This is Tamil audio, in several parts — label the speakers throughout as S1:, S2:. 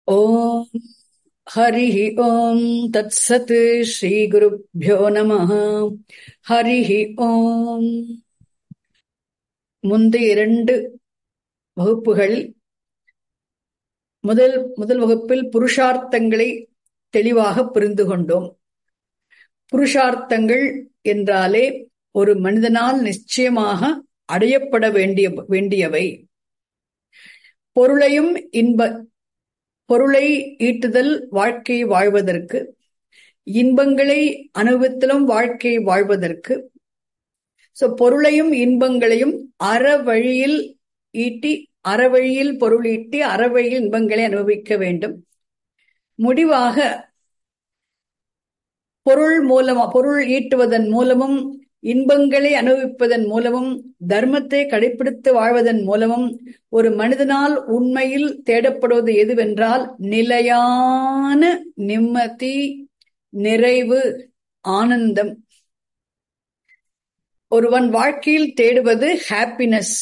S1: ஓம் ஹரிஹி ஓம் தத்சத். ஸ்ரீ குருப்யோ நமः. ஹரிஹி ஓம். முந்தைய 2 வகுப்புகளில் முதல் வகுப்பில் புருஷார்த்தங்களை தெளிவாக புரிந்து கொண்டோம். புருஷார்த்தங்கள் என்றாலே ஒரு மனிதனால் நிச்சயமாக அடையப்பட வேண்டியவை. பொருளை ஈட்டுதல் வாழ்க்கையை வாழ்வதற்கு, இன்பங்களை அனுபவித்தலும் வாழ்க்கையை வாழ்வதற்கு. பொருளையும் இன்பங்களையும் அறவழியில் ஈட்டி, அறவழியில் பொருள் ஈட்டி, அறவழியில் இன்பங்களை அனுபவிக்க வேண்டும். முடிவாக பொருள் ஈட்டுவதன் மூலமும், இன்பங்களை அனுபவிப்பதன் மூலமும், தர்மத்தை கடைபிடித்து வாழ்வதன் மூலமும் ஒரு மனிதனால் உண்மையில் தேடப்படுவது எதுவென்றால் நிலையான நிம்மதி, நிறைவு, ஆனந்தம். ஒருவன் வாழ்க்கையில் தேடுவது ஹாப்பினஸ்.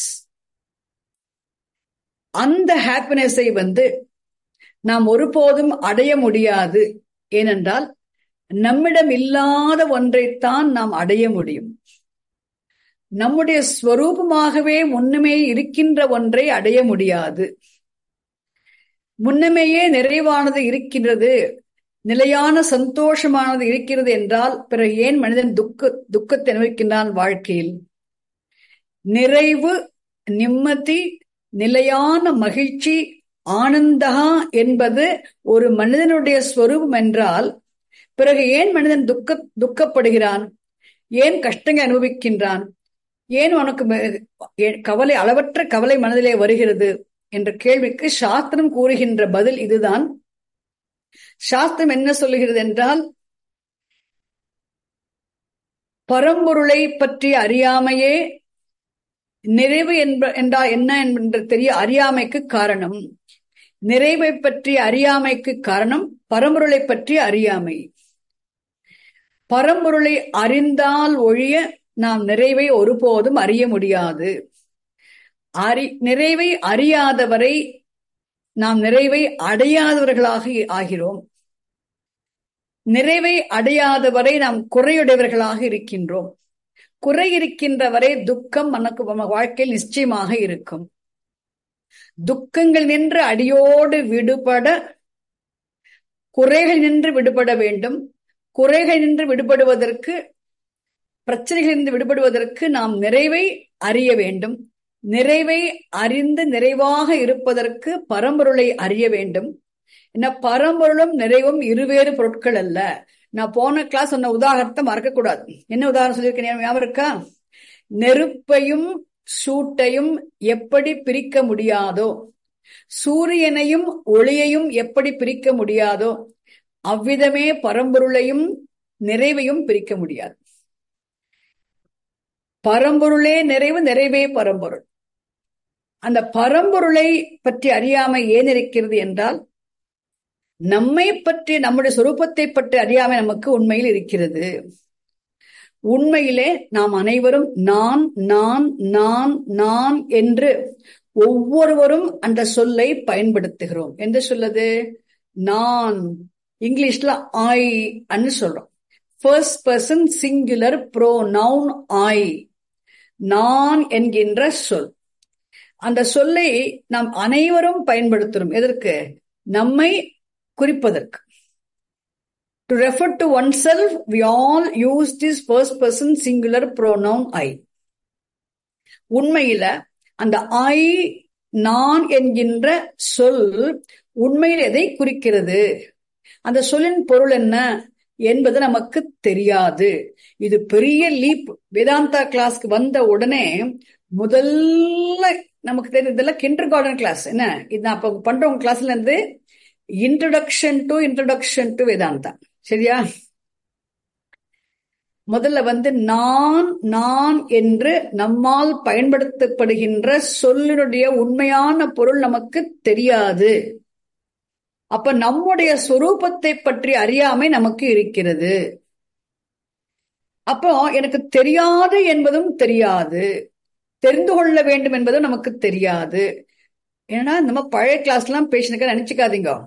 S1: அந்த ஹாப்பினஸை நாம் ஒருபோதும் அடைய முடியாது. ஏனென்றால் நம்மிடம் இல்லாத ஒன்றைத்தான் நாம் அடைய முடியும். நம்முடைய ஸ்வரூபமாகவே முன்னமே இருக்கின்ற ஒன்றை அடைய முடியாது. முன்னமேயே நிறைவானது இருக்கின்றது, நிலையான சந்தோஷமானது இருக்கிறது என்றால் பிறகு ஏன் மனிதன் துக்கத்தை அனுபவிக்கின்றான் வாழ்க்கையில்? நிறைவு, நிம்மதி, நிலையான மகிழ்ச்சி, ஆனந்தா என்பது ஒரு மனிதனுடைய ஸ்வரூபம் என்றால் பிறகு ஏன் மனிதன் துக்கப்படுகிறான்? ஏன் கஷ்டங்களை அனுபவிக்கின்றான்? ஏன் உனக்கு கவலை, அளவற்ற கவலை மனதிலே வருகிறது என்ற கேள்விக்கு சாஸ்திரம் கூறுகின்ற பதில் இதுதான். சாஸ்திரம் என்ன சொல்லுகிறது என்றால், பரம்பொருளை பற்றி அறியாமையே நிறைவு என்றால் என்ன என்று தெரிய அறியாமைக்கு காரணம். நிறைவை பற்றி அறியாமைக்கு காரணம் பரம்பொருளை பற்றி அறியாமை. பரம்பொருளை அறிந்தால் ஒழிய நாம் நிறைவை ஒருபோதும் அறிய முடியாது. நிறைவை அறியாதவரை நாம் நிறைவை அடையாதவர்களாக ஆகிறோம். நிறைவை அடையாதவரை நாம் குறையுடையவர்களாக இருக்கின்றோம். குறை இருக்கின்றவரை துக்கம் நமக்கு வாழ்க்கையில் நிச்சயமாக இருக்கும். துக்கங்கள் நின்று அடியோடு விடுபட குறைகள் நின்று விடுபட வேண்டும். குறைகள் நின்று விடுபடுவதற்கு, பிரச்சனைகளிலிருந்து விடுபடுவதற்கு நாம் நிறைவை அறிய வேண்டும். நிறைவை அறிந்து நிறைவாக இருப்பதற்கு பரம்பொருளை அறிய வேண்டும். என்ன, பரம்பொருளும் நிறைவும் இருவேறு பொருட்கள் அல்ல. நான் போன கிளாஸ் சொன்ன உதாரணத்தை மறக்கக்கூடாது. என்ன உதாரணம் சொல்லியிருக்கேன் ஞாபகம் இருக்கா? நெருப்பையும் சூட்டையும் எப்படி பிரிக்க முடியாதோ, சூரியனையும் ஒளியையும் எப்படி பிரிக்க முடியாதோ, அவ்விதமே பரம்பொருளையும் நிறைவையும் பிரிக்க முடியாது. பரம்பொருளே நிறைவு, நிறைவே பரம்பொருள். அந்த பரம்பொருளை பற்றி அறியாமை ஏன் இருக்கிறது என்றால், நம்மை பற்றி, நம்முடைய சொரூபத்தை பற்றி அறியாமை நமக்கு உண்மையில் இருக்கிறது. உண்மையிலே நாம் அனைவரும் நான் நான் நான் நான் என்று ஒவ்வொருவரும் அந்த சொல்லை பயன்படுத்துகிறோம். எந்த சொல்லது? நான். இங்கிலீஷ்ல ஐ அன்னு சொல்றோம். First person singular pronoun I. நான் என்கின்ற சொல். அந்த சொல்லை நாம் அனைவரும் பயன்படுத்துகிறோம். எதற்கு? நம்மை குறிப்பதற்கு. To refer to oneself, we all use this first person singular pronoun I. உண்மையில அந்த I, நான் என்கின்ற சொல் உண்மையில் எதை குறிக்கிறது, அந்த சொல்லின் பொருள் என்ன என்பது நமக்கு தெரியாது. இது பெரிய லீப். வேதாந்தா கிளாஸ்க்கு வந்த உடனே முதல்ல நமக்கு தெரிஞ்சதுல கிண்டர் கார்டன் கிளாஸ். என்ன இது நான் இப்ப பண்றவங்க கிளாஸ்ல இருந்து இன்ட்ரோடக்ஷன் டு வேதாந்தா. சரியா? முதல்ல நான் நான் என்று நம்மால் பயன்படுத்தப்படுகின்ற சொல்லினுடைய உண்மையான பொருள் நமக்கு தெரியாது. அப்ப நம்முடைய சொரூபத்தை பற்றி அறியாமை நமக்கு இருக்கிறது. அப்போ எனக்கு தெரியாது என்பதும் தெரியாது, தெரிந்து கொள்ள வேண்டும் என்பதும் நமக்கு தெரியாது. ஏன்னா நம்ம பழைய கிளாஸ் எல்லாம் பேசினுக்க நினைச்சுக்காதீங்க.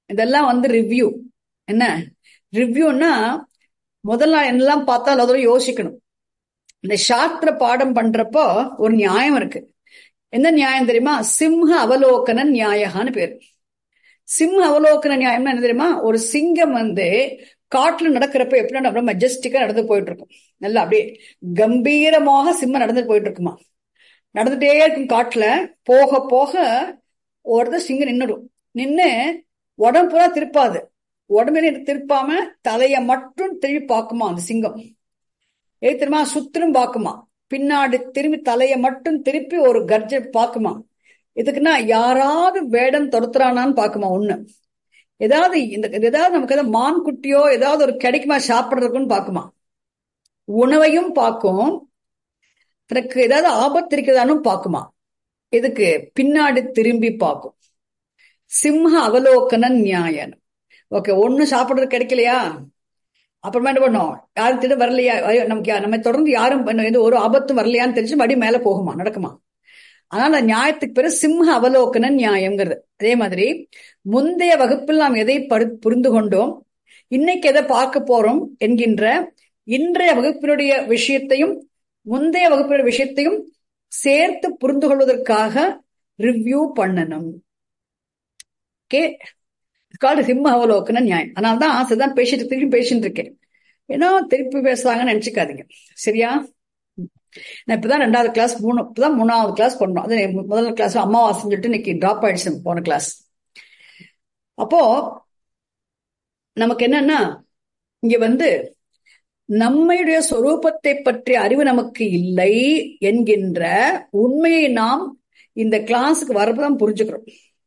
S1: இதெல்லாம் ரிவ்யூ. என்ன ரிவ்யூன்னா, முதல் நாள் என்னெல்லாம் பார்த்தாலும் அதோட யோசிக்கணும். இந்த சாஸ்திர பாடம் பண்றப்போ ஒரு நியாயம் இருக்கு. என்ன நியாயம் தெரியுமா? சிம்ஹ அவலோகன நியாயகான்னு பேரு. சிம்ஹ அவலோகன நியாயம்னா என்ன தெரியுமா? ஒரு சிங்கம் காட்டுல நடக்கிறப்ப எப்படி அப்படியே மெஜஸ்டிக்கா நடந்து போயிட்டு இருக்கும். நல்லா அப்படியே கம்பீரமாக சிம்மம் நடந்து போயிட்டு இருக்குமா. நடந்துட்டே இருக்கும் காட்டுல. போக போக ஒருத்தர் சிங்கம் நின்னுடும். நின்னு உடம்பு பூரா திருப்பாது. உடம்பு திருப்பாம தலைய மட்டும் திரும்பி பார்க்குமா அந்த சிங்கம். தெரியுமா? சுத்திலும் பார்க்குமா. பின்னாடி திரும்பி தலைய மட்டும் திருப்பி ஒரு கர்ஜ பார்க்குமா. இதுக்குன்னா யாராவது வேடம் தொடுத்துறானான்னு பார்க்குமா. ஒண்ணு ஏதாவது ஏதாவது நமக்கு ஏதாவது மான் குட்டியோ ஏதாவது ஒரு கிடைக்குமா சாப்பிடுறதுக்குன்னு பார்க்குமா. உணவையும் பார்க்கும், தனக்கு ஏதாவது ஆபத்து இருக்கிறதானு பார்க்குமா. இதுக்கு பின்னாடி திரும்பி பார்க்கும். சிம்ஹ அவலோகன நியாயன். ஓகே, ஒண்ணு சாப்பிடுறது கிடைக்கலையா, அப்புறமா என்ன பண்ணும், யாரும் திட வரலையா, நம்ம தொடர்ந்து யாரும் ஒரு ஆபத்தும் வரலையான்னு தெரிஞ்சு மறுபடியும் மேல போகுமா, நடக்குமா. ஆனால் அந்த நியாயத்துக்கு பேரு சிம்ஹ அவலோகன நியாயம்ங்கிறது. அதே மாதிரி முந்தைய வகுப்பில் நாம் எதை புரிந்து கொண்டோம், இன்னைக்கு எதை பார்க்க போறோம் என்கின்ற இன்றைய வகுப்பினுடைய விஷயத்தையும் முந்தைய வகுப்பினுடைய விஷயத்தையும் சேர்த்து புரிந்து கொள்வதற்காக ரிவ்யூ பண்ணணும். ஓகே, சிம்ம அவலோகன நியாயம். அதனால்தான் ஆசைதான் திருப்பி பேசிட்டு இருக்கேன். ஏன்னா திருப்பி பேசுறாங்கன்னு நினைச்சுக்காதீங்க, சரியா? நான் இப்பதான் 2வது கிளாஸ் இப்பதான் 3வது கிளாஸ் பண்ணோம். அது முதல் கிளாஸ் அம்மாவாசை சொல்லிட்டு இன்னைக்கு டிராப் ஆயிடுச்சு போன கிளாஸ். அப்போ நமக்கு என்னன்னா, இங்க நம்முடைய சொரூபத்தை பற்றிய அறிவு நமக்கு இல்லை என்கின்ற உண்மையை நாம் இந்த கிளாஸுக்கு வரப்பதான் புரிஞ்சுக்கிறோம்.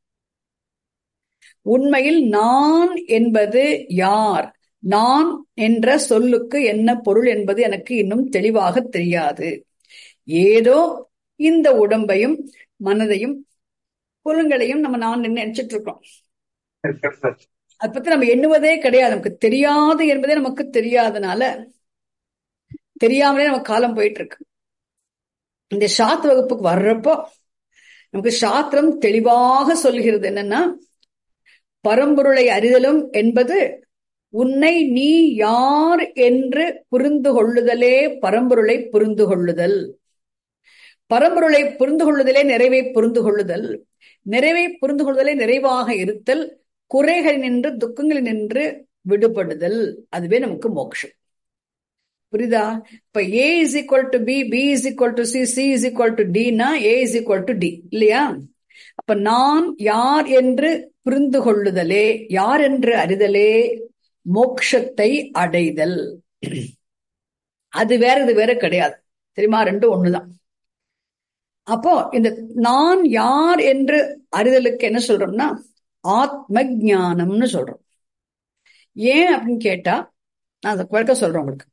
S1: உண்மையில் நான் என்பது யார், நான் என்ற சொல்லுக்கு என்ன பொருள் என்பது எனக்கு இன்னும் தெளிவாக தெரியாது. ஏதோ இந்த உடம்பையும் மனதையும் புலன்களையும் நம்ம நான் நினைச்சிட்டு இருக்கோம். அதை பத்தி நம்ம எண்ணுவதே கிடையாது. நமக்கு தெரியாது என்பதே நமக்கு தெரியாதனால தெரியாமலே நமக்கு காலம் போயிட்டு இருக்கு. இந்த சாஸ்திர வகுப்புக்கு வர்றப்போ நமக்கு சாஸ்திரம் தெளிவாக சொல்கிறது என்னன்னா, பரம்பொருளை அறிதலும் என்பது உன்னை நீ யார் என்று புரிந்து கொள்ளுதலே பரம்பொருளை புரிந்து கொள்ளுதல். பரம்பொருளை புரிந்து கொள்ளுதலே நிறைவை புரிந்து கொள்ளுதல். நிறைவை புரிந்து கொள்ளுதலே நிறைவாக இருத்தல். குறைகளில் நின்று துக்கங்களில் நின்று விடுபடுதல். அதுவே நமக்கு மோட்சம். புரியுதா? இப்ப A is equal to B, B is equal to C, C is equal to D னா A is equal to D இல்லையா? அப்ப நான் யார் என்று புரிந்து கொள்ளுதலே, யார் என்று அறிதலே மோட்சத்தை அடைதல். அது வேற இது வேற கிடையாது, தெரியுமா? ரெண்டும் ஒண்ணுதான். அப்போ இந்த நான் யார் என்று அறிதலுக்கு என்ன சொல்றோம்னா ஆத்ம ஞானம்னு சொல்றோம். ஏன் அப்படின்னு கேட்டா நான் அதை குறைக்க சொல்றேன் உங்களுக்கு.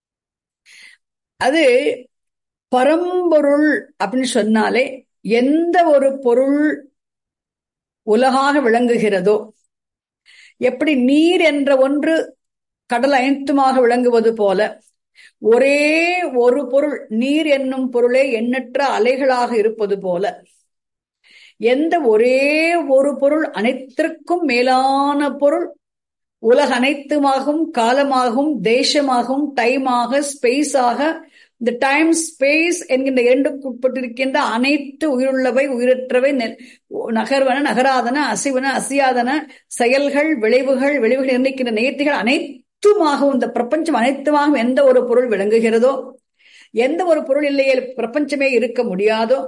S1: அது பரம்பொருள் அப்படின்னு சொன்னாலே எந்த ஒரு பொருள் உலகாக விளங்குகிறதோ, எப்படி நீர் என்ற ஒன்று கடல் அனைத்துமாக விளங்குவது போல ஒரே ஒரு பொருள் நீர் என்னும் பொருளே எண்ணற்ற அலைகளாக இருப்பது போல, எந்த ஒரே ஒரு பொருள் அனைத்திற்கும் மேலான பொருள் உலக அனைத்துமாகவும் காலமாகவும் தேசமாகவும் டைமாக ஸ்பேஸாக, இந்த டைம் ஸ்பேஸ் என்கின்ற இரண்டுக்கு உட்பட்டிருக்கின்ற அனைத்து உயிருள்ளவை உயிரற்றவை, நகர்வன நகராதன, அசைவன அசையாதன, செயல்கள் விளைவுகள் நிர்ணயிக்கின்ற நேர்த்திகள் அனைத்துமாகவும் இந்த பிரபஞ்சம் அனைத்துமாகவும் எந்த ஒரு பொருள் விளங்குகிறதோ, எந்த ஒரு பொருள் இல்லையே பிரபஞ்சமே இருக்க முடியாதோ,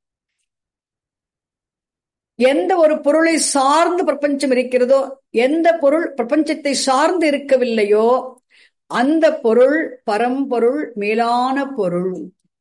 S1: எந்த ஒரு பொருளை சார்ந்து பிரபஞ்சம் இருக்கிறதோ, எந்த பொருள் பிரபஞ்சத்தை சார்ந்து இருக்கவில்லையோ அந்த பொருள் பரம்பொருள், மேலான பொருள்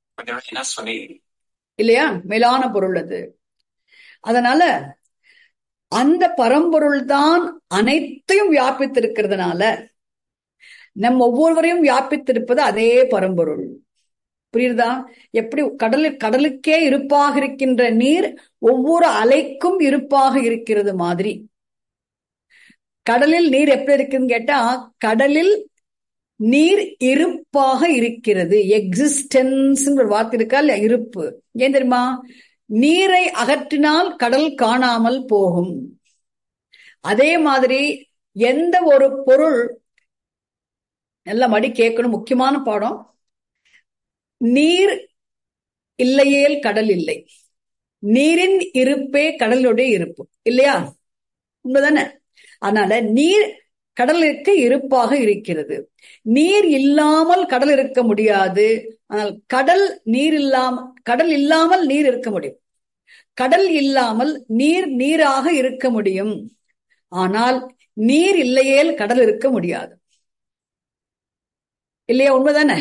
S1: இல்லையா? மேலான பொருள் அது. அதனால அந்த பரம்பொருள் தான் அனைத்தையும் வியாபித்திருக்கிறதுனால நம் ஒவ்வொருவரையும் வியாபித்திருப்பது அதே பரம்பொருள். புரியுதா? எப்படி கடலுக்கே இருப்பாக இருக்கின்ற நீர் ஒவ்வொரு அலைக்கும் இருப்பாக இருக்கிறது மாதிரி, கடலில் நீர் எப்படி இருக்குன்னு கேட்டா கடலில் நீர் இருப்பாக இருக்கிறது. எக்ஸிஸ்டன்ஸ் ஒரு வார்த்தை இருக்கா இல்லையா? இருப்பு. ஏன் தெரியுமா? நீரை அகற்றினால் கடல் காணாமல் போகும். அதே மாதிரி எந்த ஒரு பொருள், எல்லாம் மடி கேட்கணும், முக்கியமான பாடம். நீர் இல்லையேல் கடல் இல்லை, நீரின் இருப்பே கடலுடைய இருப்பு, இல்லையா? உண்மைதானே? அதனால நீர் கடலுக்கு இருப்பாக இருக்கிறது. நீர் இல்லாமல் கடல் இருக்க முடியாது. ஆனால் கடல் இல்லாமல் நீர் இருக்க முடியும். கடல் இல்லாமல் நீர் நீராக இருக்க முடியும். ஆனால் நீர் இல்லையேல் கடல் இருக்க முடியாது, இல்லையா? உண்மைதானே?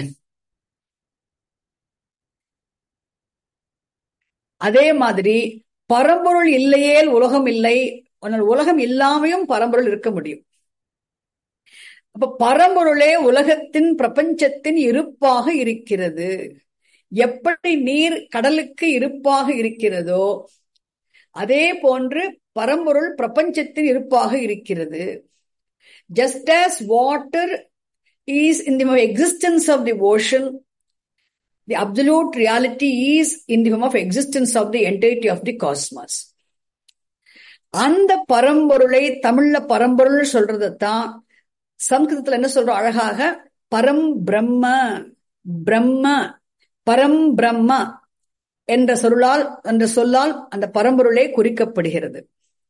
S1: அதே மாதிரி பரம்பொருள் இல்லையேல் உலகம் இல்லை. ஆனால் உலகம் இல்லாமையும் பரம்பொருள் இருக்க முடியும். அப்ப பரம்பொருளே உலகத்தின் பிரபஞ்சத்தின் இருப்பாக இருக்கிறது. எப்படி நீர் கடலுக்கு இருப்பாக இருக்கிறதோ அதே போன்று பரம்பொருள் பிரபஞ்சத்தின் இருப்பாக இருக்கிறது. Just as water is in the existence of the ocean, the absolute reality is in the form of existence of the entirety of the cosmos. அந்த பரம்பொருளை தமிழ்ல பரம்பொருள் சொல்றதான் சம்ஸ்கிருதத்துல என்ன சொல்றோம் அழகாக? பரம் பிரம்ம. பிரம்ம பரம் பிரம்ம என்ற சொல்லால் அந்த பரம்பொருளே குறிக்கப்படுகிறது.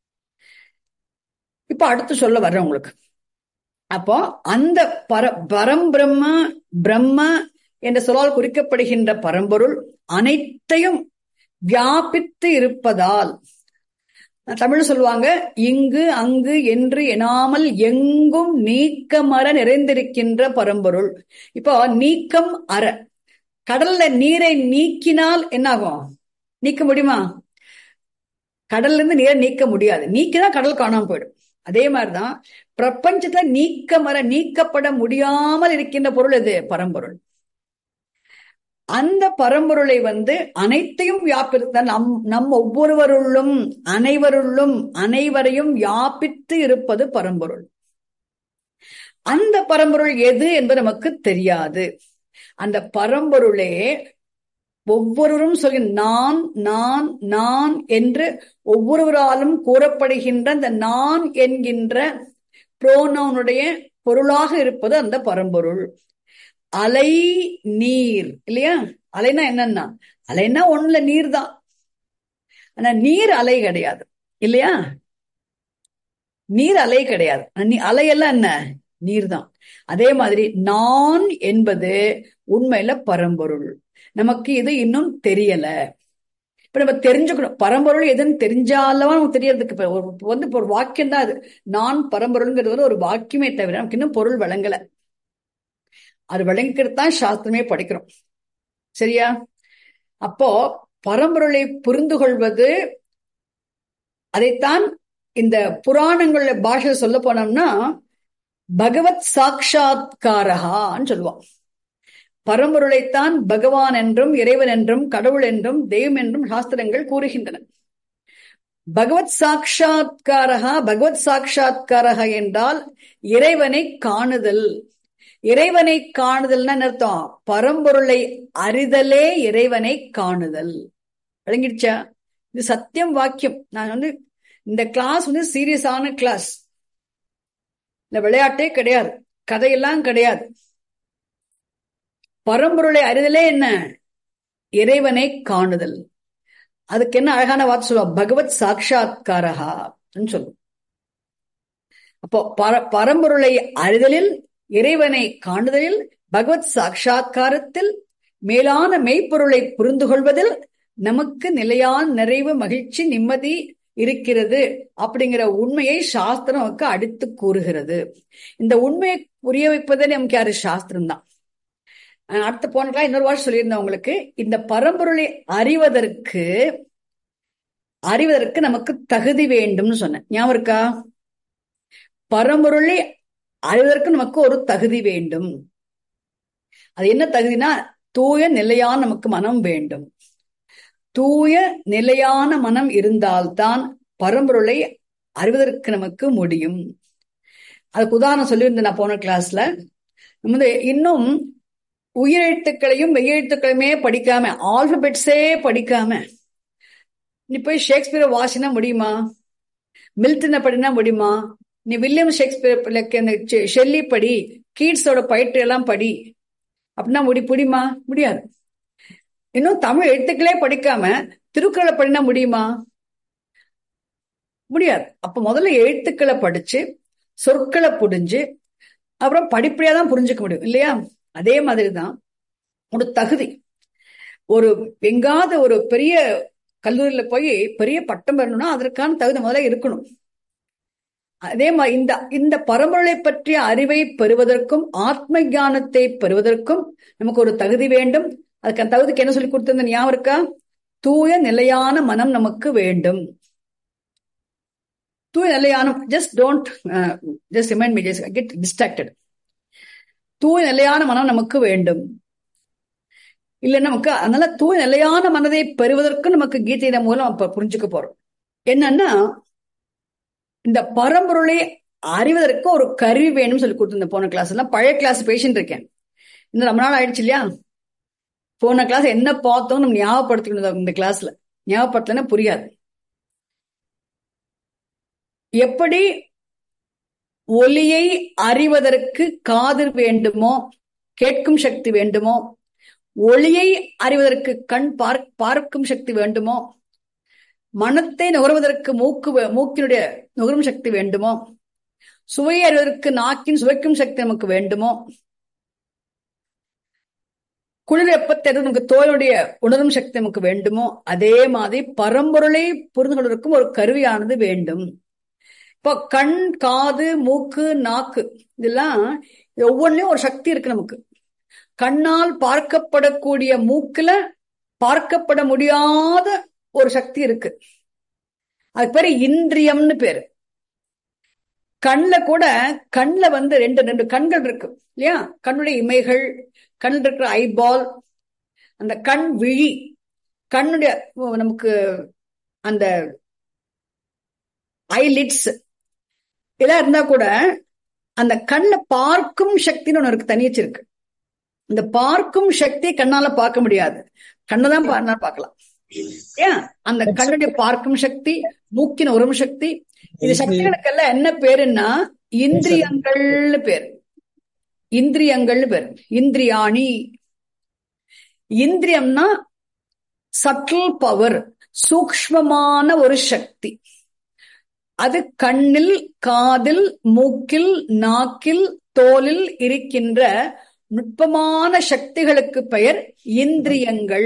S1: இப்ப அடுத்து சொல்ல வர்றேன் உங்களுக்கு. அப்போ அந்த பரம் பிரம்ம, பிரம்ம என்ற சொல்லால் குறிக்கப்படுகின்ற பரம்பொருள் அனைத்தையும் வியாபித்து இருப்பதால், தமிழ் சொல்லுவாங்க, இங்கு அங்கு என்று எனாமல் எங்கும் நீக்கமற நிறைந்திருக்கின்ற பரம்பொருள். இப்போ நீக்கம் அற, கடல்ல நீரை நீக்கினால் என்னாகும்? நீக்க முடியுமா? கடல்ல இருந்து நீரை நீக்க முடியாது. நீக்கினா கடல் காணாம போயிடும். அதே மாதிரிதான் பிரபஞ்சத்துல நீக்கமற, நீக்கப்பட முடியாமல் இருக்கின்ற பொருள் எது? பரம்பொருள். அந்த பரம்பொருளை அனைத்தையும் வியாபித்த நம் ஒவ்வொருவருள்ளும் அனைவரையும் வியாபித்து இருப்பது பரம்பொருள். அந்த பரம்பொருள் எது என்பது நமக்கு தெரியாது. அந்த பரம்பொருளே ஒவ்வொருவரும் சொல்லி நான் நான் நான் என்று ஒவ்வொருவராலும் கூறப்படுகின்ற அந்த நான் என்கின்ற புரோனவுனுடைய பொருளாக இருப்பது அந்த பரம்பொருள். அலை நீர், இல்லையா? அலைனா என்னன்னா, அலைனா ஒண்ணுல நீர் தான். ஆனா நீர் அலை கிடையாது, இல்லையா? நீர் அலை கிடையாது. அலையெல்லாம் என்ன? நீர் தான். அதே மாதிரி நான் என்பது உண்மையில பரம்பொருள். நமக்கு இது இன்னும் தெரியல. இப்ப நம்ம தெரிஞ்சுக்கணும் பரம்பொருள் எதுன்னு தெரிஞ்சாலவா நமக்கு தெரியறதுக்கு. ஒரு வாக்கியம் தான் அது. நான் பரம்பொருள்ங்கிறது ஒரு வாக்கியமே தவிர நமக்கு இன்னும் பொருள் விளங்கல. அது விளங்கிக்கிறதுதான் சாஸ்திரமே படிக்கிறோம், சரியா? அப்போ பரம்பொருளை புரிந்து கொள்வது, அதைத்தான் இந்த புராணங்கள பாஷை சொல்ல போனோம்னா பகவத் சாட்சாத்காரகான்னு சொல்லுவோம். பரம்பொருளைத்தான் பகவான் என்றும் இறைவன் என்றும் கடவுள் என்றும் தெய்வம் என்றும் சாஸ்திரங்கள் கூறுகின்றன. பகவத் சாட்சாத்காரகா, பகவத் சாட்சாத்காரகா என்றால் இறைவனை காணுதல். இறைவனை காணுதல்னா என்ன அர்த்தம்? பரம்பொருளை அறிதலே இறைவனை காணுதல். விளங்கிடுச்சா? இது சத்தியம் வாக்கியம். நான் இந்த கிளாஸ் சீரியஸான கிளாஸ். இந்த விளையாட்டே கிடையாது, கதையெல்லாம் கிடையாது. பரம்பொருளை அறிதலே என்ன? இறைவனை காணுதல். அதுக்கு என்ன அழகான வார்த்தை சொல்லுவா? பகவத் சாட்சாத்காரகா சொல்லுவோம். அப்போ பரம்பொருளை அறிதலில், இறைவனை காணுதலில், பகவத் சாட்சாத்காரத்தில், மேலான மெய்ப்பொருளை புரிந்து கொள்வதில் நமக்கு நிலையான நிறைவு, மகிழ்ச்சி, நிம்மதி இருக்கிறது அப்படிங்கிற உண்மையை சாஸ்திரம் நமக்கு அடித்து கூறுகிறது. இந்த உண்மையை புரிய வைப்பதே நமக்கு யாரு? சாஸ்திரம் தான். அடுத்த போன இன்னொரு வாரம் சொல்லியிருந்தேன் உங்களுக்கு. இந்த பரம்பொருளை அறிவதற்கு நமக்கு தகுதி வேண்டும்னு சொன்னேன், ஞாபகம் இருக்கா? பரம்பொருளை அறிவதற்கு நமக்கு ஒரு தகுதி வேண்டும். அது என்ன தகுதினா, தூய நிலையான நமக்கு மனம் வேண்டும். தூய நிலையான மனம் இருந்தால்தான் பரம்பொருளை அறிவதற்கு நமக்கு முடியும். அதுக்கு உதாரணம் சொல்லியிருந்தேன் நான் போன கிளாஸ்ல. இன்னும் உயிரெழுத்துக்களையும் மெய்யெழுத்துக்களையுமே படிக்காம, ஆல்பபெட்ஸே படிக்காம நீ போய் ஷேக்ஸ்பியரை வாசினா முடியுமா? மில்டனை படினா முடியுமா? நீ வில்லியம் ஷேக்ஸ்பியர் ஷெல்லி படி, கீட்ஸோட பயிற்று எல்லாம் படி அப்படின்னா முடியுமா? முடியாது. இன்னும் தமிழ் எழுத்துக்களே படிக்காம திருக்குறளை படினா முடியுமா? முடியாது. அப்ப முதல்ல எழுத்துக்களை படிச்சு சொற்களை புரிஞ்சு அப்புறம் படிப்படியா தான் புரிஞ்சுக்க முடியும் இல்லையா? அதே மாதிரிதான் ஒரு தகுதி. ஒரு எங்காவது ஒரு பெரிய கல்லூரியில போய் பெரிய பட்டம் பெறணும்னா அதற்கான தகுதி முதல்ல இருக்கணும். அதே மாதிரி இந்த பரம்பொருளை பற்றிய அறிவை பெறுவதற்கும் ஆத்ம ஞானத்தை பெறுவதற்கும் நமக்கு ஒரு தகுதி வேண்டும். அதுக்கு அந்த தகுதிக்கு என்ன சொல்லி கொடுத்திருந்த ஞாபகம் இருக்கா? தூய நிலையான மனம் நமக்கு வேண்டும். தூய நிலையான, just remind me, just get distracted. தூய நிலையான மனம் நமக்கு வேண்டும். இல்ல நமக்கு அதனால தூய நிலையான மனதை பெறுவதற்கு நமக்கு கீதையின் மூலம் புரிஞ்சுக்க போறோம். என்னன்னா இந்த பரம்பொருளை அறிவதற்கு ஒரு கருவி வேணும்னு சொல்லி கொடுத்துருந்தேன் போன கிளாஸ் எல்லாம். பழைய கிளாஸ் பேசிட்டு இருக்கேன். இன்னும் ரொம்ப நாள் ஆயிடுச்சு இல்லையா? போன கிளாஸ் என்ன பார்த்தோம் நம்ம ஞாபகப்படுத்திக்கணும். இந்த கிளாஸ்ல ஞாபகப்படுத்தலன்னா புரியாது. எப்படி ஒலியை அறிவதற்கு காது வேண்டுமோ, கேட்கும் சக்தி வேண்டுமோ, ஒளியை அறிவதற்கு கண் பார்க்கும் சக்தி வேண்டுமோ, மனத்தை நுகர்வதற்கு மூக்கினுடைய நுகரும் சக்தி வேண்டுமோ, சுவையை அறிவதற்கு நாக்கின் சுவைக்கும் சக்தி நமக்கு வேண்டுமோ, குளிர் வெப்பத்தை நமக்கு தோலுடைய உணரும் சக்தி நமக்கு வேண்டுமோ, அதே மாதிரி பரம்பொருளை புரிந்து கொள்வதற்கும் ஒரு கருவியானது வேண்டும். இப்போ கண், காது, மூக்கு, நாக்கு இதெல்லாம் ஒவ்வொன்றையும் ஒரு சக்தி இருக்கு நமக்கு. கண்ணால் பார்க்கப்படக்கூடிய மூக்குல பார்க்கப்பட முடியாத ஒரு சக்தி இருக்கு. அது பேரு இந்திரியம்னு பேரு. கண்ணுல ரெண்டு கண்கள் இருக்கு இல்லையா? கண்ணுடைய இமைகள், கண்ணில் இருக்கிற ஐபால், அந்த கண் விழி, கண்ணுடைய நமக்கு அந்த ஐலிட்ஸ் இதெல்லாம் இருந்தா கூட அந்த கண்ணை பார்க்கும் சக்தின்னு ஒண்ணு இருக்கு, தனியச்சிருக்கு. இந்த பார்க்கும் சக்தி கண்ணால பார்க்க முடியாது, கண்ணதான் பார்க்கலாம். ஏன்? அந்த கண்ணுடைய பார்க்கும் சக்தி, மூக்கின் உறும் சக்தி, இது சக்திகளுக்கெல்லாம் என்ன பேருன்னா இந்திரியங்கள்னு பேரு. இந்திரியாணி. இந்திரியம்னா சட்டில் பவர், சூக்ஷ்மமான ஒரு சக்தி. அது கண்ணில், காதில், மூக்கில், நாக்கில், தோலில் இருக்கின்ற நுட்பமான சக்திகளுக்கு பெயர் இந்திரியங்கள்.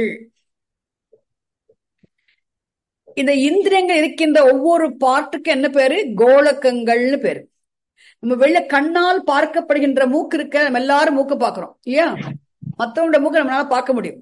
S1: இந்த இந்திரியங்கள் இருக்கின்ற ஒவ்வொரு பார்ட்டுக்கு என்ன பேரு? கோலக்கங்கள்னு பேரு. நம்ம வெளில கண்ணால் பார்க்கப்படுகின்ற மூக்கு இருக்க, நம்ம எல்லாரும் மூக்கு பாக்குறோம் இல்லையா? மத்தவங்களோட மூக்கு நம்மளால பார்க்க முடியும்.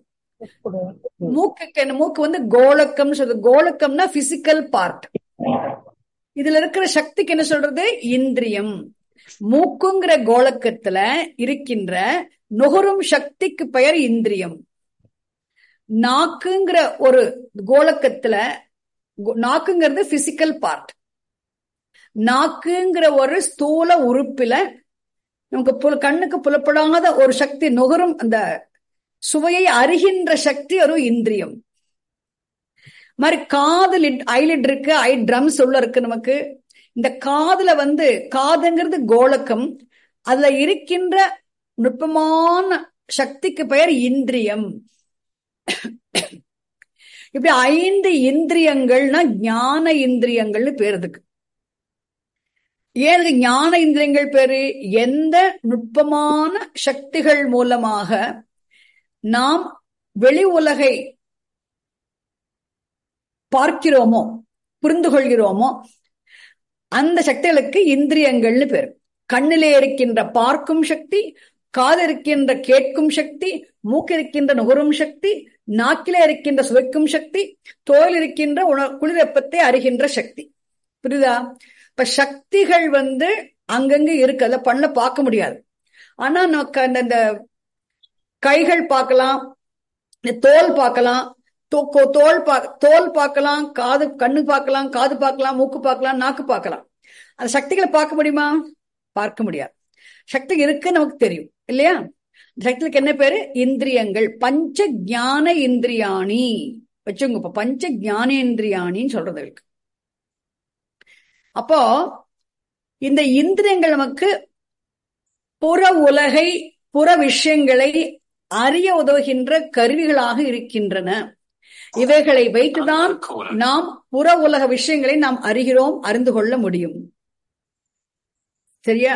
S1: மூக்கு கோலக்கம் சொல்றது. கோலக்கம்னா பிசிக்கல் பார்ட். இதுல இருக்கிற சக்திக்கு என்ன சொல்றது? இந்திரியம். மூக்குங்கிற கோலக்கத்துல இருக்கின்ற நுகரும் சக்திக்கு பெயர் இந்திரியம். நாக்குங்கிற ஒரு கோலக்கத்துல, நாக்குங்கிறது பிசிக்கல் பார்ட். நாக்குங்கிற ஒரு ஸ்தூல உறுப்பில நமக்கு கண்ணுக்கு புலப்படாத ஒரு சக்தி, நுகரும் அந்த சுவையை அறிகின்ற சக்தி ஒரு இந்திரியம். மாதிரி காது ஐலிட் இருக்கு, ஐ ட்ரம்ஸ் உள்ள இருக்கு நமக்கு. இந்த காதுல காதுங்கிறது கோலக்கம், அதுல இருக்கின்ற நுட்பமான சக்திக்கு பெயர் இந்திரியம். இப்படி 5 இந்திரியங்கள்னா ஞான இந்திரியங்கள்னு பேர். அதுக்கு ஏன் ஞான இந்திரியங்கள் பேரு? எந்த நுட்பமான சக்திகள் மூலமாக நாம் வெளி உலகை பார்க்கிறோமோ, புரிந்து கொள்கிறோமோ, அந்த சக்திகளுக்கு இந்திரியங்கள்னு பேரு. கண்ணிலே இருக்கின்ற பார்க்கும் சக்தி, காது இருக்கின்ற கேட்கும் சக்தி, மூக்கு இருக்கின்ற நுகரும் சக்தி, நாக்கிலே இருக்கின்ற சுவைக்கும் சக்தி, தோல் இருக்கின்ற குளிர் வெப்பத்தை அறிகின்ற சக்தி. புரியுதா? இப்ப சக்திகள் அங்கங்க இருக்கு, அத பண்ண பார்க்க முடியாது. ஆனா நமக்கு அந்த கைகள் பார்க்கலாம், தோல் பார்க்கலாம், தோல் பார்க்கலாம், கண்ணு பார்க்கலாம், காது பார்க்கலாம், மூக்கு பார்க்கலாம், நாக்கு பார்க்கலாம். அந்த சக்திகளை பார்க்க முடியுமா? பார்க்க முடியாது. சக்தி இருக்கு நமக்கு தெரியும் இல்லையா? சக்திக்கு என்ன பேரு? இந்திரியங்கள். பஞ்ச ஞான இந்திரியாணி வச்சுங்க. இப்ப பஞ்ச ஞானேந்திரியாணின்னு சொல்றது இருக்கு. அப்போ இந்த இந்திரியங்கள் நமக்கு புற உலகை, புற விஷயங்களை அறிய உதவுகின்ற கருவிகளாக இருக்கின்றன. இவைகளை வைத்துதான் நாம் புற உலக விஷயங்களை நாம் அறிகிறோம், அறிந்து கொள்ள முடியும். சரியா?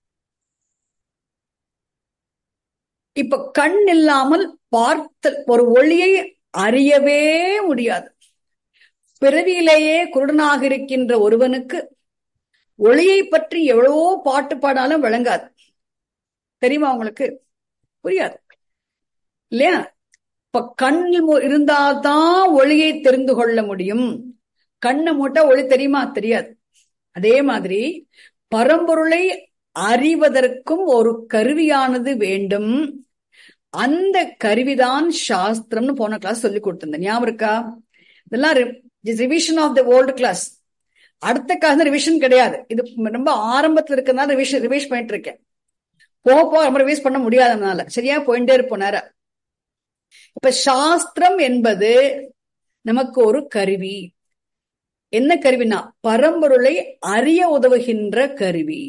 S1: இப்ப கண் இல்லாமல் பார்த்தல், ஒரு ஒளியை அறியவே முடியாது. பிறவியிலேயே குருடனாக இருக்கின்ற ஒருவனுக்கு ஒளியை பற்றி எவ்வளவோ பாட்டு பாடாலும் விளங்காது. தெரியுமா உங்களுக்கு? புரியாது இல்லையா? இப்ப கண் இருந்தால்தான் ஒளியை தெரிந்து கொள்ள முடியும். கண்ணை மூட்டா ஒளி தெரியுமா? தெரியாது. அதே மாதிரி பரம்பொருளை அறிவதற்கும் ஒரு கருவியானது வேண்டும். அந்த கருவிதான் சாஸ்திரம்னு போன கிளாஸ் சொல்லி கொடுத்திருந்தேன். ஞாபகம் இருக்கா? இதெல்லாம் revision of the old class. அடுத்த கிளாஸ் ரிவிஷன் கிடையாது. இது ரொம்ப ஆரம்பத்தில் இருக்கிறதுனால ரிவைஸ் பண்ணிட்டு இருக்கேன். போக ரொம்ப ரிவைஸ் பண்ண முடியாதனால சரியா போயிட்டே இருப்போம் நேரம். இப்ப சாஸ்திரம் என்பது நமக்கு ஒரு கருவி. என்ன கருவினா பரம்பொருளை அறிய உதவுகின்ற கருவி.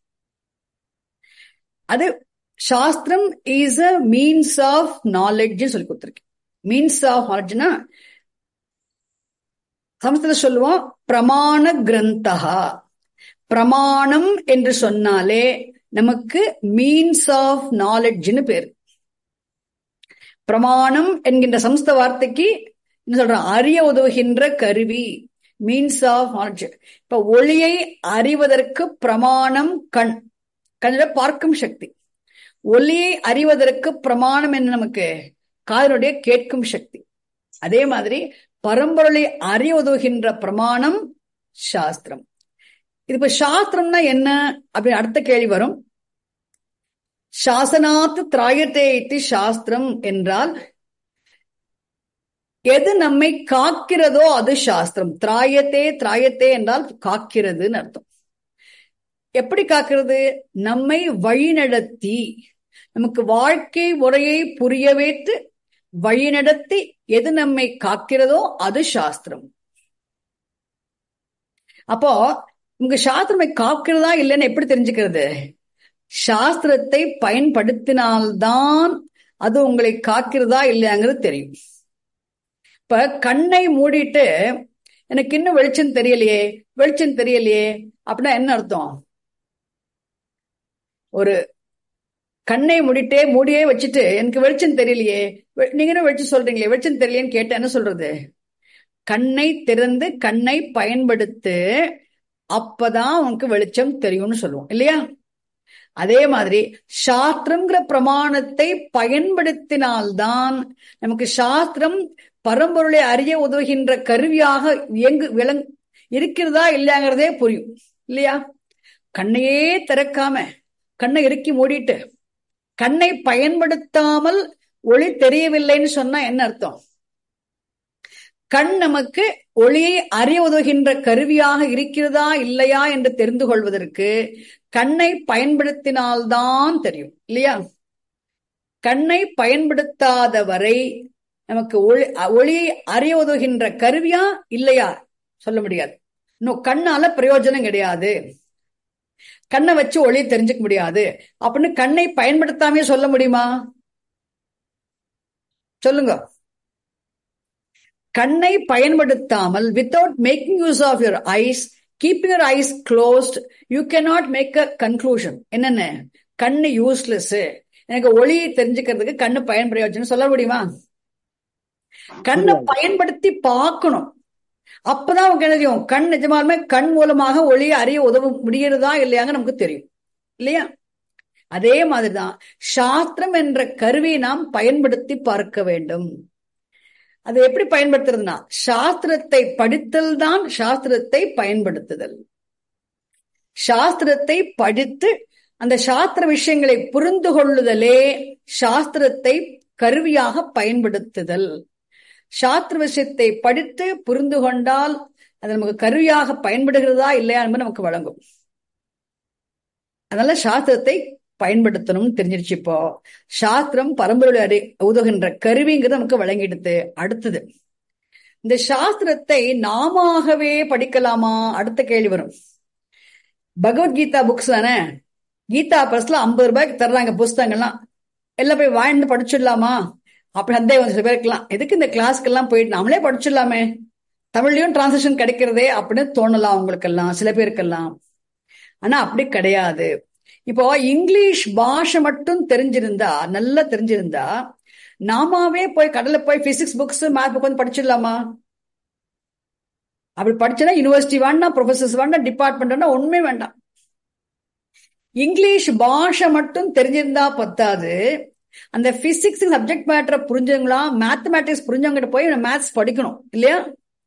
S1: அது சாஸ்திரம் is a means of knowledge சொல்லி கொடுத்திருக்கேன். மீன்ஸ் ஆஃப் நாலெட்ஜ்னா சமஸ்கிருதத்துல சொல்லுவோம் பிரமாண கிரந்தகா. பிரமாணம் என்று சொன்னாலே நமக்கு மீன்ஸ் ஆஃப் நாலெட்ஜ்னு பேரு. பிரமாணம் என்கின்ற சமஸ்கிருத வார்த்தைக்கு என்ன சொல்றோம்? அறிய உதவுகின்ற கருவி, மீன்ஸ் ஆஃப் நாலெட்ஜ். இப்ப ஒளியை அறிவதற்கு பிரமாணம் கண், கண்ணில் பார்க்கும் சக்தி. ஒளியை அறிவதற்கு பிரமாணம் என்ன? நமக்கு காதனுடைய கேட்கும் சக்தி. அதே மாதிரி பரம்பொருளை அறிய உதவுகின்ற பிரமாணம் சாஸ்திரம். இது இப்ப சாஸ்திரம்னா என்ன அப்படின்னு அடுத்த கேள்வி வரும். சாசனாத்து திராயத்தே இத்தி சாஸ்திரம் என்றால் எது நம்மை காக்கிறதோ அது சாஸ்திரம். திராயத்தே, திராயத்தே என்றால் காக்கிறதுன்னு அர்த்தம். எப்படி காக்கிறது? நம்மை வழிநடத்தி, நமக்கு வாழ்க்கை முறையை புரிய வைத்து வழிநடத்தி எது நம்மை காக்கிறதோ அது சாஸ்திரம். அப்போ உங்க சாஸ்திரமை காக்கிறதா இல்லைன்னு எப்படி தெரிஞ்சுக்கிறது? சாஸ்திரத்தை பயன்படுத்தினால்தான் அது உங்களை காக்கிறதா இல்லையாங்கிறது தெரியும். இப்ப கண்ணை மூடிட்டு எனக்கு இன்னும் வெளிச்சம் தெரியலையே, வெளிச்சம் தெரியலையே அப்படின்னா என்ன அர்த்தம்? ஒரு கண்ணை மூடியே வச்சுட்டு எனக்கு வெளிச்சம் தெரியலையே, நீங்க என்ன வெளிச்சம் சொல்றீங்களே, வெளிச்சம் தெரியலையேன்னு கேட்ட என்ன சொல்றது? கண்ணை திறந்து கண்ணை பயன்படுத்து, அப்பதான் உனக்கு வெளிச்சம் தெரியும்னு சொல்லுவோம் இல்லையா? அதே மாதிரி சாஸ்திரம்ங்கிற பிரமாணத்தை பயன்படுத்தினால்தான் நமக்கு சாஸ்திரம் பரம்பொருளை அறிய உதவுகின்ற கருவியாக இருக்கிறதா இல்லையாங்கிறதே புரியும் இல்லையா? கண்ணையே திறக்காம கண்ணை இறுக்கி மூடிட்டு கண்ணை பயன்படுத்தாமல் ஒளி தெரியவில்லைன்னு சொன்னா என்ன அர்த்தம்? கண் நமக்கு ஒளியை அறிய உதவுகின்ற கருவியாக இருக்கிறதா இல்லையா என்று தெரிந்து கொள்வதற்கு கண்ணை பயன்படுத்தினால்தான் தெரியும் இல்லையா? கண்ணை பயன்படுத்தாத வரை நமக்கு ஒளியை அறிய உதவுகின்ற கருவியா இல்லையா சொல்ல முடியாது. இன்னும் கண்ணால பிரயோஜனம் கிடையாது, கண்ணை வச்சு ஒளியை தெரிஞ்சுக்க முடியாது அப்படின்னு கண்ணை பயன்படுத்தாமே சொல்ல முடியுமா? சொல்லுங்க. கண்ணை பயன்படுத்தாமல், without making use of your eyes, keeping your eyes closed, you cannot make a conclusion. என்னென்ன? கண்ணு யூஸ்லெஸ், எனக்கு ஒளியை தெரிஞ்சுக்கிறதுக்கு கண்ணு பயன் பிரயோஜனம் சொல்ல முடியுமா? கண்ணை பயன்படுத்தி பார்க்கணும், அப்பதான் நமக்கு என்ன தெரியும்? கண் நிஜமாலுமே கண் மூலமாக ஒளியை அறிய உதவ முடிகிறதா இல்லையாங்க நமக்கு தெரியும் இல்லையா? அதே மாதிரிதான் சாஸ்திரம் என்ற கருவியை நாம் பயன்படுத்தி பார்க்க வேண்டும். அது எப்படி பயன்படுத்துறதுனா சாஸ்திரத்தை படித்தல் தான் சாஸ்திரத்தை பயன்படுத்துதல். சாஸ்திரத்தை படித்து அந்த சாஸ்திர விஷயங்களை புரிந்து கொள்ளுதலே சாஸ்திரத்தை கருவியாக பயன்படுத்துதல். சாஸ்திர விஷயத்தை படித்து புரிந்து கொண்டால் அது நமக்கு கருவியாக பயன்படுகிறதா இல்லையா என்பது நமக்கு வழங்கும். அதனால சாஸ்திரத்தை பயன்படுத்தணும்னு தெரிஞ்சிருச்சு. இப்போ சாஸ்திரம் பரம்பொருளை உதவுகின்ற கருவிங்கிறது நமக்கு வழங்கிடுது. அடுத்தது இந்த சாஸ்திரத்தை நாமவே படிக்கலாமா? அடுத்த கேள்வி வரும். பகவத்கீதா புக்ஸ் தானே, கீதா பிரஸ்ல 50 ரூபாய்க்கு தர்றாங்க புஸ்தகங்கள்லாம், எல்லாம் போய் வாழ்ந்து படிச்சிடலாமா அப்படி சந்தேகம் சில பேருக்கலாம். எதுக்கு இந்த கிளாஸ்க்கு எல்லாம் போயிட்டு நாமளே படிச்சிடலாமே, தமிழ்லயும் டிரான்ஸ்லேஷன் கிடைக்கிறதே அப்படின்னு தோணலாம் உங்களுக்கெல்லாம், சில பேருக்கெல்லாம். ஆனா அப்படி கிடையாது. இப்போ இங்கிலீஷ் பாஷை மட்டும் தெரிஞ்சிருந்தா, நல்லா தெரிஞ்சிருந்தா, நாமாவே போய் கடல்ல போய் பிசிக்ஸ் புக்ஸ் மேத் புக் வந்து படிச்சிடலாமா? அப்படி படிச்சா யூனிவர்சிட்டி வேண்டாம், ப்ரொஃபசர்ஸ் வேண்டாம், டிபார்ட்மெண்ட் வேண்டாம், ஒண்ணுமே வேண்டாம். இங்கிலீஷ் பாஷை மட்டும் தெரிஞ்சிருந்தா பத்தாது, அந்த பிசிக்ஸ் சப்ஜெக்ட் மேட்டரை புரிஞ்சவங்களா, மேத்தமேட்டிக்ஸ் புரிஞ்சவங்கிட்ட போய் மேத்ஸ் படிக்கணும் இல்லையா?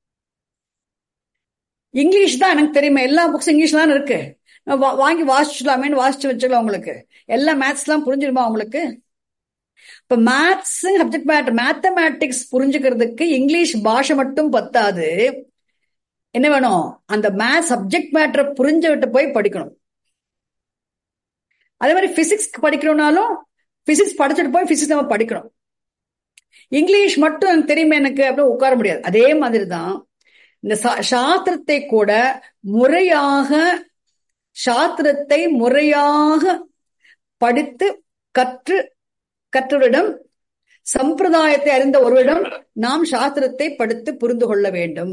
S1: இங்கிலீஷ் தான் எனக்கு தெரியுமா, எல்லா புக்ஸும் இங்கிலீஷ் தான் இருக்கு, வாங்கி வாசிச்சுலாமேன்னு வாசிச்சு வச்சுக்கலாம். உங்களுக்கு எல்லா மேத்ஸ் எல்லாம் புரிஞ்சிருமா உங்களுக்கு? இப்ப மேத்ஸ் சப்ஜெக்ட் மேட்டர், மேத்தமேட்டிக்ஸ் புரிஞ்சுக்கிறதுக்கு இங்கிலீஷ் பாஷை மட்டும் பத்தாது, என்ன வேணும், அந்த மேத்ஸ் சப்ஜெக்ட் மேட்டரை புரிஞ்சுவிட்டு போய் படிக்கணும். அதே மாதிரி பிசிக்ஸ் படிக்கணும்னாலும் பிசிக்ஸ் படிச்சுட்டு போய் பிசிக்ஸ் நம்ம படிக்கணும். இங்கிலீஷ் மட்டும் எனக்கு தெரியுமே எனக்கு அப்படின்னு உட்கார முடியாது. அதே மாதிரிதான் இந்த சாஸ்திரத்தை கூட முறையாக படித்து கற்றவரிடம், சம்பிரதாயத்தை அறிந்த ஒருவரிடம் நாம் சாஸ்திரத்தை படித்து புரிந்து கொள்ள வேண்டும்.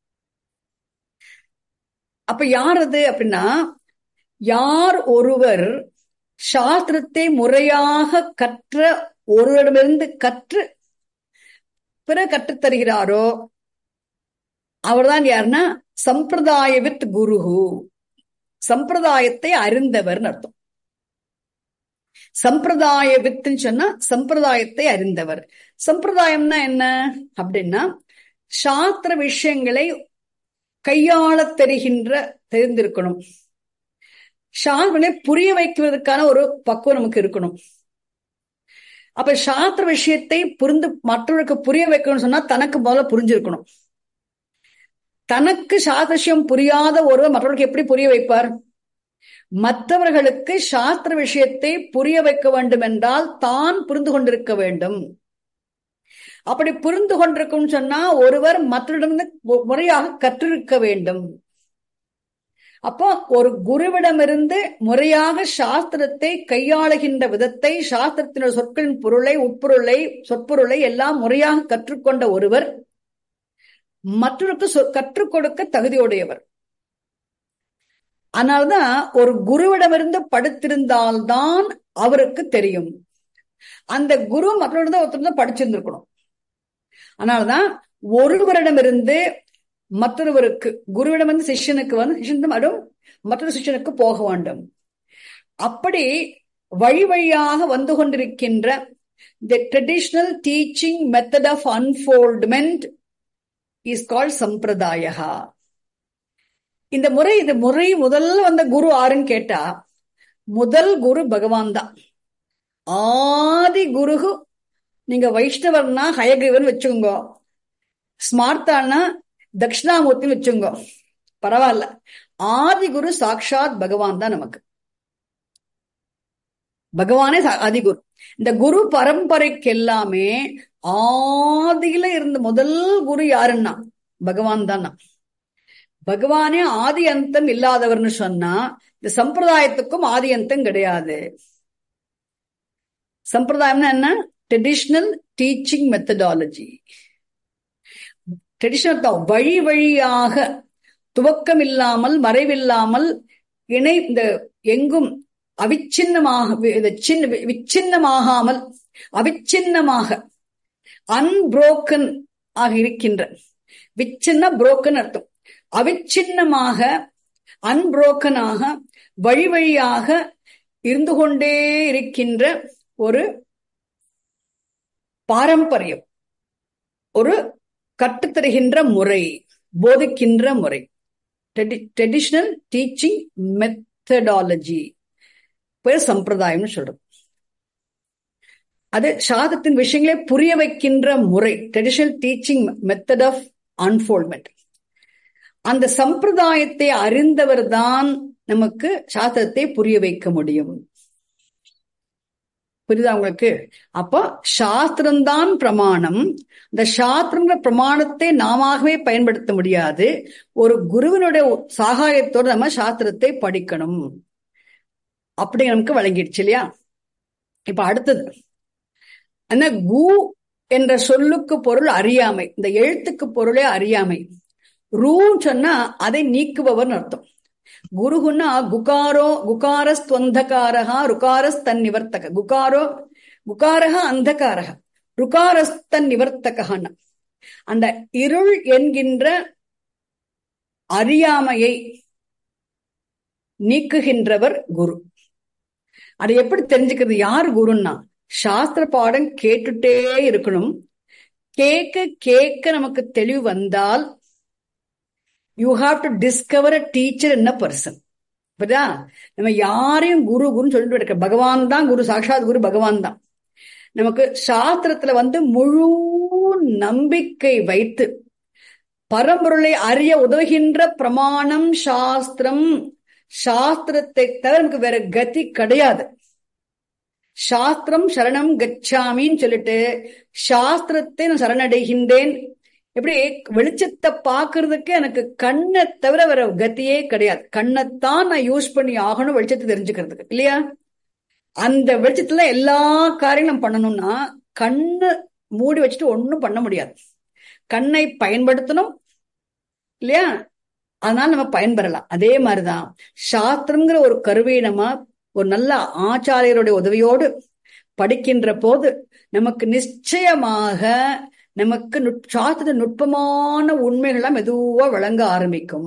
S1: அப்ப யார் அது அப்படின்னா, யார் ஒருவர் சாஸ்திரத்தை முறையாக கற்ற ஒருவரிடமிருந்து கற்று பிறகு கற்றுத் தருகிறாரோ அவர்தான் யாருன்னா சம்பிரதாயவித் குருஹு, சம்பிரதாயத்தை அறிந்தவர் அர்த்தம். சம்பிரதாயவித்துன்னு சொன்னா சம்பிரதாயத்தை அறிந்தவர். சம்பிரதாயம்னா என்ன அப்படின்னா, சாஸ்திர விஷயங்களை கையாள தெரிந்திருக்கணும், சாஸ்திரங்களை புரிய வைக்கிறதுக்கான ஒரு பக்குவம் நமக்கு இருக்கணும். அப்ப சாஸ்திர விஷயத்தை மற்றவருக்கு புரிய வைக்கணும்னு சொன்னா தனக்கு முதல்ல புரிஞ்சிருக்கணும். தனக்கு சாஸ்திர விஷயம் புரியாத ஒருவர் மற்றவர்களுக்கு எப்படி புரிய வைப்பார்? மற்றவர்களுக்கு சாஸ்திர விஷயத்தை புரிய வைக்க வேண்டும் என்றால் தான் புரிந்து கொண்டிருக்க வேண்டும். அப்படி புரிந்து கொண்டிருக்கும் சொன்னா ஒருவர் மற்றவரிடமிருந்து முறையாக கற்றிருக்க வேண்டும். அப்போ ஒரு குருவிடமிருந்து முறையாக சாஸ்திரத்தை கையாளுகின்ற விதத்தை, சாஸ்திரத்தினுடைய சொற்களின் பொருளை, உட்பொருளை, சொற்பொருளை எல்லாம் முறையாக கற்றுக்கொண்ட ஒருவர் மற்றவருக்கு கற்றுக் கொடுக்க தகுதியுடையவர். அதனால்தான் ஒரு குருவிடமிருந்து படித்திருந்தால்தான் அவருக்கு தெரியும். அந்த குரு மற்றவரிடம் ஒருத்தர் படிச்சிருந்திருக்கணும். அதனாலதான் ஒருவரிடமிருந்து மற்றொருவருக்கு, குருவிடமிருந்து சிஷ்யனுக்கு சிஷ்யனும் மற்றொரு சிஷ்யனுக்கு போக வேண்டும். அப்படி வழி வழியாக வந்து கொண்டிருக்கின்ற the traditional teaching method of unfoldment is called sampradaya. இந்த முறை முதல்ல வந்த குரு ஆருன்னு கேட்டா, முதல் குரு பகவான் தான். ஆதி குரு, நீங்க வைஷ்ணவர்னா ஹயகிரீவன் வச்சுக்கோங்க, ஸ்மார்த்தானா தட்சிணாமூர்த்தி வச்சுங்க, பரவாயில்ல. ஆதி குரு சாட்சாத் பகவான் தான் நமக்கு. பகவானே ஆதி குரு. இந்த குரு பரம்பரைக்கு எல்லாமே ஆதியில இருந்த முதல் குரு யாருன்னா பகவான் தான். பகவானே ஆதி அந்தம் இல்லாதவர்னு சொன்னா இந்த சம்பிரதாயத்துக்கும் ஆதி அந்தம் கிடையாது. சம்பிரதாயம்னா என்ன? Traditional teaching methodology. ட்ரெடிஷனல் வழி வழியாக துவக்கம் இல்லாமல் மறைவில்லாமல் இந்த எங்கும் விச்சின்னமாகாமல் அவிச்சின்னமாக அன்புரோக்கன் ஆக இருக்கின்ற, விச்சின்ன புரோக்கன் அர்த்தம், அவிச்சின்னமாக அன்புரோக்கனாக வழி வழியாக இருந்து கொண்டே இருக்கின்ற ஒரு பாரம்பரியம், ஒரு கற்றுத்தருகின்ற முறை, போதிக்கின்ற முறை, ட்ரெடிஷனல் டீச்சிங் மெத்தடாலஜி பேர் சம்பிரதாயம்னு சொல்றோம். அது சாஸ்திரத்தின் விஷயங்களை புரிய வைக்கின்ற முறை, traditional teaching method of unfoldment. அந்த சம்பிரதாயத்தை அறிந்தவர் தான் நமக்கு சாஸ்திரத்தை புரிய வைக்க முடியும். புரியுதா உங்களுக்கு? அப்போ சாஸ்திரம்தான் பிரமாணம். இந்த சாஸ்திரங்கிற பிரமாணத்தை நாமவே பயன்படுத்த முடியாது. ஒரு குருவினுடைய சகாயத்தோடு நம்ம சாஸ்திரத்தை படிக்கணும். அப்படி நமக்கு வழங்கிடுச்சு இல்லையா? இப்ப அடுத்தது என்ன? கு என்ற சொல்லுக்கு பொருள் அறியாமை. இந்த எழுத்துக்கு பொருளே அறியாமை. ரூன்னு சொன்னா அதை நீக்குபவர் அர்த்தம். குருகுன்னா குகாரோ குகாரஸ்துவந்தகாரகா ருகாரஸ்தன் நிவர்த்தக. குகாரக அந்தகாரக ருகாரஸ்தன் நிவர்த்தகன்னா அந்த இருள் என்கின்ற அறியாமையை நீக்குகின்றவர் குரு. அதை எப்படி தெரிஞ்சுக்கிறது? யார் குருன்னா, சாஸ்திர பாடம் கேட்டுட்டே இருக்கணும். கேட்க கேட்க நமக்கு தெளிவு வந்தால் you have to discover a teacher in a person. புரியுதா? நம்ம யாரையும் குரு குருன்னு சொல்லிட்டு இருக்க, பகவான் தான் குரு, சாட்சாத் குரு பகவான் தான். நமக்கு சாஸ்திரத்துல முழு நம்பிக்கை வைத்து பரம்பொருளை அறிய உதவுகின்ற பிரமாணம் சாஸ்திரம். சாஸ்திரத்தை தவிர நமக்கு வேற கதி கிடையாது. சாஸ்திரம் சரணம் கச்சாமின்னு சொல்லிட்டு சாஸ்திரத்தை நான் சரணடைகின்றேன். எப்படி வெளிச்சத்தை பாக்குறதுக்கு எனக்கு கண்ணை தவிர வேற கத்தியே கிடையாது. கண்ணைத்தான் நான் யூஸ் பண்ணி ஆகணும் வெளிச்சத்தை தெரிஞ்சுக்கிறதுக்கு, இல்லையா? அந்த வெளிச்சத்துல எல்லா காரியங்களும் பண்ணணும்னா கண்ணு மூடி வச்சுட்டு ஒன்னும் பண்ண முடியாது. கண்ணை பயன்படுத்தணும் இல்லையா? அதனால நம்ம பயன்பெறலாம். அதே மாதிரிதான் சாஸ்திரம்ங்கிற ஒரு கருவியை நம்ம ஒரு நல்ல ஆச்சாரியருடைய உதவியோடு படிக்கின்ற போது நமக்கு நிச்சயமாக நமக்கு சாஸ்திர நுட்பமான உண்மைகள்லாம் மெதுவா விளங்க ஆரம்பிக்கும்.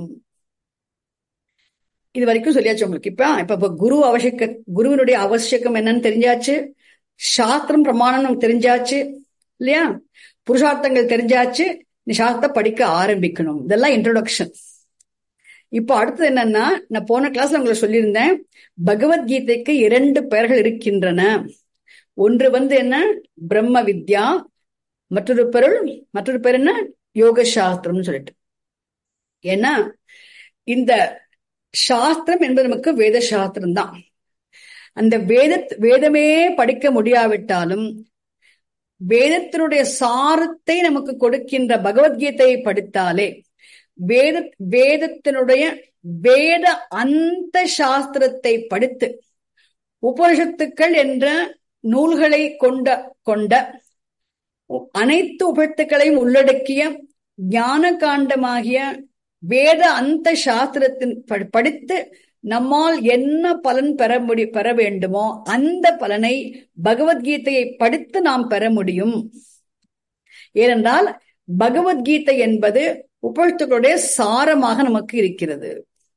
S1: இது வரைக்கும் சொல்லியாச்சு உங்களுக்கு. இப்ப குருவினுடைய அவசியக்கம் என்னன்னு தெரிஞ்சாச்சு. சாஸ்திரம் பிரமாணம் நமக்கு தெரிஞ்சாச்சு இல்லையா? புருஷார்த்தங்கள் தெரிஞ்சாச்சு. நீ சாஸ்திரத்தை படிக்க ஆரம்பிக்கணும். இதெல்லாம் இன்ட்ரோடக்ஷன். இப்போ அடுத்தது என்னன்னா, நான் போன கிளாஸ்ல உங்களுக்கு சொல்லியிருந்தேன், பகவத்கீதைக்கு 2 பெயர்கள் இருக்கின்றன. ஒன்று என்ன? பிரம்ம வித்யா. மற்றொரு பேர் என்ன? யோக சாஸ்திரம்னு சொல்லிட்டு. ஏன்னா இந்த சாஸ்திரம் என்பது நமக்கு வேத சாஸ்திரம் தான். அந்த வேதமே படிக்க முடியாவிட்டாலும் வேதத்தினுடைய சாரத்தை நமக்கு கொடுக்கின்ற பகவத்கீதையை படித்தாலே வேதத்தினுடைய வேத அந்த சாஸ்திரத்தை படித்து உபனிஷத்துக்கள் என்ற நூல்களை கொண்ட அனைத்து உபனிஷத்துக்களையும் உள்ளடக்கிய ஞான காண்டமாகிய வேத அந்த சாஸ்திரத்தின் படித்து நம்மால் என்ன பலன் பெற வேண்டுமோ அந்த பலனை பகவத்கீதையை படித்து நாம் பெற முடியும். ஏனென்றால் பகவத்கீதை என்பது உபனிஷத்துக்களுடைய சாரமாக நமக்கு இருக்கிறது.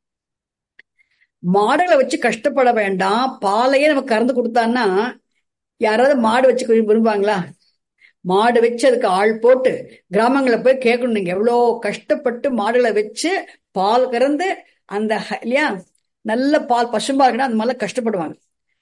S1: மாடுகளை வச்சு கஷ்டப்பட வேண்டாம். பாலையே நமக்கு கறந்து கொடுத்தான்னா யாராவது மாடு வச்சு விரும்புவாங்களா? மாடு வச்சு அதுக்கு ஆள் போட்டு கிராமங்களை போய் கேட்கணும், நீங்க எவ்வளவு கஷ்டப்பட்டு மாடுகளை வச்சு பால் கறந்து அந்த இல்லையா நல்ல பால் பசும்பால் அந்த மாதிரிலாம் கஷ்டப்படுவாங்க.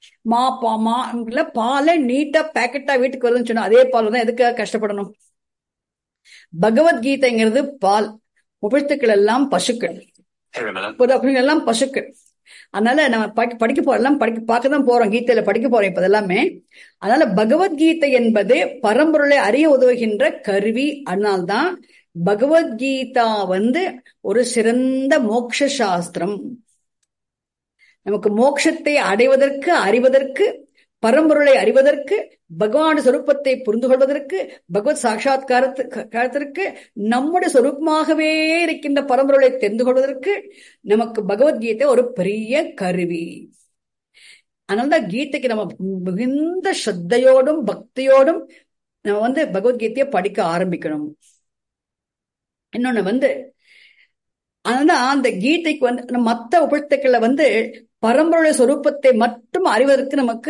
S1: பாலை நீட்டா பேக்கெட்டா வீட்டுக்கு வருதுன்னு சொன்னா அதே பால் தான் எதுக்காக கஷ்டப்படணும்? பகவத்கீதைங்கிறது பால், உபனிஷத்துக்கள் எல்லாம் பசுக்கள், எல்லாம் பசுக்கள். அதனால நம்ம படிக்க போறோம், பார்க்கதான் போறோம், கீதையில படிக்க போறோம் இப்ப எல்லாமே. அதனால பகவத்கீதை என்பது பரம்பொருளை அறிய உதவுகின்ற கருவி. அதனால்தான் பகவத்கீதா ஒரு சிறந்த மோட்ச சாஸ்திரம். நமக்கு மோட்சத்தை அடைவதற்கு, அறிவதற்கு, பரம்பொருளை அறிவதற்கு, பகவானுடைய சொரூபத்தை புரிந்து கொள்வதற்கு, பகவத் சாட்சாத்காரத்திற்கு, நம்முடைய சொரூபமாகவே இருக்கின்ற பரம்பொருளை தெரிந்து கொள்வதற்கு நமக்கு பகவத்கீதை ஒரு பெரிய கருவி. அதனால்தான் கீதைக்கு நம்ம மிகுந்த ஸ்ரத்தையோடும் பக்தியோடும் நம்ம பகவத்கீதையை படிக்க ஆரம்பிக்கணும். இன்னொன்னு அதனால அந்த கீதைக்கு மத்த உபனிஷத்துக்களை பரம்பொருளை சொரூபத்தை மட்டும் அறிவதற்கு நமக்கு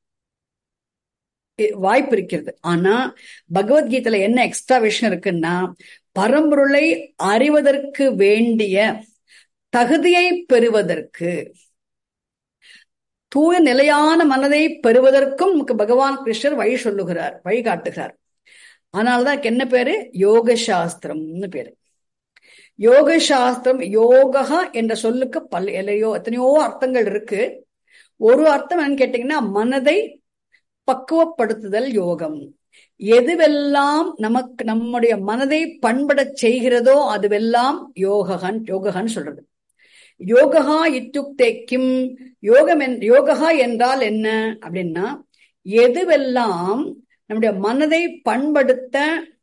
S1: வாய்ப்பு இருக்கிறது. ஆனா பகவத்கீதையில என்ன எக்ஸ்ட்ரா விஷயம் இருக்குன்னா, பரம்பொருளை அறிவதற்கு வேண்டிய தகுதியை பெறுவதற்கு, தூய நிலையான மனதை பெறுவதற்கும் நமக்கு பகவான் கிருஷ்ணர் வழிகாட்டுகிறார். அதனாலதான் என்ன பேரு? யோக சாஸ்திரம்னு பேரு. யோக சாஸ்திரம், யோகா என்ற சொல்லுக்கு எத்தனையோ அர்த்தங்கள் இருக்கு. ஒரு அர்த்தம் என்னன்னு கேட்டீங்கன்னா, மனதை பக்குவப்படுத்துதல் யோகம். எதுவெல்லாம் நமக்கு நம்முடைய மனதை பண்படச் செய்கிறதோ அதுவெல்லாம் யோககான்னு சொல்றது. யோகா இத்துக்தே கிம், யோகா என்றால் என்ன அப்படின்னா, எதுவெல்லாம் நம்முடைய மனதை பண்படுத்த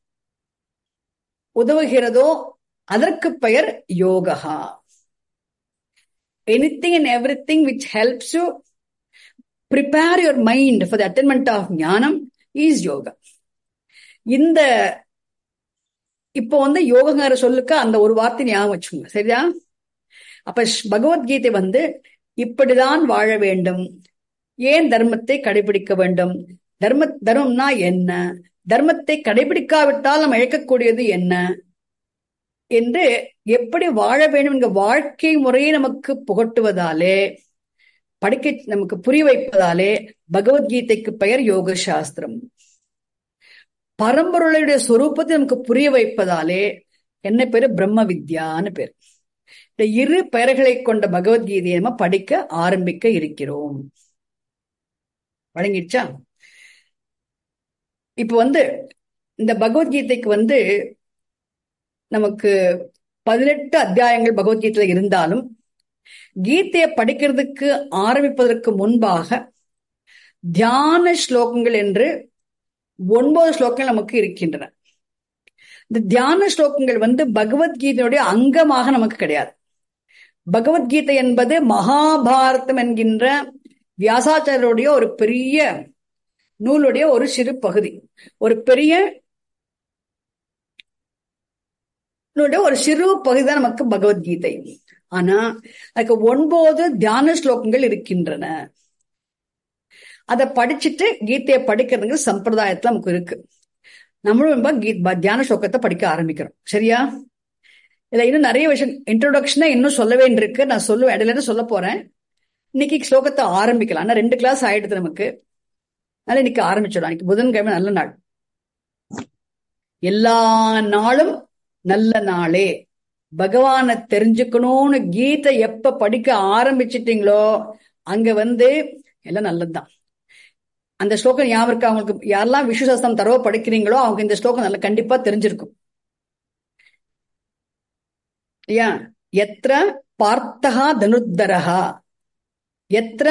S1: உதவுகிறதோ அதற்கு பெயர் yoga. Anything and everything which helps you prepare your mind for the attainment of ஞானம் is yoga. இந்த இப்போ யோகங்கிற சொல்லுக்கு அந்த ஒரு வார்த்தை ஞாபகம் வச்சுங்க, சரியா? அப்ப பகவத்கீதை இப்படிதான் வாழ வேண்டும், ஏன் தர்மத்தை கடைபிடிக்க வேண்டும், தர்மம்னா என்ன, தர்மத்தை கடைபிடிக்காவிட்டால் நம்ம இழக்கக்கூடியது என்ன என்று எப்படி வாழ வேண்டும் என்கிற வாழ்க்கை முறையை நமக்கு புகட்டுவதாலே, நமக்கு புரிய வைப்பதாலே பகவத்கீதைக்கு பெயர் யோக சாஸ்திரம். பரம்பொருளுடைய சொரூபத்தை நமக்கு புரிய வைப்பதாலே என்ன பேரு? பிரம்ம வித்யான்னு பேர். இந்த இரு பெயர்களை கொண்ட பகவத்கீதையை நம்ம படிக்க ஆரம்பிக்க இருக்கிறோம். வழங்கிடுச்சா? இப்ப இந்த பகவத்கீதைக்கு நமக்கு 18 அத்தியாயங்கள் பகவத்கீதையில இருந்தாலும் கீதையை படிக்கிறதுக்கு ஆரம்பிப்பதற்கு முன்பாக தியான ஸ்லோகங்கள் என்று 9 ஸ்லோகங்கள் நமக்கு இருக்கின்றன. இந்த தியான ஸ்லோகங்கள் பகவத்கீதையுடைய அங்கமாக நமக்கு கிடையாது. பகவத்கீதை என்பது மகாபாரதம் என்கின்ற வியாசாச்சாரியருடைய ஒரு பெரிய நூலுடைய ஒரு சிறு பகுதி, ஒரு பெரிய ஒரு சிறு பகுதிதான் நமக்கு பகவத்கீதை. ஆனா அதுக்கு 9 தியான ஸ்லோகங்கள் இருக்கின்றன. அதை படிச்சுட்டு கீதையை படிக்கிறதுங்க சம்பிரதாயத்துல நமக்கு இருக்கு. நம்மளும் தியான ஸ்லோகத்தை படிக்க ஆரம்பிக்கிறோம், சரியா? இதுல இன்னும் நிறைய விஷயம் இன்ட்ரோடக்ஷனா இன்னும் சொல்ல வேண்டியிருக்கு. நான் சொல்லுவேன், இடையில சொல்ல போறேன். இன்னைக்கு ஸ்லோகத்தை ஆரம்பிக்கலாம். ஆனா 2 கிளாஸ் ஆயிடுது நமக்கு, அதனால இன்னைக்கு ஆரம்பிச்சிடலாம். இன்னைக்கு புதன்கிழமை நல்ல நாள். எல்லா நாளும் நல்ல நாளே. பகவானை தெரிஞ்சுக்கணும்னு கீதை எப்ப படிக்க ஆரம்பிச்சிட்டீங்களோ அங்க எல்லாம் நல்லதுதான். அந்த ஸ்லோகம் ஞாபகம் இருக்கு அவங்களுக்கு? யாரெல்லாம் விஷ்ணு சஹஸ்ரநாமம் தரவா படிக்கிறீங்களோ அவங்க இந்த ஸ்லோகம் நல்லா கண்டிப்பா தெரிஞ்சிருக்கும். ஏன்? எத்திர பார்த்தகா தனுத்தரஹா, எத்திர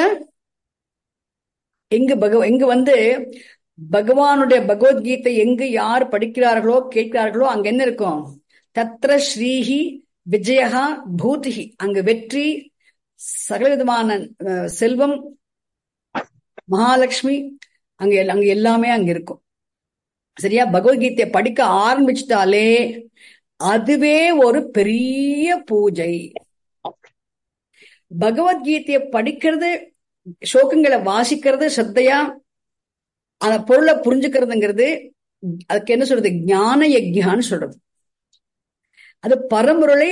S1: எங்கு பகவானுடைய பகவத்கீதை எங்கு யார் படிக்கிறார்களோ கேட்கிறார்களோ அங்க என்ன இருக்கும்? தத்ர ஸ்ரீஹி விஜயா பூதிஹி, அங்கு வெற்றி, சகலவிதமான செல்வம், மகாலட்சுமி, அங்க எல்லாமே அங்க இருக்கும், சரியா? பகவத்கீதையை படிக்க ஆரம்பிச்சுட்டாலே அதுவே ஒரு பெரிய பூஜை. பகவத்கீதையை படிக்கிறது, ஸ்லோகங்களை வாசிக்கிறது, ஸ்ரத்தையா அந்த பொருளை புரிஞ்சுக்கிறதுங்கிறது அதுக்கு என்ன சொல்றது? ஞான யஜ்ஞான்னு சொல்றது. அது பரம்பொருளை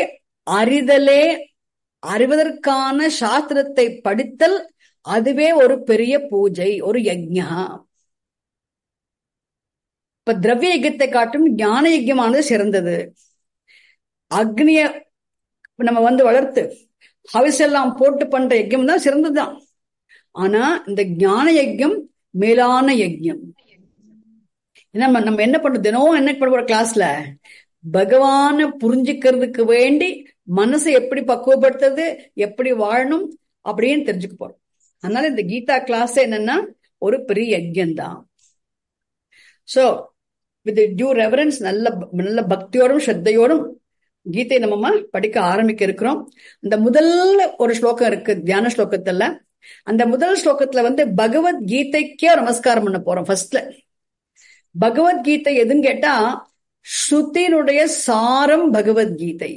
S1: அறிவதற்கான சாஸ்திரத்தை படித்தல், அதுவே ஒரு பெரிய பூஜை, ஒரு யஜ்ஞா. இப்ப திரவிய யஜ்ஞத்தை காட்டும் ஞான யஜ்ஞமானது சிறந்தது. அக்னிய நம்ம வளர்த்து ஹவிசெல்லாம் போட்டு பண்ற யஜ்ஞம் தான் சிறந்ததுதான். ஆனா இந்த ஞான யஜ்ஞம் மேலான யஜ்ஞம். நம்ம என்ன பண்றோம்? தினமும் என்ன பண்ணுவோம் கிளாஸ்ல? பகவான புரிஞ்சுக்கிறதுக்கு வேண்டி மனசை எப்படி பக்குவப்படுத்துறது, எப்படி வாழணும் அப்படின்னு தெரிஞ்சுக்க போறோம். அதனால இந்த கீதா கிளாஸ் என்னன்னா ஒரு பெரிய யஜ்ஞம் தான். சோ வித் டியூ ரெவரன்ஸ், நல்ல பக்தியோடும் ஸ்ரத்தையோடும் கீதை நம்ம படிக்க ஆரம்பிக்க இருக்கிறோம். இந்த முதல் ஒரு ஸ்லோகம் இருக்கு தியான ஸ்லோகத்துல. அந்த முதல் ஸ்லோகத்துல பகவத்கீதைக்கே நமஸ்காரம் பண்ண போறோம். ஃபர்ஸ்ட்ல பகவத்கீதை எதுன்னு கேட்டா ஸ்ருதியினுடைய சாரம் பகவத்கீதை.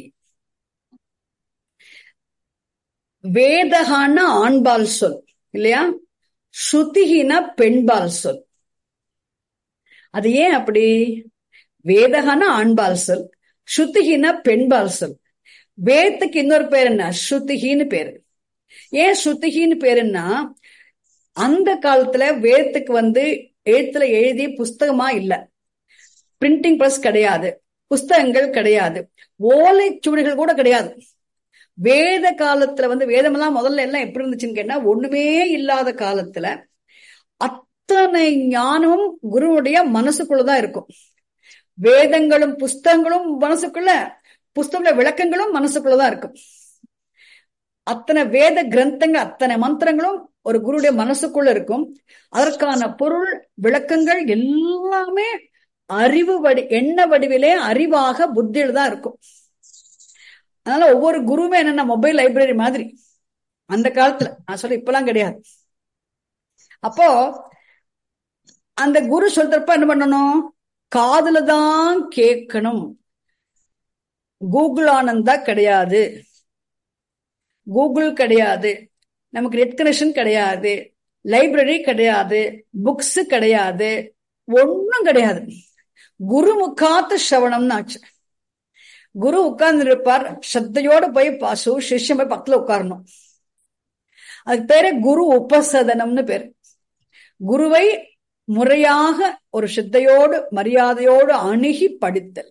S1: வேதகான ஆண்பால் சொல் இல்லையா, ஸ்ருதிஹின பெண்பால் சொல். அது ஏன் அப்படி? வேதகான ஆண்பால் சொல், ஸ்ருதிஹின பெண்பால் சொல். வேதத்துக்கு இன்னொரு பேர் என்ன? ஸ்ருதிஹின்னு பேரு. ஏன் ஸ்ருதிஹின்னு பேருன்னா, அந்த காலத்துல வேதத்துக்கு எழுத்துல எழுதி புஸ்தகமா இல்ல, பிரிண்டிங் பிரஸ் கிடையாது, புஸ்தகங்கள் கிடையாது, ஓலைச்சுவடிகள் கூட கிடையாது. வேத காலத்துல வேதமெல்லாம் முதல்ல எல்லாம் எப்படி இருந்துச்சுன்னு கேட்டா, ஒண்ணுமே இல்லாத காலத்துல அத்தனை ஞானமும் குருவுடைய மனசுக்குள்ளதான் இருக்கும். வேதங்களும் புஸ்தகங்களும் மனசுக்குள்ள, புஸ்தக விளக்கங்களும் மனசுக்குள்ளதான் இருக்கும். அத்தனை வேத கிரந்தங்கள், அத்தனை மந்திரங்களும் ஒரு குருடைய மனசுக்குள்ள இருக்கும். அதற்கான பொருள் விளக்கங்கள் எல்லாமே அறிவு எண்ண வடிவிலே அறிவாக புத்தியில தான் இருக்கும். அதனால ஒவ்வொரு குருவுமே என்னன்னா மொபைல் லைப்ரரி மாதிரி. அந்த காலத்துல நான் சொல்ல, இப்பெல்லாம் கிடையாது. அப்போ அந்த குரு சொல்றப்ப என்ன பண்ணணும்? காதுல தான் கேட்கணும். கூகுள் ஆனந்தா கிடையாது, கூகுள் கிடையாது, நமக்கு நெட் கனெக்ஷன் கிடையாது, லைப்ரரி கிடையாது, புக்ஸ் கிடையாது, ஒன்னும் கிடையாது. குரு முக்காத்து சிரவணம்னு ஆச்சு. குரு உட்கார்ந்து இருப்பார், ஸ்ரத்தையோட போய் பாசு சிஷ்யம் போய் பக்கத்துல உட்காரணும். அதுக்கு பேரு குரு உபசதனம்னு பேரு. குருவை முறையாக ஒரு சித்தையோடு மரியாதையோடு அணுகி படித்தல்.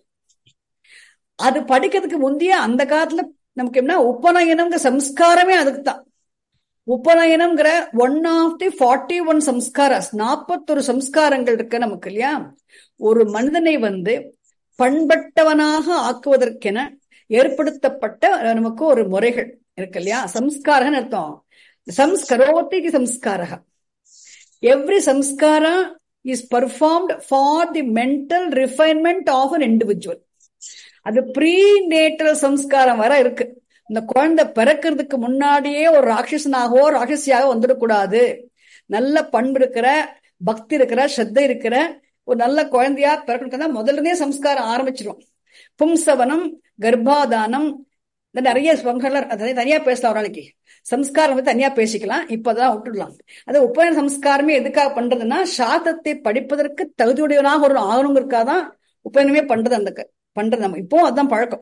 S1: அது படிக்கிறதுக்கு முந்தைய அந்த காலத்துல நமக்கு என்ன உபநயனம்ங்கிற சம்ஸ்காரமே அதுக்கு தான். உபநயனம்ங்கிற 1 of the 41 சம்ஸ்காரஸ், 41 சம்ஸ்காரங்கள் இருக்கு நமக்கு இல்லையா. ஒரு மனிதனை பண்பட்டவனாக ஆக்குவதற்கென ஏற்படுத்தப்பட்ட நமக்கு ஒரு முறைகள் இருக்கு இல்லையா. சம்ஸ்காரன்னு அர்த்தம். சம்ஸ்கரோதி சம்ஸ்காரக. Every samskara is performed for the mental refinement of an individual. அது ப்ரீநேட்டல் சம்ஸ்காரம் வர இருக்கு. இந்த குழந்தை பிறக்கிறதுக்கு முன்னாடியே ஒரு ராட்சசனாகவோ ராட்சசியாக வந்துடக்கூடாது. நல்ல பண்பு இருக்கிற, பக்தி இருக்கிற, ஸ்ரத்தை இருக்கிற ஒரு நல்ல குழந்தையா பிறக்கணும். முதல்ல சம்ஸ்காரம் ஆரம்பிச்சிடும். பும்சவனம், கர்ப்பாதானம், நிறைய தனியா பேசலாம். ஒரு நாளைக்கு சம்ஸ்காரம் தனியா பேசிக்கலாம், இப்பதான் விட்டுடலாம். அது உபநயன சம்ஸ்காரமே எதுக்காக பண்றதுன்னா, சாஸ்திரத்தை படிப்பதற்கு தகுதியுடையவனாக ஒரு ஆகணுங்கிறதுக்காதான் உபநயனமே பண்றது நம்ம இப்போ அதுதான் பழக்கம்.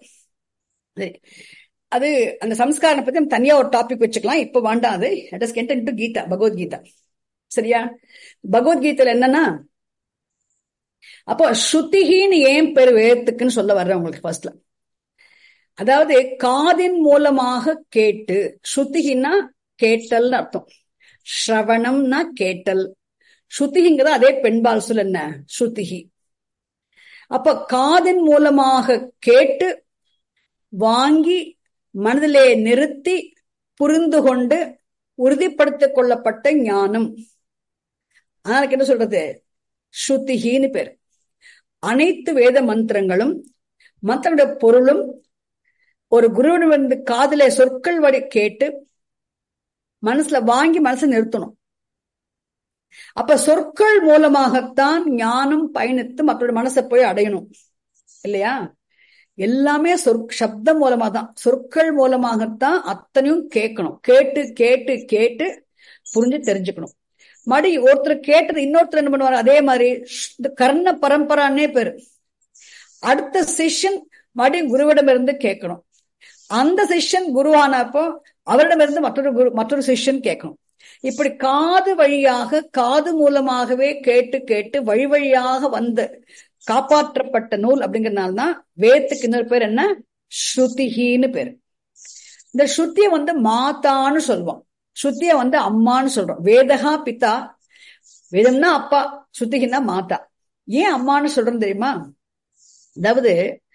S1: அது அந்த சம்ஸ்காரம் பத்தி நம்ம தனியா ஒரு டாபிக் வச்சுக்கலாம், இப்ப வேண்டாம். அது let us get into Gita, Bhagavad Gita. சரியா? பகவத்கீதையில என்னன்னா, அப்போ ஸ்ருதிஹின்னு ஏன் பேரு வேதத்துக்குன்னு சொல்ல வர்றேன் உங்களுக்கு ஃபர்ஸ்ட்ல. அதாவது காதின் மூலமாக கேட்டு, ஸ்ருதிஹின்னா கேட்டல்னு அர்த்தம், ஸ்ரவணம்னா கேட்டல், ஸ்ருதிங்கிறது அதே பெண்பால் சொல் என்ன, ஸ்ருதிஹி. அப்ப காதின் மூலமாக கேட்டு வாங்கி மனதிலே நிறுத்தி புரிந்து கொண்டு உறுதிப்படுத்திக் கொள்ளப்பட்ட ஞானம். அதனால என்ன சொல்றது, ஸ்ருதிஹின்னு பேரு. அனைத்து வேத மந்திரங்களும் மந்திரனுடைய பொருளும் ஒரு குருவிடம் காதிலே சொற்கள் வழி கேட்டு மனசுல வாங்கி மனசை நிறுத்தணும். அப்ப சொற்கள் மூலமாகத்தான் ஞானம் பயணித்து மற்றொரு மனசை போய் அடையணும் இல்லையா. எல்லாமே சப்தம் மூலமா தான், சொற்கள் மூலமாகத்தான் அத்தனையும் கேட்கணும். கேட்டு கேட்டு கேட்டு புரிஞ்சு தெரிஞ்சுக்கணும். மடி ஒருத்தர் கேட்டது இன்னொருத்தர் என்ன பண்ணுவாரு, அதே மாதிரி கர்ண பரம்பரான்னே பேரு. அடுத்த சிஷ்யன் மடி குருவிடமிருந்து கேட்கணும். அந்த சிஷ்யன் குருவானப்போ அவரிடமிருந்து மற்றொரு சிஷ்யன் கேட்கணும். இப்படி காது வழியாக, காது மூலமாகவே கேட்டு கேட்டு வழி வழியாக வந்து காப்பாற்றப்பட்ட நூல் அப்படிங்கறதுனால்தான் வேதத்துக்கு இன்னொரு பேர் என்ன, ஸ்ருதிஹின்னு பேரு. இந்த ஸ்ருதிய மாதான்னு சொல்லுவோம், ஸ்ருதிய அம்மான்னு சொல்றோம். வேதகா பிதா, வேதம்னா அப்பா, ஸ்ருதிஹின்னா மாதா. ஏன் அம்மான்னு சொல்றோம் தெரியுமா? அதாவது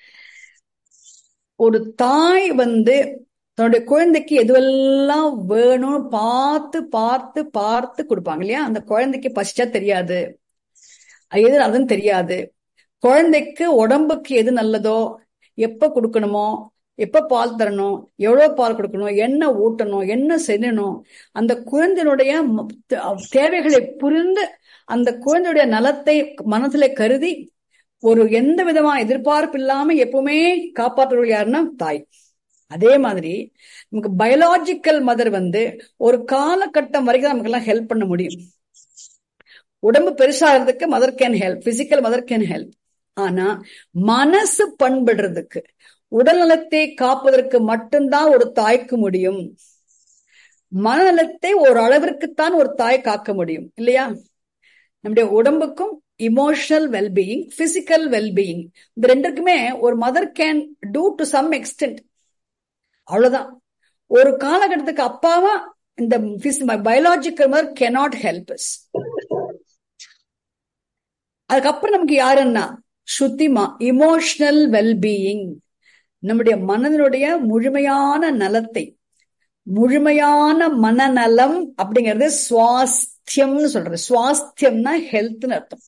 S1: ஒரு தாய் தன்னுடைய குழந்தைக்கு எதுவெல்லாம் வேணும் பார்த்து பார்த்து பார்த்து கொடுப்பாங்க இல்லையா. அந்த குழந்தைக்கு பசிச்சா தெரியாது, எது அதுன்னு தெரியாது. குழந்தைக்கு உடம்புக்கு எது நல்லதோ, எப்ப கொடுக்கணுமோ, எப்ப பால் தரணும், எவ்வளவு பால் கொடுக்கணும், என்ன ஊட்டணும், என்ன செய்யணும், அந்த குழந்தையினுடைய தேவைகளை புரிந்து அந்த குழந்தையுடைய நலத்தை மனதிலே கருதி ஒரு எந்த விதமான எதிர்பார்ப்பு இல்லாம எப்பவுமே காப்பாற்றுவது யாருன்னா தாய். அதே மாதிரி நமக்கு பயாலஜிக்கல் மதர் ஒரு காலகட்டம் வரைக்கும் நமக்கு எல்லாம் ஹெல்ப் பண்ண முடியும். உடம்பு பெருசாகிறதுக்கு mother can help, physical mother can help. ஆனா மனசு பண்படுறதுக்கு, உடல்நலத்தை காப்பதற்கு மட்டும்தான் ஒரு தாய்க்கு முடியும். மனநலத்தை ஒரு அளவிற்குத்தான் ஒரு தாய் காக்க முடியும் இல்லையா. நம்முடைய உடம்புக்கும் இமோஷனல் வெல்பீயிங், பிசிக்கல் வெல்பீயிங், இந்த ரெண்டுக்குமே ஒரு mother can do to some extent, அவ்வளவுதான். ஒரு காலகட்டத்துக்கு அப்பாவா இந்த biological mother cannot help us. அதுக்கப்புறம் நமக்கு யாருன்னா ஸ்ருதிமா, இமோஷனல் வெல்பீயிங், நம்முடைய மனதினுடைய முழுமையான நலத்தை, முழுமையான மனநலம் அப்படிங்கிறது சுவாஸ்தியம்னு சொல்றது. சுவாஸ்தியம்னா ஹெல்த்னு அர்த்தம்.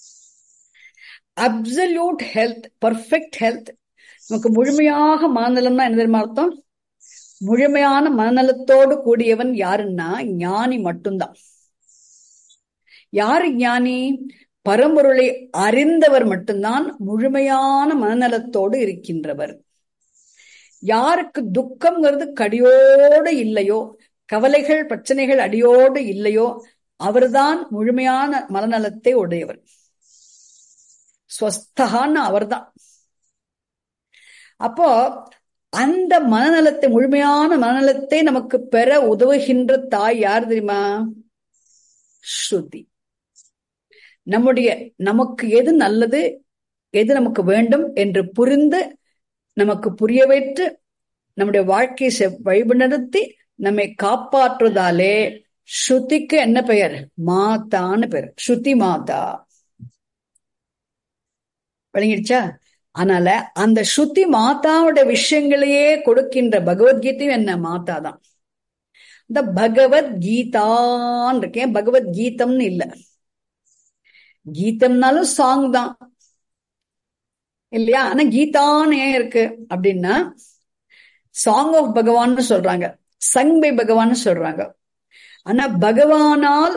S1: Absolute health, perfect health. நமக்கு முழுமையாக மனநலம்னா என்ன தெரியுமா அர்த்தம்? முழுமையான மனநலத்தோடு கூடியவன் யாருன்னா ஞானி மட்டும்தான். யாரு ஞானி? பரம்பொருளை அறிந்தவர் மட்டும்தான் முழுமையான மனநலத்தோடு இருக்கின்றவர். யாருக்கு துக்கம்ங்கிறது கடியோடு இல்லையோ, கவலைகள் பிரச்சனைகள் அடியோடு இல்லையோ, அவர்தான் முழுமையான மனநலத்தை உடையவர். ஸ்வஸ்தகான்னு அவர்தான். அப்போ அந்த மனநலத்தை, முழுமையான மனநலத்தை நமக்கு பெற உதவுகின்ற தாய் யார் தெரியுமா? ஸ்ருதி. நமக்கு எது நல்லது, எது நமக்கு வேண்டும் என்று புரிந்து, நமக்கு புரிய வைத்து, நம்முடைய வாழ்க்கையை வழிநடத்தி நம்மை காப்பாற்றுவதாலே ஸ்ருதிக்கு என்ன பெயர்? மாதான்னு பெயர். ஸ்ருதி மாதா. விளங்கிடுச்சா? அதனால அந்த ஸ்ருதி மாதாவோட விஷயங்களையே கொடுக்கின்ற பகவத்கீதையும் என்ன? மாதா தான். இந்த பகவத்கீதான் இருக்கேன், பகவத்கீதம்னு இல்ல. கீதம்னாலும் சாங் தான் இல்லையா? ஆனா கீதான்னு ஏன் இருக்கு அப்படின்னா, சாங் ஆஃப் பகவான் சொல்றாங்க, சங் பை பகவான் சொல்றாங்க. ஆனா பகவானால்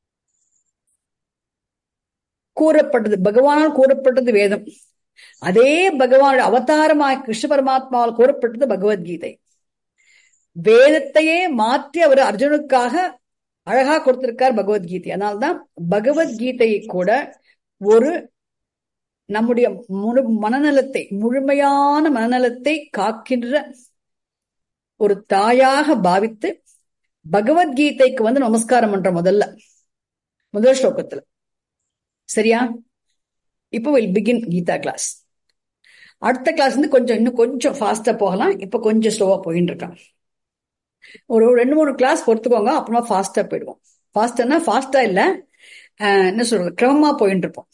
S1: கூறப்பட்டது வேதம். அதே பகவான் அவதாரமாக கிருஷ்ண பரமாத்மாவால் கூறப்பட்டது பகவத்கீதை. வேதத்தையே மாற்றி அவர் அர்ஜுனுக்காக அழகா கொடுத்திருக்கார் பகவத்கீதை. அதனால்தான் பகவத்கீதையை கூட ஒரு நம்முடைய மனநலத்தை, முழுமையான மனநலத்தை காக்கின்ற ஒரு தாயாக பாவித்து பகவத்கீதைக்கு நமஸ்காரம் பண்ற முதல் ஸ்லோகத்துல. சரியா? இப்போ வில் பிகின் கீதா கிளாஸ். அடுத்த கிளாஸ் இன்னும் கொஞ்சம் ஃபாஸ்டா போகலாம். இப்ப கொஞ்சம் ஸ்லோவா போயிட்டு இருக்கான். ஒரு 2-3 கிளாஸ் பொறுத்துக்கோங்க, அப்புறமா ஃபாஸ்டா போயிடுவோம். ஃபாஸ்டா ஃபாஸ்டா இல்ல, என்ன சொல்றது, கிரமமா போயிட்டு இருப்போம்.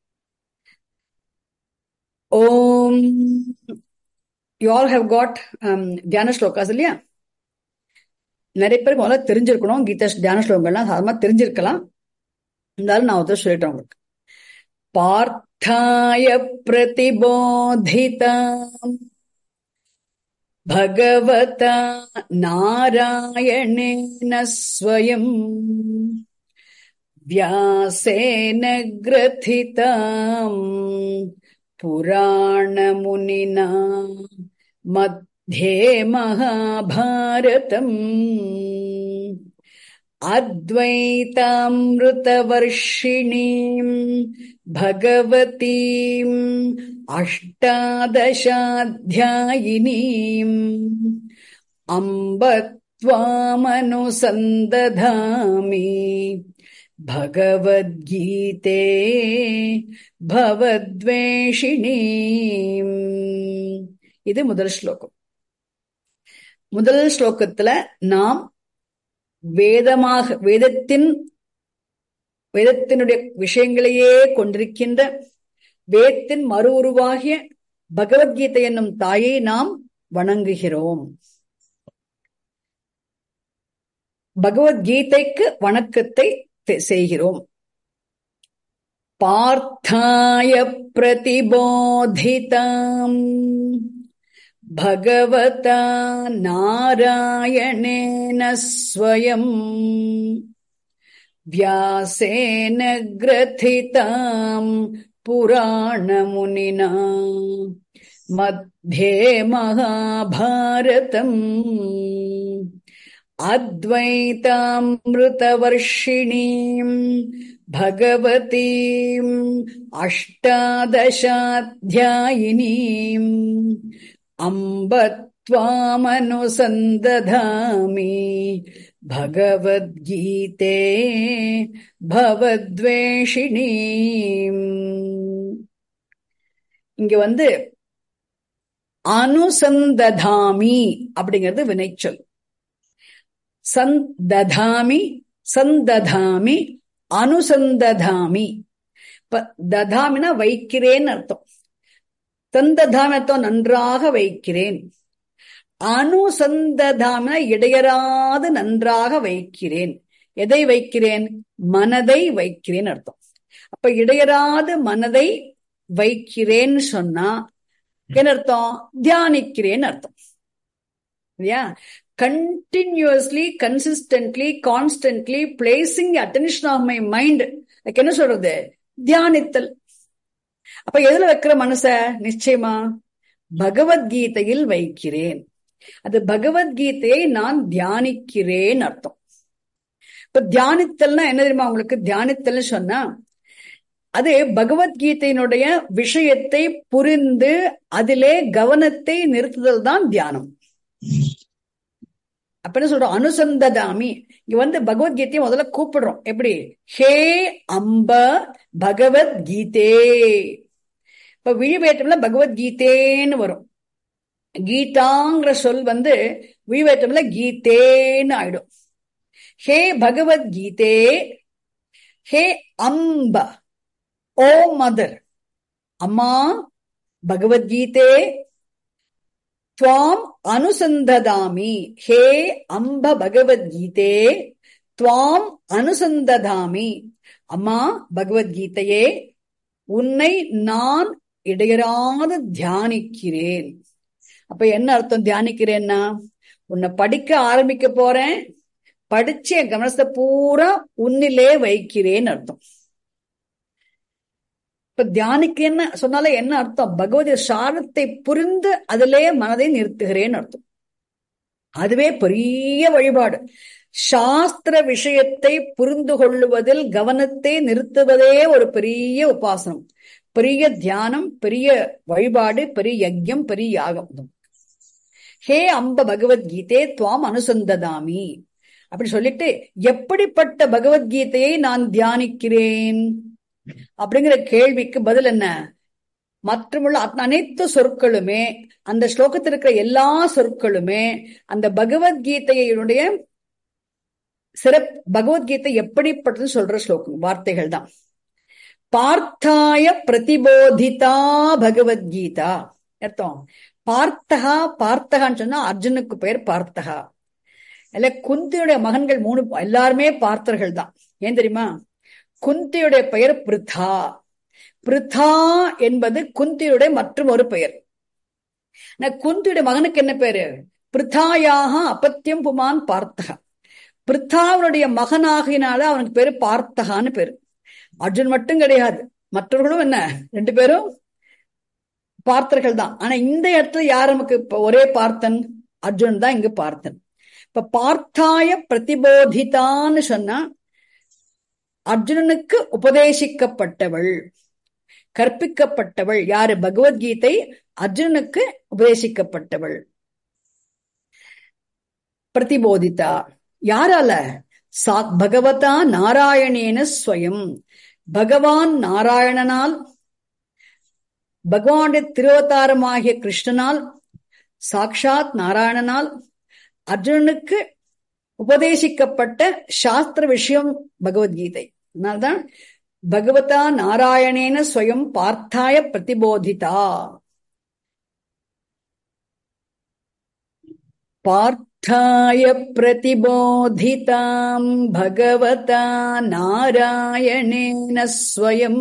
S1: ஓம். You all have got dhyana slokas இல்லையா? நிறைய பேருக்கு முதல்ல தெரிஞ்சிருக்கணும். கீதா தியான ஸ்லோகங்கள்லாம் சாதாரணமா தெரிஞ்சிருக்கலாம். இருந்தாலும் நான் ஒருத்தர் சொல்லிட்டேன் உங்களுக்கு. பார்த்தாய பிரதிபோதிதாம் பகவதா நாராயணேன ஸ்வயம் வியாசேன கிரதிதாம் புராணமுனினா மத்யே மகாபாரதம் அத்வைதாம்ருதவர்ஷிணீம் பகவதீம் அஷ்டாதசாத்யாயினீம் அம்பத்வாமனுசந்ததாமி பகவத்கீதே பவத்வேஷிணீம். இது முதல் ஸ்லோகம். முதல் ஸ்லோகத்துல நாம் வேதத்தினுடைய விஷயங்களையே கொண்டிருக்கின்ற வேதத்தின் மறு உருவாகிய பகவத்கீதை என்னும் தாயை நாம் வணங்குகிறோம். பகவத்கீதைக்கு வணக்கத்தை செய்கிறோம். பார்த்தாய பிரதிபோதிதாம் பகவதா நாராயணேன ஸ்வயம் வியாசேன கிரதிதாம் புராணமுனினா மத்யே மகாபாரதம் அத்வைதாம்ருதவர்ஷிணீம் பகவதீம் அஷ்டாதசாத்யாயினீம் அம்பத்வாமனுசந்ததாமி பகவத்கீதே பவத்வேஷிணீம். இங்க அனுசந்ததாமி அப்படிங்கிறது வினைச்சொல். சந்ததாமி, சந்ததாமி, அனுசந்ததாமி. இப்ப ததாமினா வைக்கிறேன்னு அர்த்தம். தந்ததாமி அர்த்தம் நன்றாக வைக்கிறேன். அனுசந்ததாமினா இடையராது நன்றாக வைக்கிறேன். எதை வைக்கிறேன்? மனதை வைக்கிறேன் அர்த்தம். அப்ப இடையராது மனதை வைக்கிறேன்னு சொன்னா என்ன அர்த்தம்? தியானிக்கிறேன்னு அர்த்தம் இல்லையா? Continuously, consistently, constantly placing attention of my mind. அதுக்கு என்ன சொல்றது? தியானித்தல். அப்ப எதுல வைக்கிற மனச? நிச்சயமா பகவத்கீதையில் வைக்கிறேன். அது பகவத்கீதையை நான் தியானிக்கிறேன் அர்த்தம். இப்ப தியானித்தல்னா என்ன தெரியுமா உங்களுக்கு? தியானித்தல்னு சொன்னா அது பகவத்கீதையினுடைய விஷயத்தை புரிந்து அதிலே கவனத்தை நிறுத்துதல் தான் தியானம். அப்ப என்ன சொல்றோம்? அனுசந்ததாமி. இங்க பகவத்கீதையை முதல்ல கூப்பிடுறோம். எப்படி? ஹே அம்ப பகவத்கீதே. இப்ப விழிவேற்றம்ல பகவத்கீதேன்னு வரும். கீதாங்கிற சொல் விழிவேற்றம்ல கீதேன்னு ஆயிடும். ஹே பகவத்கீதே, ஹே அம்ப, ஓ மதர், அம்மா பகவத்கீதே, துவாம் அனுசந்ததாமி. ஹே அம்ப பகவத்கீதே, துவாம் அனுசந்ததாமி. அம்மா பகவத்கீதையே, உன்னை நான் இடையராது தியானிக்கிறேன். அப்ப என்ன அர்த்தம் தியானிக்கிறேன்னா? உன்னை படிக்க ஆரம்பிக்க போறேன், படிச்சு என் கவனத்தை பூரா உன்னிலே வைக்கிறேன்னு அர்த்தம். இப்ப தியானிக்கிறேன்னு சொன்னாலே என்ன அர்த்தம்? பகவதி சாரத்தை புரிந்து அதிலே மனதை நிறுத்துகிறேன்னு அர்த்தம். அதுவே பெரிய வழிபாடு. சாஸ்திர விஷயத்தை புரிந்து கொள்ளுவதில் கவனத்தை நிறுத்துவதே ஒரு பெரிய உபாசனம், பெரிய தியானம், பெரிய வழிபாடு, பெரிய யஜ்யம், பெரிய யாகம். ஹே அம்ப பகவத்கீதே துவாம் அனுசந்ததாமி அப்படி சொல்லிட்டு, எப்படிப்பட்ட பகவத்கீதையை நான் தியானிக்கிறேன் அப்படிங்கிற கேள்விக்கு பதில் என்ன? மற்றுமுள்ள அனைத்து சொற்களுமே, அந்த ஸ்லோகத்தில் இருக்கிற எல்லா சொற்களுமே அந்த பகவத்கீதையுடைய பகவத்கீதை எப்படிப்பட்டது சொல்ற ஸ்லோகம், வார்த்தைகள் தான். பார்த்தாய பிரதிபோதிதா பகவத்கீதா அர்த்தம். பார்த்தகா, பார்த்தகான்னு சொன்னா அர்ஜுனுக்கு பெயர் பார்த்தகா. இல்ல, குந்தியுடைய மகன்கள் 3 எல்லாருமே பார்த்தர்கள் தான். ஏன் தெரியுமா? குந்தியுடைய பெயர் பிருத்தா. பிருத்தா என்பது குந்தியுடைய மற்றும் ஒரு பெயர். குந்தியுடைய மகனுக்கு என்ன பேரு? பிருத்தாயாக அப்பத்தியம் புமான் பார்த்தகா. பிருத்தாவுடைய மகனாகினால அவனுக்கு பேரு பார்த்தகான்னு பேரு. அர்ஜுன் மட்டும் கிடையாது, மற்றவர்களும் என்ன 2 பேரும் பார்த்தர்கள் தான். ஆனா இந்த இடத்துல யார் நமக்கு இப்ப ஒரே பார்த்தன்? அர்ஜுன் தான் இங்கு பார்த்தன். இப்ப பார்த்தாய பிரதிபோதிதான்னு சொன்னா அர்ஜுனனுக்கு உபதேசிக்கப்பட்டவள், கற்பிக்கப்பட்டவள் யாரு? பகவத்கீதை அர்ஜுனனுக்கு உபதேசிக்கப்பட்டவள். பிரதிபோதிதா யாரால? பகவதா நாராயணேன ஸ்வயம். பகவான் நாராயணனால், பகவானுடைய திருவதாரமாகிய கிருஷ்ணனால், சாக்ஷாத் நாராயணனால் அர்ஜுனனுக்கு உபதேசிக்கப்பட்ட சாஸ்திர விஷயம் பகவத்கீதை. அதனால்தான் பகவதா நாராயணேன ஸ்வயம் பார்த்தாய பிரதிபோதிதா. பார்த்தாய பிரதிபோதிதாம் பகவதா நாராயணேன ஸ்வயம்.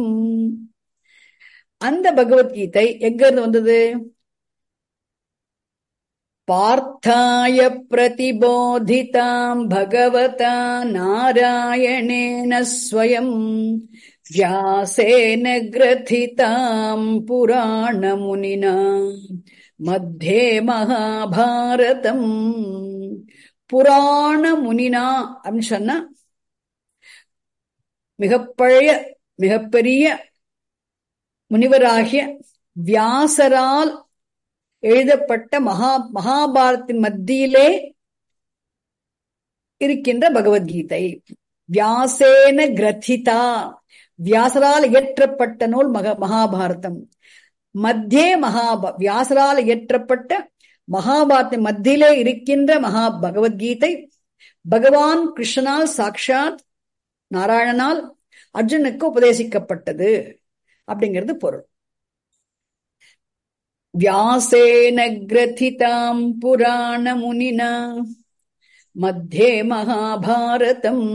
S1: அந்த பகவத்கீதை எங்க இருந்து வந்தது? பார்த்தாய பிரதிபோதிதாம் பகவதா நாராயணேன ஸ்வயம் வியாசேன கிரதிதாம் புராணமுனினா மத்தியே மகாபாரதம். புராண முனினா அப்படின்னு சொன்னா மிகப்பெரிய முனிவராகிய வியாசரால் எழுதப்பட்ட மகாபாரத்தின் மத்தியிலே இருக்கின்ற பகவத்கீதை. வியாசேன கிரதிதா, வியாசரால் இயற்றப்பட்ட நூல் மகாபாரதம். மத்தியே வியாசரால் இயற்றப்பட்ட மகாபாரத்தின் மத்தியிலே இருக்கின்ற பகவத்கீதை பகவான் கிருஷ்ணனால் சாக்ஷாத் நாராயணனால் அர்ஜுனுக்கு உபதேசிக்கப்பட்டது அப்படிங்கிறது பொருள். வியாசேன கிரதிதாம் புராண முனினா மத்தியே மகாபாரதம்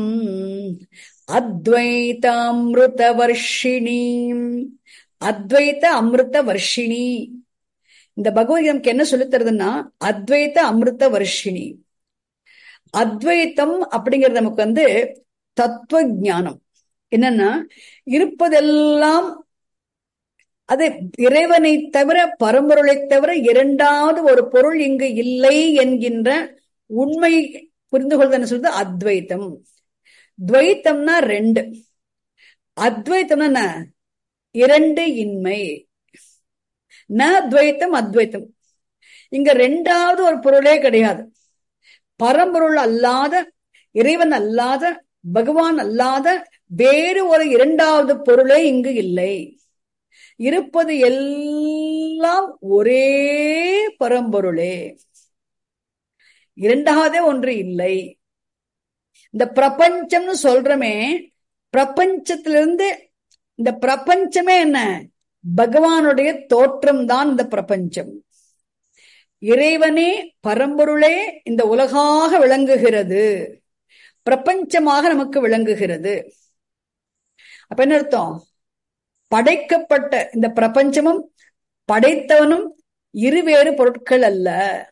S1: அத்வைதாமிருத வர்ஷிணி. அத்வைத அமிர்த வர்ஷிணி. இந்த பகவத்கீதை நமக்கு என்ன சொல்லித் தருதுன்னா அத்வைத அமிர்த வர்ஷிணி. அத்வைத்தம் அப்படிங்கிறது நமக்கு தத்துவ ஞானம். என்னன்னா இருப்பதெல்லாம் அது இறைவனை தவிர பரம்பொருளை தவிர இரண்டாவது ஒரு பொருள் இங்கு இல்லை என்கின்ற உண்மை புரிந்து கொள்வது சொல்றது அத்வைத்தம். துவைத்தம்னா ரெண்டு, அத்வைத்தம்னா இரண்டு இன்மை. ந துவைத்தம் அத்வைத்தம். இங்க ரெண்டாவது ஒரு பொருளே கிடையாது. பரம்பொருள் அல்லாத, இறைவன் அல்லாத, பகவான் அல்லாத வேறு ஒரு இரண்டாவது பொருளே இங்கு இல்லை. இருப்பது எல்லாம் ஒரே பரம்பொருளே, இரண்டாவதே ஒன்று இல்லை. இந்த பிரபஞ்சம்னு சொல்றமே, பிரபஞ்சத்திலிருந்து இந்த பிரபஞ்சமே என்ன? பகவானுடைய தோற்றம் தான் இந்த பிரபஞ்சம். இறைவனே பரம்பொருளே இந்த உலகாக விளங்குகிறது, பிரபஞ்சமாக நமக்கு விளங்குகிறது. அப்ப என்ன அர்த்தம்? படைக்கப்பட்ட இந்த பிரபஞ்சமும் படைத்தவனும் இருவேறு பொருட்கள் அல்ல.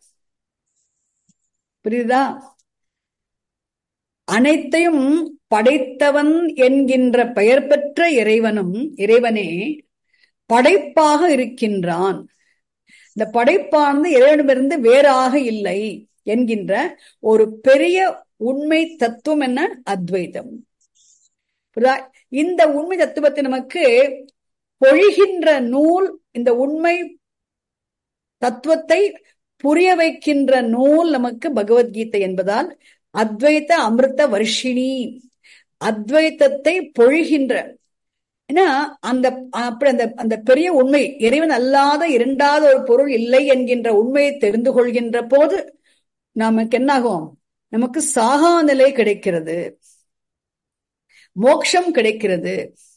S1: புரியுதா? அனைத்தையும் படைத்தவன் என்கின்ற பெயர் பெற்ற இறைவனே படைப்பாக இருக்கின்றான். இந்த படைப்பானது இறைவனிடமிருந்து வேறாக இல்லை என்கின்ற ஒரு பெரிய உண்மை தத்துவம் என்ன? அத்வைதம். இந்த உண்மை தத்துவத்தை நமக்கு பொழிகின்ற நூல், இந்த உண்மை தத்துவத்தை புரிய வைக்கின்ற நூல் நமக்கு பகவத்கீதை என்பதால் அத்வைத அமிர்த வர்ஷிணி, அத்வைத்தத்தை பொழிகின்ற. ஏன்னா அந்த பெரிய உண்மை, இறைவன் அல்லாத இரண்டாவது ஒரு பொருள் இல்லை என்கின்ற உண்மையை தெரிந்து கொள்கின்ற போது நமக்கு என்னாகும்? நமக்கு சாகா நிலை கிடைக்கிறது, மோட்சம் கிடைக்கிறது.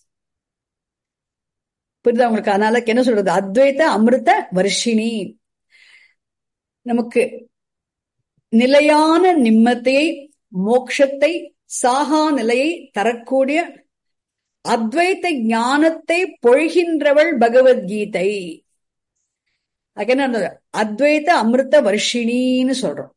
S1: புரியுதா உங்களுக்கு? அதனால என்ன சொல்றது? அத்வைத அமிர்த வர்ஷிணி. நமக்கு நிலையான நிம்மதியை, மோட்சத்தை, சாகா நிலையை தரக்கூடிய அத்வைத ஞானத்தை பொழிகின்றவள் பகவத்கீதை. அதுக்கு என்ன அத்வைத அமிர்த வர்ஷிணின்னு சொல்றோம்.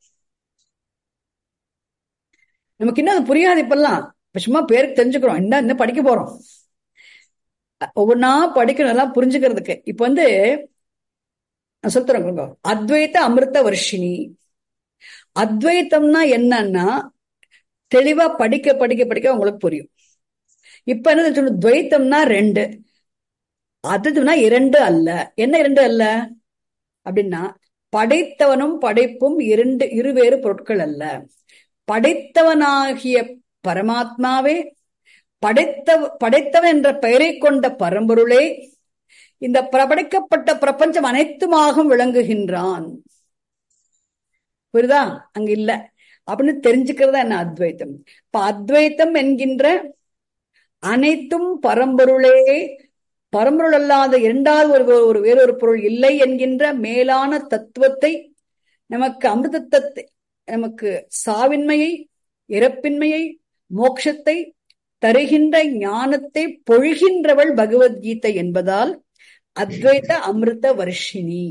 S1: நமக்கு இன்னும் புரியாது இப்பெல்லாம், சும்மா பேருக்கு தெரிஞ்சுக்கிறோம், என்ன படிக்க போறோம், ஒவ்வொன்னா படிக்கணும் எல்லாம் புரிஞ்சுக்கிறதுக்கு. இப்ப நான் சொல்றேன், அத்வைத அமிர்த வர்ஷிணி. அத்வைத்தம்னா என்னன்னா தெளிவா படிக்க படிக்க படிக்க உங்களுக்கு புரியும். இப்ப என்ன சொல்லணும்? துவைத்தம்னா ரெண்டு, அதுனா இரண்டு அல்ல. என்ன இரண்டு அல்ல அப்படின்னா, படைத்தவனும் படைப்பும் இருவேறு பொருட்கள் அல்ல. படைத்தவனாகிய பரமாத்மாவே, படைத்தவன் என்ற பெயரை கொண்ட பரம்பொருளே இந்த படைக்கப்பட்ட பிரபஞ்சம் அனைத்துமாக விளங்குகின்றான். புரியுதா? அங்க இல்ல அப்படின்னு தெரிஞ்சுக்கிறதா என்ன அத்வைத்தம். இப்ப அத்வைத்தம் என்கின்ற அனைத்தும் பரம்பொருளே, பரம்பொருள் அல்லாத இரண்டாவது ஒரு வேறொரு பொருள் இல்லை என்கின்ற மேலான தத்துவத்தை, நமக்கு அமிர்தத்தை, நமக்கு சாவின்மையை, இறப்பின்மையை, மோட்சத்தை தருகின்ற ஞானத்தை பொழிகின்றவள் பகவத்கீதை என்பதால் அத்வைத அமிர்த வர்ஷிணி.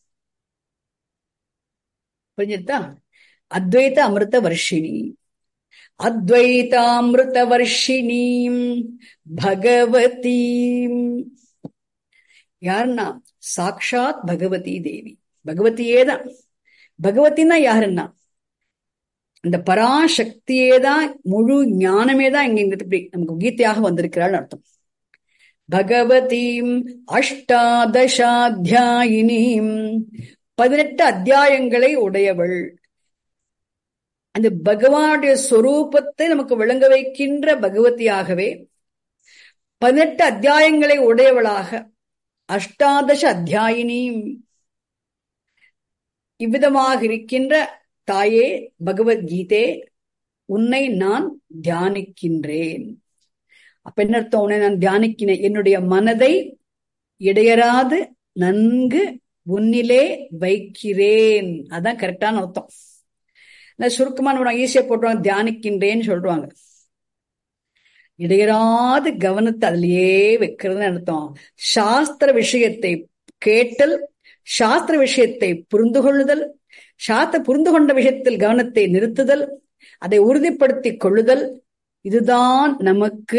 S1: புரிஞ்சுதா? அத்வைத அமிர்த வர்ஷிணி. அத்வைதாமிருத வர்ஷிணீம் பகவதீம். யாருன்னா சாக்ஷாத் பகவதி தேவி, பகவதியேதான். பகவதினா யாருன்னா அந்த பராசக்தியேதான், முழு ஞானமேதான் இங்க நமக்கு கீதையாக வந்திருக்கிறாள் அர்த்தம். பகவதீம் அஷ்டாதசாத்யாயினீம், 18 அத்தியாயங்களை உடையவள். அந்த பகவானுடைய சொரூபத்தை நமக்கு விளங்க வைக்கின்ற பகவதியாகவே 18 அத்தியாயங்களை உடையவளாக, அஷ்டாதச அத்தியாயினி, இவ்விதமாக இருக்கின்ற தாயே பகவத்கீதே, உன்னை நான் தியானிக்கின்றேன். அப்ப என்ன அர்த்தம்? உன்னை நான் தியானிக்கிறேன், என்னுடைய மனதை இடையராது நன்கு உன்னிலே வைக்கிறேன். அதான் கரெக்டான அர்த்தம். சுருக்கமான ஈஸியா போட்டுருவாங்க, தியானிக்கின்றேன்னு சொல்றாங்க. இடையராது கவனத்தை அதிலேயே வைக்கிறதுன்னு அர்த்தம். சாஸ்திர விஷயத்தை கேட்டல், சாஸ்திர விஷயத்தை புரிந்து கொள்ளுதல், சாஸ்திர புரிந்து கொண்ட விஷயத்தில் கவனத்தை நிறுத்துதல், அதை உறுதிப்படுத்தி கொள்ளுதல், இதுதான் நமக்கு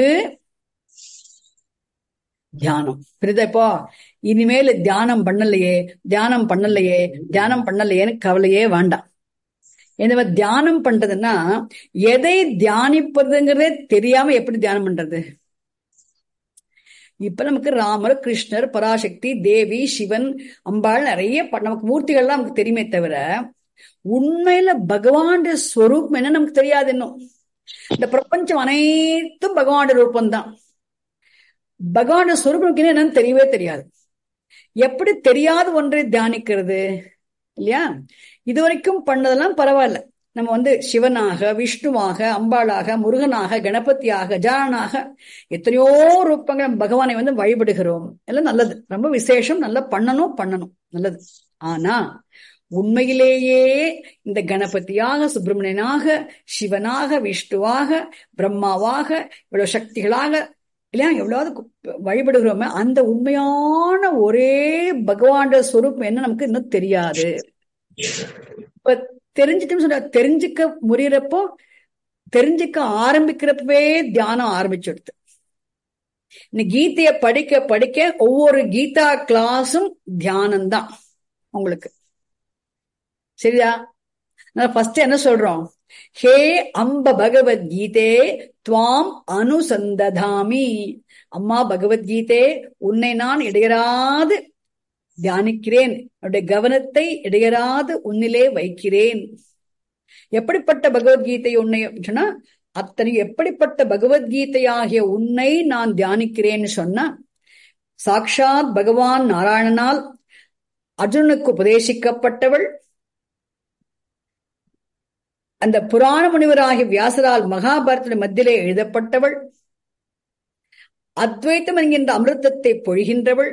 S1: தியானம். புரியுதா? இப்போ இனிமேல் தியானம் பண்ணலையேன்னு கவலையே வேண்டாம். இந்த தியானம் பண்றதுன்னா எதை தியானிப்பதுங்கிறதே தெரியாம எப்படி தியானம் பண்றது? இப்ப நமக்கு ராமர், கிருஷ்ணர், பராசக்தி, தேவி, சிவன், அம்பாள் நிறைய நமக்கு மூர்த்திகள்லாம் நமக்கு தெரியுமே தவிர உண்மையில பகவான் ஸ்வரூபம் என்ன நமக்கு தெரியாது. இன்னும் இந்த பிரபஞ்சம் அனைத்தும் பகவான் ரூபம்தான். பகவான் ஸ்வரூபம் என்னன்னு தெரியவே தெரியாது. எப்படி தெரியாத ஒன்றை தியானிக்கிறது இல்லையா? இதுவரைக்கும் பண்ணதெல்லாம் பரவாயில்ல. நம்ம சிவனாக, விஷ்ணுவாக, அம்பாளாக, முருகனாக, கணபதியாக, கஜானனாக எத்தனையோ ரூபங்கள் பகவானை வழிபடுகிறோம். எல்லாம் நல்லது, ரொம்ப விசேஷம், நல்லா பண்ணணும் நல்லது. ஆனா உண்மையிலேயே இந்த கணபதியாக, சுப்பிரமணியனாக, சிவனாக, விஷ்ணுவாக, பிரம்மாவாக, இவ்வளவு சக்திகளாக இல்லையா எவ்வளவு வழிபடுகிறோமே, அந்த உண்மையான ஒரே பகவான் ஸ்வரூபம் என்ன நமக்கு இன்னும் தெரியாது. இப்ப தெரிஞ்சுட்டு சொல்ற, தெரிஞ்சுக்க முடியறப்போ, தெரிஞ்சுக்க ஆரம்பிக்கிறப்பவே தியானம் ஆரம்பிச்சுடுது. இந்த கீதைய படிக்க படிக்க ஒவ்வொரு கீதா கிளாஸும் தியானம் தான் உங்களுக்கு. சரியா? ஃபர்ஸ்ட் என்ன சொல்றோம்? ஹே அம்ப பகவத்கீதே துவாம் அனுசந்ததாமி. அம்மா பகவத்கீதே, உன்னை நான் இடையராது தியானிக்கிறேன், என்னுடைய கவனத்தை இடையராது உன்னிலே வைக்கிறேன். எப்படிப்பட்ட பகவத்கீதை உன்னை சொன்னா, அத்தனை எப்படிப்பட்ட பகவத்கீதையாகிய உன்னை நான் தியானிக்கிறேன்னு சொன்னா, சாக்ஷாத் பகவான் நாராயணனால் அர்ஜுனனுக்கு உபதேசிக்கப்பட்டவள், அந்த புராண முனிவராகிய வியாசரால் மகாபாரத மத்தியிலே எழுதப்பட்டவள், அத்வைத்தம் என்கின்ற அமிர்தத்தை பொழிகின்றவள்,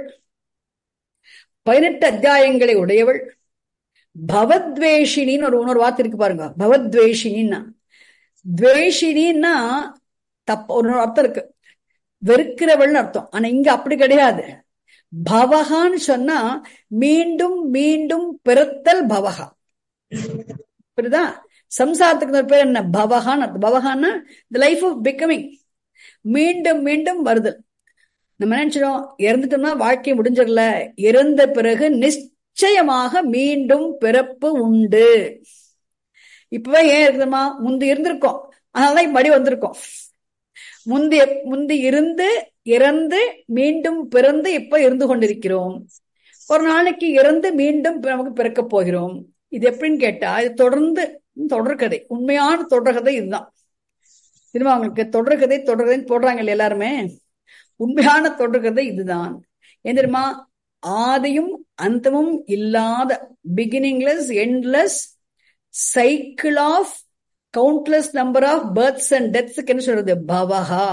S1: 18 அத்தியாயங்களை உடையவள், பவத்வேஷினின்னு ஒரு வார்த்தை இருக்கு பாருங்க. பவத்வேஷினின்னா, துவேஷினின்னா ஒரு அர்த்தம் இருக்கு, வெறுக்கிறவள்னு அர்த்தம். ஆனா இங்க அப்படி கிடையாது. பவகான்னு சொன்னா மீண்டும் மீண்டும் பிறத்தல் பவகா. புரியுதா? சம்சாரத்துக்கு ஒரு பேர் என்ன? பவகான்னு அர்த்தம். பவகான்னா தி லைஃப் ஆஃப் பிகமிங், மீண்டும் மீண்டும் வருதல். நம்ம நினைச்சிடும் இறந்துட்டோம்னா வாழ்க்கை முடிஞ்சிடல, இறந்த பிறகு நிச்சயமாக மீண்டும் பிறப்பு உண்டு. இப்பவே ஏன் இருக்குதுமா? முந்தி இருந்திருக்கோம், அதனாலதான் மடி வந்திருக்கோம். முந்தி இருந்து இறந்து மீண்டும் பிறந்து இப்ப இருந்து கொண்டிருக்கிறோம். ஒரு நாளைக்கு இறந்து மீண்டும் நமக்கு பிறக்க போகிறோம். இது எப்படின்னு கேட்டா, இது தொடர்ந்து தொடர்கதை, உண்மையான தொடர்கதை இதுதான். திரும்ப அவங்களுக்கு தொடர்கதைன்னு போடுறாங்க இல்ல எல்லாருமே, உண்மையான தொடர்கதை இதுதான். ஏன் தெரியுமா? ஆதியும் அந்தமும் இல்லாத, beginningless endless cycle of countless number of births and டெத்ஸ்க்கு என்ன சொல்றது? பவஹா.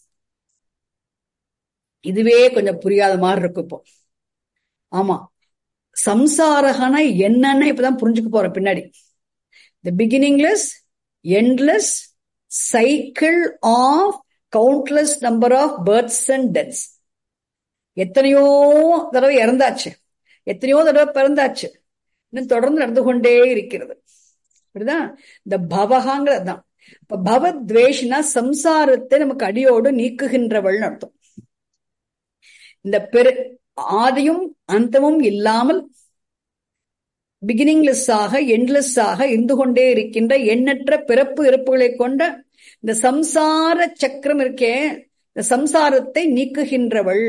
S1: இதுவே கொஞ்சம் புரியாத மாதிரி இருக்கு இப்போ. ஆமா, சம்சாரகனா என்னன்னு இப்பதான் புரிஞ்சுக்க போற பின்னாடி. The beginningless, endless cycle of countless number of births and deaths. எத்தனையோ தடவை இறந்தாச்சு, எத்தனையோ தடவை பிறந்தாச்சு, இன்னும் தொடர்ந்து நடந்து கொண்டே இருக்கிறது. அப்படிதான் இந்த பவகாங்கிறது தான். இப்ப பவத்வேஷினா சம்சாரத்தை நமக்கு அடியோடு நீக்குகின்றவள் அர்த்தம். இந்த ஆதியும் அந்தமும் இல்லாமல் பிகினிங்லெஸ் ஆக எண்ட்லெஸ் ஆக இருந்து கொண்டே இருக்கின்ற எண்ணற்ற பிறப்பு இறப்புகளை கொண்ட இந்த சம்சார சக்கரம் இருக்கே, இந்த சம்சாரத்தை நீக்குகின்றவள்.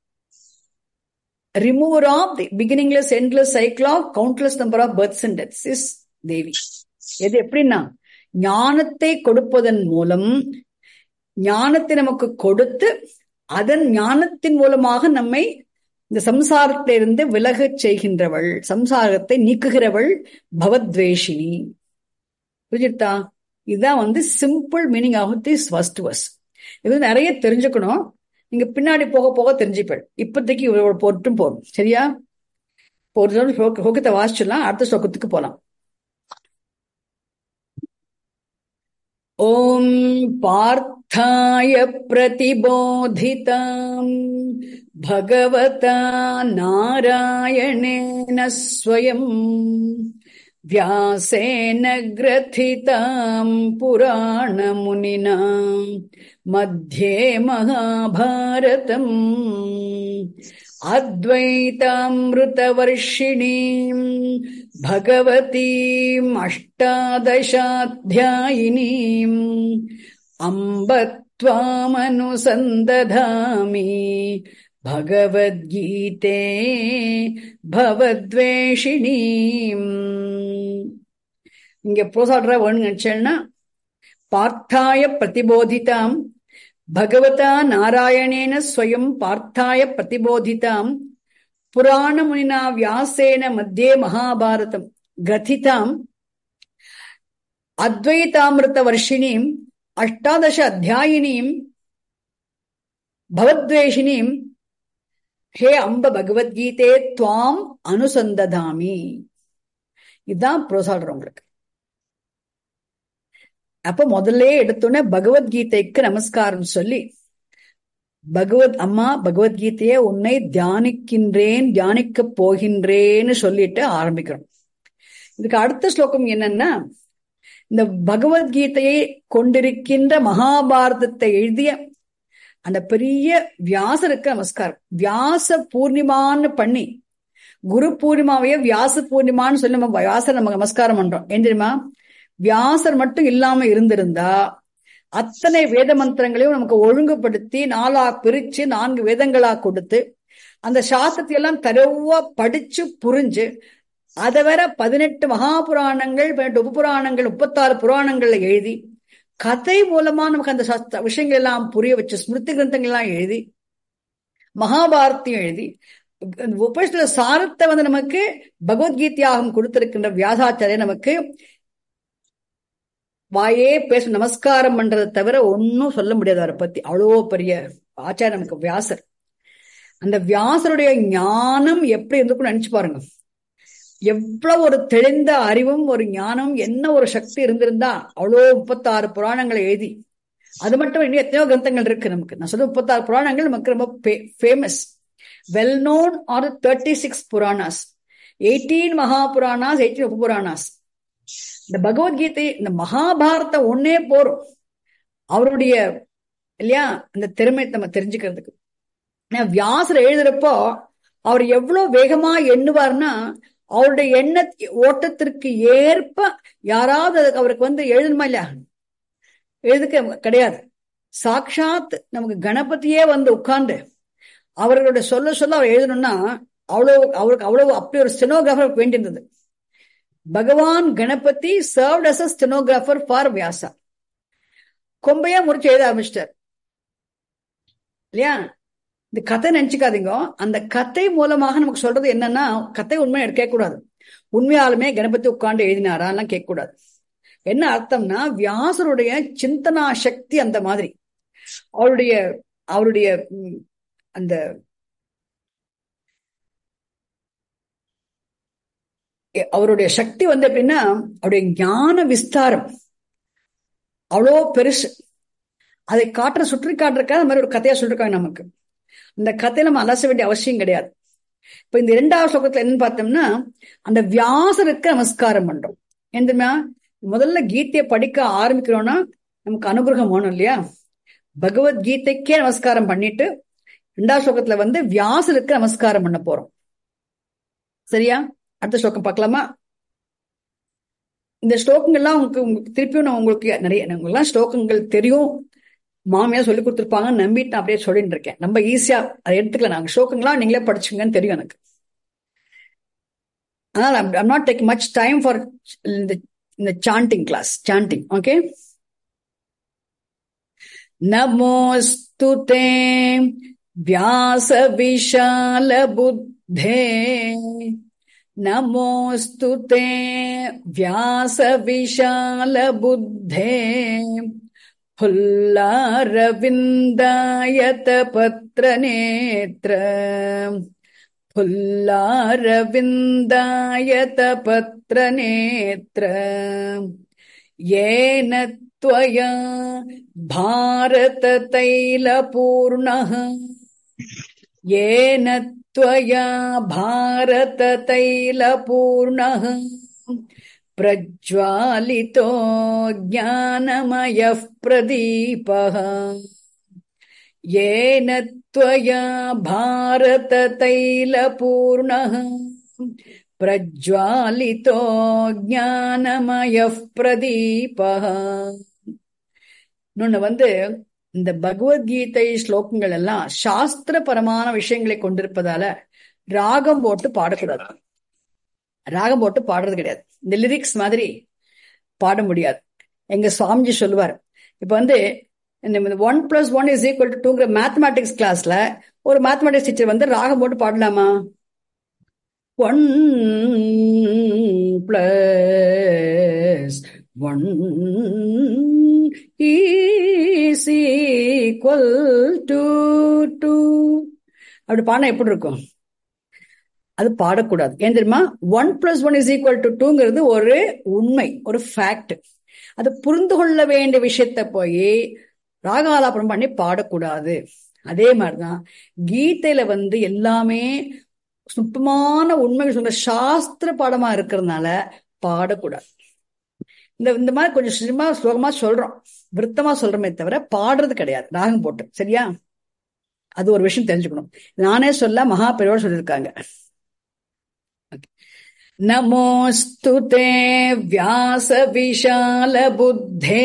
S1: Remover of the beginningless endless cycle of countless number of births and deaths is Devi. எது எப்படின்னா, ஞானத்தை கொடுப்பதன் மூலம், ஞானத்தை நமக்கு கொடுத்து அதன் ஞானத்தின் மூலமாக நம்மை இந்த சம்சாரத்திலிருந்து விலகச் செய்கின்றவள், சம்சாரத்தை நீக்குகிறவள் பவத்வேஷினி. புரிஞ்சுட்டா? இதுதான் simple meaning of this first verse. இது நிறைய தெரிஞ்சுக்கணும். நீங்க பின்னாடி போக போக தெரிஞ்சுப்பேன். இப்போதைக்கு இவரோட பொருட்டும் போதும். சரியா? ஒரு ஸ்லோகத்தை வாசிச்சிடலாம், அடுத்த ஸ்லோகத்துக்கு போலாம். ஓம் பார்த்தாய பிரதிபோதிதாம் பகவதா நாராயணேன ஸ்வயம் வியாசேன கிரதிதாம் புராணமுனினா மத்யே மகாபாரதம் அத்வைதாமிருதவர்ஷிணீம் பகவதீம் அஷ்டாதசாத்யாயினீம் அம்ப த்வாமனுசந்ததாமி பகவத்கீதே பவத்வேஷிணீம். இங்க ப்ரோசாட்ரா வேணும்னு நினைச்சேன்னா, பார்த்தாய பிரதிபோதிதாம் பகவதா நாராயணேன ஸ்வயம் பார்த்தாய பிரதிபோதிதாம் புராணமுனினா வியாசேன மத்தியே மகாபாரதம் கதிதாம் அத்வைதாமிருத வர்ஷிணீம் அஷ்டாதச அத்தியாயினீம் பவத்வேஷிணீம் ஹே அம்ப பகவத்கீதே துவாம் அனுசந்ததாமி. இதுதான் ப்ரோசால்ற உங்களுக்கு. அப்ப முதல்ல எடுத்தோன்னே பகவத்கீதைக்கு நமஸ்காரம் சொல்லி, அம்மா பகவத்கீதைய உன்னை தியானிக்கின்றேன், தியானிக்க போகின்றேன்னு சொல்லிட்டு ஆரம்பிக்கிறோம். இதுக்கு அடுத்த ஸ்லோகம் என்னன்னா, இந்த பகவத்கீதையை கொண்டிருக்கின்ற மகாபாரதத்தை எழுதிய அந்த பெரிய வியாசருக்கு நமஸ்காரம். வியாச பூர்ணிமான்னு பண்ணி, குரு பூர்ணிமாவையே வியாச பூர்ணிமான்னு சொல்லி நம்ம வியாசர் நம்ம நமஸ்காரம் பண்றோம். ஏன் தெரியுமா? வியாசர் மட்டும் இல்லாம இருந்திருந்தா அத்தனை வேத மந்திரங்களையும் நமக்கு ஒழுங்குபடுத்தி 4 பிரிச்சு 4 வேதங்களா கொடுத்து அந்த சாஸ்திரத்தை எல்லாம் தரவா படிச்சு புரிஞ்சு அதை வேற 18 மகாபுராணங்கள் 18 உபபுராணங்கள் 36 புராணங்கள்ல எழுதி கதை மூலமா நமக்கு அந்த விஷயங்கள் எல்லாம் புரிய வச்சு ஸ்மிருதி கிரந்தங்கள் எல்லாம் எழுதி மகாபாரத்தையும் எழுதி உபநிஷத சாரத்தை நமக்கு பகவத்கீதையாகவும் கொடுத்திருக்கின்ற வியாசாச்சாரியர் நமக்கு வாயே பேச நமஸ்காரம் பண்றதை தவிர ஒன்னும் சொல்ல முடியாது அவரை பத்தி. அவ்வளோ பெரிய ஆச்சாரியர் நமக்கு வியாசர். அந்த வியாசருடைய ஞானம் எப்படி இருந்திருக்கும்னு நினைச்சு பாருங்க. எவ்வளவு ஒரு தெளிந்த அறிவும் ஒரு ஞானம், என்ன ஒரு சக்தி இருந்திருந்தா அவ்வளோ 36 புராணங்களை எழுதி. அது மட்டும் இன்னும் எத்தனையோ கிரந்தங்கள் இருக்கு நமக்கு. நான் சொல்ல 36 புராணங்கள் நமக்கு ரொம்ப famous. Well known are 36 Puranas, 18 Mahapuranas, 18 Upapuranas. இந்த பகவத்கீதை, இந்த மகாபாரத ஒன்னே போறோம் அவருடைய இல்லையா அந்த திறமை நம்ம தெரிஞ்சுக்கிறதுக்கு. வியாசர் எழுதுறப்போ அவர் எவ்வளவு வேகமா எண்ணுவார்னா, அவருடைய எண்ண ஓட்டத்திற்கு ஏற்ப யாராவது அவருக்கு எழுதணுமா இல்லையா? எழுதுக்க கிடையாது. சாட்சாத் நமக்கு கணபதியே உட்கார்ந்து அவர்களுடைய சொல்ல சொல்ல அவர் எழுதணும்னா அவருக்கு அவ்வளவு அப்படி ஒரு ஸ்டெனோகிராஃபர் வேண்டியிருந்தது. Bhagavan Ganapati served as a stenographer for Vyasa. கொம்பையா முறிச்சு எழுத ஆரம்பிச்சிட்டார் இல்லையா? இந்த கதை நினைச்சுக்காதீங்க. அந்த கதை மூலமாக நமக்கு சொல்றது என்னன்னா, கதை உண்மையை கேட்க கூடாது. உண்மையாலுமே கணபதி உட்கார்ந்து எழுதினாரா எல்லாம் கேட்க கூடாது. என்ன அர்த்தம்னா, வியாசருடைய சிந்தனா சக்தி அந்த மாதிரி. அவருடைய அந்த அவருடைய சக்தி எப்படின்னா, அவருடைய ஞான விஸ்தாரம் அவ்வளோ பெருசு. அதை சுற்றி காட்டுறதுக்காக அந்த மாதிரி ஒரு கதையா சொல்லிருக்காங்க நமக்கு. அந்த கதையை நம்ம அலச வேண்டிய அவசியம் கிடையாது. இப்ப இந்த 2வது ஸ்லோகத்துல என்னன்னு பார்த்தோம்னா, அந்த வியாசருக்கு நமஸ்காரம் பண்றோம். ஏன்னா முதல்ல கீதையை படிக்க ஆரம்பிக்கிறோம்னா நமக்கு அனுகிரகம் வேணும் இல்லையா? பகவத்கீதைக்கே நமஸ்காரம் பண்ணிட்டு 2வது ஸ்லோகத்துல வியாசருக்கு நமஸ்காரம் பண்ண போறோம். சரியா? அடுத்த ஸ்லோகம் பார்க்கலாமா? இந்த ஸ்லோகங்கள்லாம் உங்களுக்கு திருப்பியும் நான் உங்களுக்கு நிறைய ஸ்லோகங்கள் தெரியும், மாமியா சொல்லி கொடுத்துருப்பாங்கன்னு நம்பிட்டு நான் அப்படியே சொல்லிட்டு இருக்கேன். ரொம்ப ஈஸியா அதை எடுத்துக்கலாம். நாங்க ஸ்லோகங்கள்லாம் நீங்களே படிச்சுங்கன்னு தெரியும் எனக்கு. அதனால I'm not taking much time for the chanting class. Chanting, okay? நமோஸ்துதே Vyasa விஷால புத்தே, நமோஸ்துதே வியாச விஷால புத்தே, புல்லாரவிந்தாயத பத்ரநேத்ர புல்லாரவிந்தாயத பத்ரநேத்ர ஏன த்வயா பாரத தைலபூர்ணः ஏன த்வயா பாரத தைலபூர்ணः பிரஜ்வாலிதோ ஞானமயः பிரதீபः ஏன த்வயா பாரத தைலபூர்ணः பிரஜ்வாலிதோ ஞானமயः பிரதீபः. இன்னொன்னு இந்த பகவத்கீதை ஸ்லோகங்கள் எல்லாம் சாஸ்திரபரமான விஷயங்களை கொண்டிருப்பதால ராகம் போட்டு பாடக்கூடாது. ராகம் போட்டு பாடுறது கிடையாது. இந்த லிரிக்ஸ் மாதிரி பாட முடியாது. எங்க சுவாமிஜி சொல்லுவார், இப்ப 1+1=2 மேத்தமேட்டிக்ஸ் கிளாஸ்ல ஒரு மேத்தமேட்டிக்ஸ் டீச்சர் ராகம் போட்டு பாடலாமா? 1+1 is equal to 2 அப்படி பாடினா எப்படி இருக்கும்? அது பாடக்கூடாது. ஏன் தெரியுமா? 1+1 is equal to 2ங்கிறது ஒரு உண்மை, ஒரு ஃபேக்ட். அது புரிந்து கொள்ள வேண்டிய விஷயத்த போய் ராகாலாபனம் பண்ணி பாடக்கூடாது. அதே மாதிரிதான் கீதையில எல்லாமே சுத்தமான உண்மைகள் சொல்ற சாஸ்திர பாடமா இருக்கிறதுனால பாடக்கூடாது. இந்த மாதிரி கொஞ்சம் ஸ்லோகமா சொல்றோம், விருத்தமா சொல்றோமே தவிர பாடுறது கிடையாது ராகம் போட்டு. சரியா? அது ஒரு விஷயம் தெரிஞ்சுக்கணும். நானே சொல்ல மகா பெரியவர் சொல்லியிருக்காங்க. நமோஸ்து தே வியாச விஷால புத்தே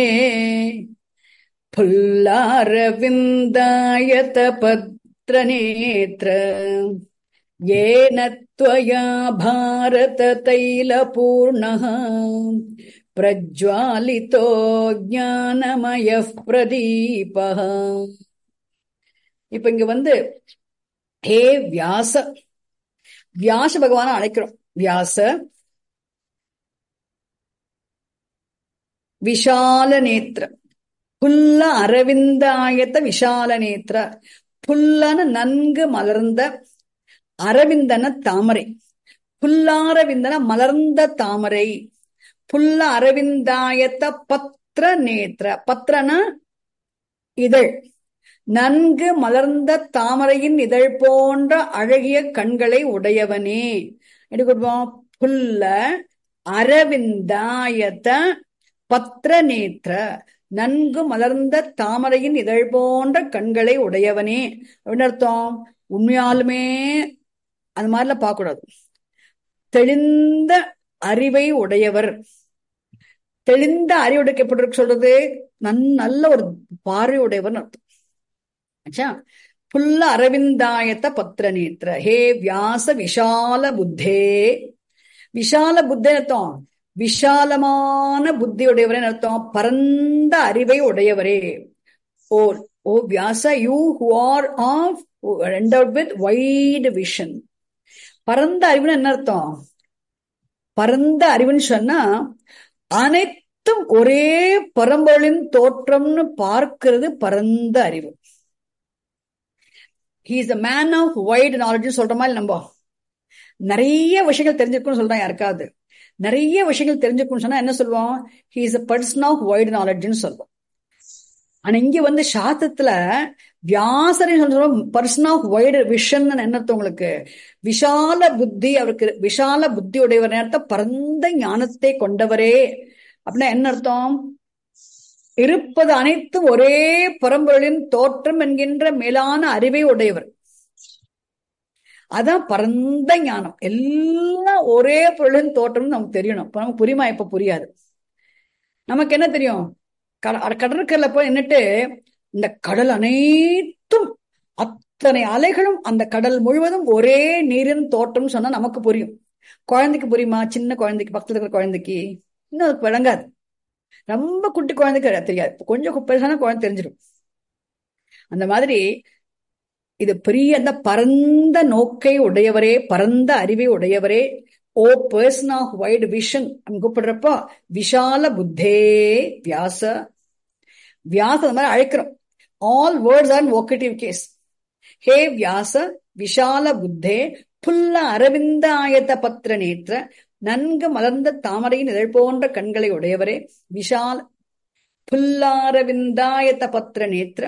S1: புல்லாரவிந்தாயத பத்ரநேத்ர ஏன த்வயா பாரத தைலபூர்ணः பிரஜ்வாலிதோ ஞானமயः பிரதீபः. இப்ப இங்க ஹே வியாச, வியாச பகவான அழைக்கிறோம். வியாச விஷால நேத்திர புல்ல அரவிந்தாயத்த விஷால நேத்திர. புல்லன நன்கு மலர்ந்த, அரவிந்தன தாமரை, புல்லாரவிந்தன மலர்ந்த தாமரை, புல்ல அரவிந்தாயத்த பத்ர நேத்திர. பத்ரன இதழ், நன்கு மலர்ந்த தாமரையின் இதழ் போன்ற அழகிய கண்களை உடையவனே. எடுக்கொடுவோம். புல்ல அரவிந்தாயத்த பத்ர நேத்திர, நன்கு மலர்ந்த தாமரையின் இதழ் போன்ற கண்களை உடையவனே அப்படின்னு அர்த்தம். உண்மையாலுமே அந்த மாதிரிலாம் பார்க்க கூடாது. தெளிந்த அறிவை உடையவர். தெளிந்த அறிவுடைக்கு எப்படி இருக்கு சொல்றது? நல்ல ஒரு பார்வை உடையவர் அர்த்தம். ஆச்சா? புல்ல அரவிந்தாயத்த பத்ர நேத்திர ஹே வியாச விஷால புத்தே. விஷால புத்தே அர்த்தம் விஷாலமான புத்தியுடையவரே அர்த்தம். பரந்த அறிவை உடையவரே. O O Vyasa, you who are endowed with wide vision. பரந்த அறிவுன்னு என்ன அர்த்தம்? பரந்த அறிவுன்னு சொன்னா அனைத்தும் ஒரே பரம்பொருளின் தோற்றம்னு பார்க்கிறது பரந்த அறிவு. He is a man of wide knowledge சொல்ற மாதிரி நம்ம நிறைய விஷயங்கள் தெரிஞ்சிருக்கும்னு சொல்றோம். யாருக்காவது நிறைய விஷயங்கள் தெரிஞ்சுக்கணும்னு சொன்னா என்ன சொல்லுவோம்? He is a person of wide knowledge சொல்லுவோம். ஆனா இங்க சாஸ்திரத்துல வியாசரின் சொல்றோம் பர்சன் ஆஃப் வைடு விஷன். என்ன அர்த்தம் உங்களுக்கு? விஷால புத்தி, அவருக்கு விஷால புத்தி உடையவர், அர்த்தம் பரந்த ஞானத்தை கொண்டவரே. அப்படின்னா என்ன அர்த்தம்? இருப்பது அனைத்தும் ஒரே பரம்பொருளின் தோற்றம் என்கின்ற மேலான அறிவை உடையவர். அதான் பரந்த ஞானம். எல்லாம் ஒரே பொருளின் தோற்றம் நமக்கு தெரியணும். இப்ப நமக்கு புரியுமா? இப்ப புரியாது. நமக்கு என்ன தெரியும்? கடற்கரையில போய் நின்னுட்டு இந்த கடல் அனைத்தும் அத்தனை அலைகளும் அந்த கடல் முழுவதும் ஒரே நீரின் தோற்றம் சொன்னா நமக்கு புரியும். குழந்தைக்கு புரியுமா? சின்ன குழந்தைக்கு, பக்கத்துல இருக்கிற குழந்தைக்கு இன்னும் அதுக்கு விளங்காது. ரொம்ப குட்டி குழந்தைக்கு தெரியாது. கொஞ்சம் பெருசான குழந்தை தெரிஞ்சிடும். அந்த மாதிரி இது பெரிய அந்த பரந்த நோக்கை உடையவரே, பரந்த அறிவை உடையவரே, O person of wide vision கூப்பிடுறப்போ விஷால புத்தே வியாச வியாச அந்த மாதிரி அழைக்கிறோம். All words are vocative case. Hey Vyasa விஷால புத்தே புல்ல அரவிந்தாயத பத்திர நேற்ற, நன்கு மலர்ந்த தாமரையின் இதழ் போன்ற கண்களை உடையவரே, விஷால புல்லாரவிந்தாயத பத்திர நேற்ற,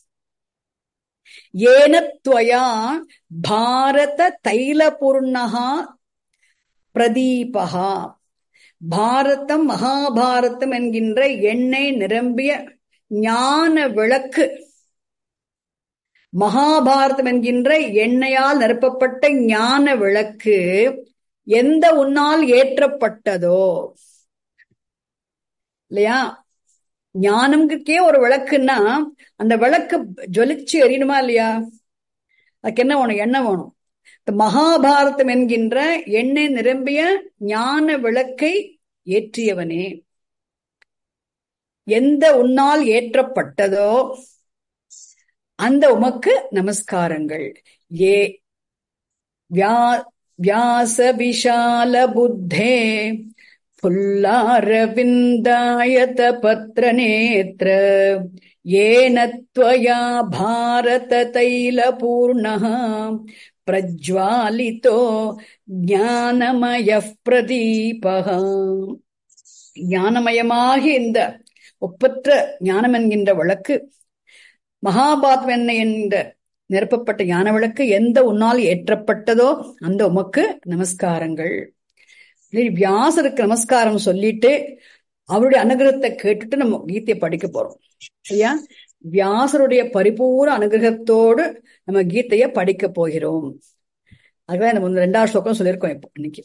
S1: ஏனத்வயா பாரத தைலபூர்ணஹா பிரதீபஹா. பாரதம் மகாபாரதம் என்கின்ற எண்ணெய் நிரம்பிய ஞான விளக்கு, மகாபாரதம் என்கின்ற எண்ணெயால் நிரப்பப்பட்ட ஞான விளக்கு எந்த உன்னால் ஏற்றப்பட்டதோ இல்லையா? ஞானம்க்கே ஒரு விளக்குன்னா அந்த விளக்கு ஜொலிச்சு எரியணுமா இல்லையா? அதுக்கு என்ன வேணும்? எண்ணெய் வேணும். மகாபாரதம் என்கின்ற எண்ணெய் நிரம்பிய ஞான விளக்கை ஏற்றியவனே, எந்த உன்னால் ஏற்றப்பட்டதோ அந்த உமக்கு நமஸ்காரங்கள். ஏ வியாச விஷால புத்தே புல்லாரவிந்தாயத பத்ர நேத்ர, ஏனத்வயா பாரத தைல பூர்ணஹ பிரஜ்வாலிதோ ஞானமய பிரதீபஹ. ஞானமயமாகி இந்த ஒப்பற்ற ஞானம் என்கின்ற விளக்கு, மகாபாரதம் எண்ணெய் என்ற நிரப்பப்பட்ட ஞான விளக்கு எந்த உன்னால் ஏற்றப்பட்டதோ அந்த உமக்கு நமஸ்காரங்கள். வியாசருக்கு நமஸ்காரம் சொல்லிட்டு அவருடைய அனுகிரகத்தை கேட்டுட்டு நம்ம கீதையை படிக்க போறோம் ஐயா. வியாசருடைய பரிபூர்ண அனுகிரகத்தோடு நம்ம கீதையை படிக்க போகிறோம். அதுதான் நம்ம 2வது ஸ்லோகம் சொல்லியிருக்கோம் இப்போ இன்னைக்கு.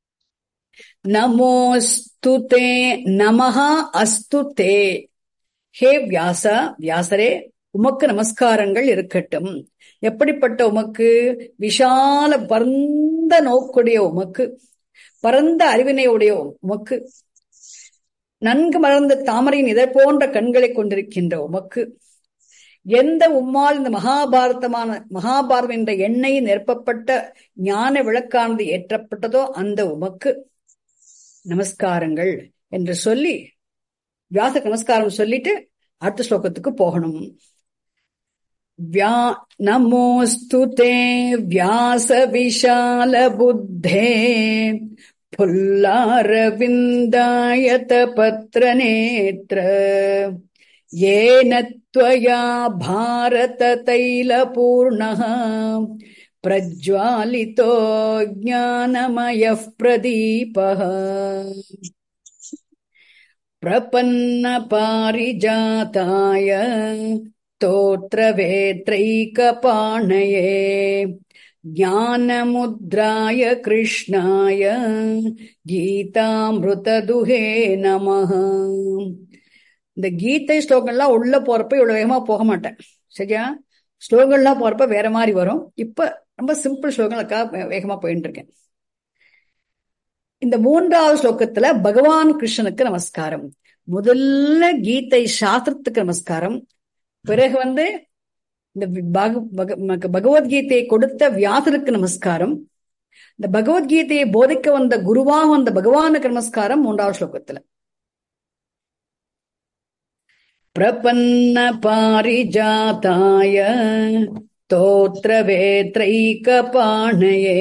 S1: நமோஸ்துதே நமஹா அஸ்துதே. ஹே வியாசரே, உமக்கு நமஸ்காரங்கள் இருக்கட்டும். எப்படிப்பட்ட உமக்கு? விஷால பரந்த நோக்குடைய உமக்கு, பரந்த அறிவினையுடைய உமக்கு, நன்கு மலர்ந்த தாமரையின் இதழ் போன்ற கண்களை கொண்டிருக்கின்ற உமக்கு, எந்த உம்மால் இந்த மகாபாரதம் என்ற எண்ணெய் நிரப்பப்பட்ட ஞான விளக்கானது ஏற்றப்பட்டதோ அந்த உமக்கு நமஸ்காரங்கள் என்று சொல்லி வியாச நமஸ்காரம் சொல்லிட்டு அடுத்த ஸ்லோகத்துக்கு போகணும். நமோஸ்துதே வியாச விஷால புத்தே புல்லாரவிந்தாயத பத்ர நேத்ர, ஏனத்வயா பாரத தைல பூர்ணஹ பிரஜ்வாலிதோ ஞானமய பிரதீபஹ. பிரபன்ன பாரிஜாதாய ஸ்தோத்ர வேத்ரைகபாணயே ஞானமுத்ராய கிருஷ்ணாய கீதாமிருததுஹே நமஹ. இந்த கீதை ஸ்லோகங்கள்லாம் உள்ள போறப்ப இவ்வளவு வேகமா போக மாட்டேன் சரியா? ஸ்லோகங்கள்லாம் போறப்ப வேற மாதிரி வரும். இப்ப ரொம்ப சிம்பிள் ஸ்லோகங்களுக்காக வேகமா போயிட்டு இருக்கேன். இந்த 3வது ஸ்லோகத்துல பகவான் கிருஷ்ணனுக்கு நமஸ்காரம். முதல்ல கீதை சாஸ்திரத்துக்கு நமஸ்காரம், பிறகு இந்த பகவத்கீதையை கொடுத்த வியாசருக்கு நமஸ்காரம், இந்த பகவத்கீதையை போதிக்க வந்த குருவாக வந்த பகவானுக்கு நமஸ்காரம் 3வது ஸ்லோகத்துல. பிரபன்ன பாரிஜாதாய ஸ்தோத்ர வேத்ரைகபாணயே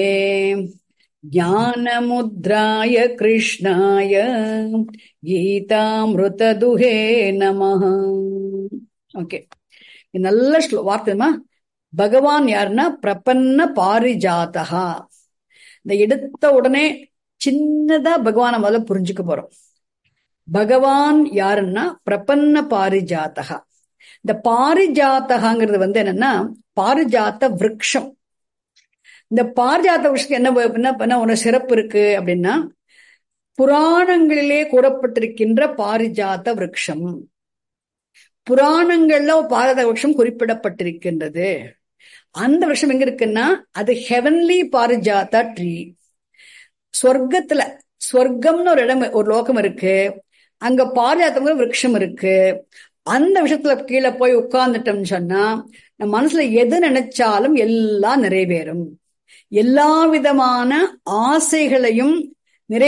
S1: ஞானமுத்ராய கிருஷ்ணாய கீதாமிருததுஹே நமஹ. ஓகே, நல்ல வார்த்தைமா. பகவான் யாருன்னா பிரபன்ன பாரிஜாதா. இந்த எடுத்த உடனே சின்னதா பகவான முதல்ல புரிஞ்சுக்க போறோம். பகவான் யாருன்னா பிரபன்ன பாரிஜாதா. இந்த பாரிஜாத்தகாங்கிறது என்னன்னா பாரிஜாத்த விருட்சம். இந்த பாரிஜாத்த விருட்சம் என்ன ஒரு சிறப்பு இருக்கு அப்படின்னா, புராணங்களிலே கூறப்பட்டிருக்கின்ற பாரிஜாத்த விருட்சம், புராணங்கள்ல பாரிஜாத விருட்சம் குறிப்பிடப்பட்டிருக்கின்றது. அந்த விருட்சம் எங்க இருக்குன்னா அது ஹெவன்லி பாரிஜாத்தா ட்ரீ. சொர்க்கத்துல, சொர்க்கம்னு ஒரு இடம், ஒரு லோகம் இருக்கு, அங்க பாரிஜாத்தம் விருட்சம் இருக்கு. அந்த விஷயத்துல கீழே போய் உட்கார்ந்துட்டோம்னு சொன்னா நம்ம மனசுல எது நினைச்சாலும் எல்லாம் நிறைவேறும். எல்லா விதமான ஆசைகளையும்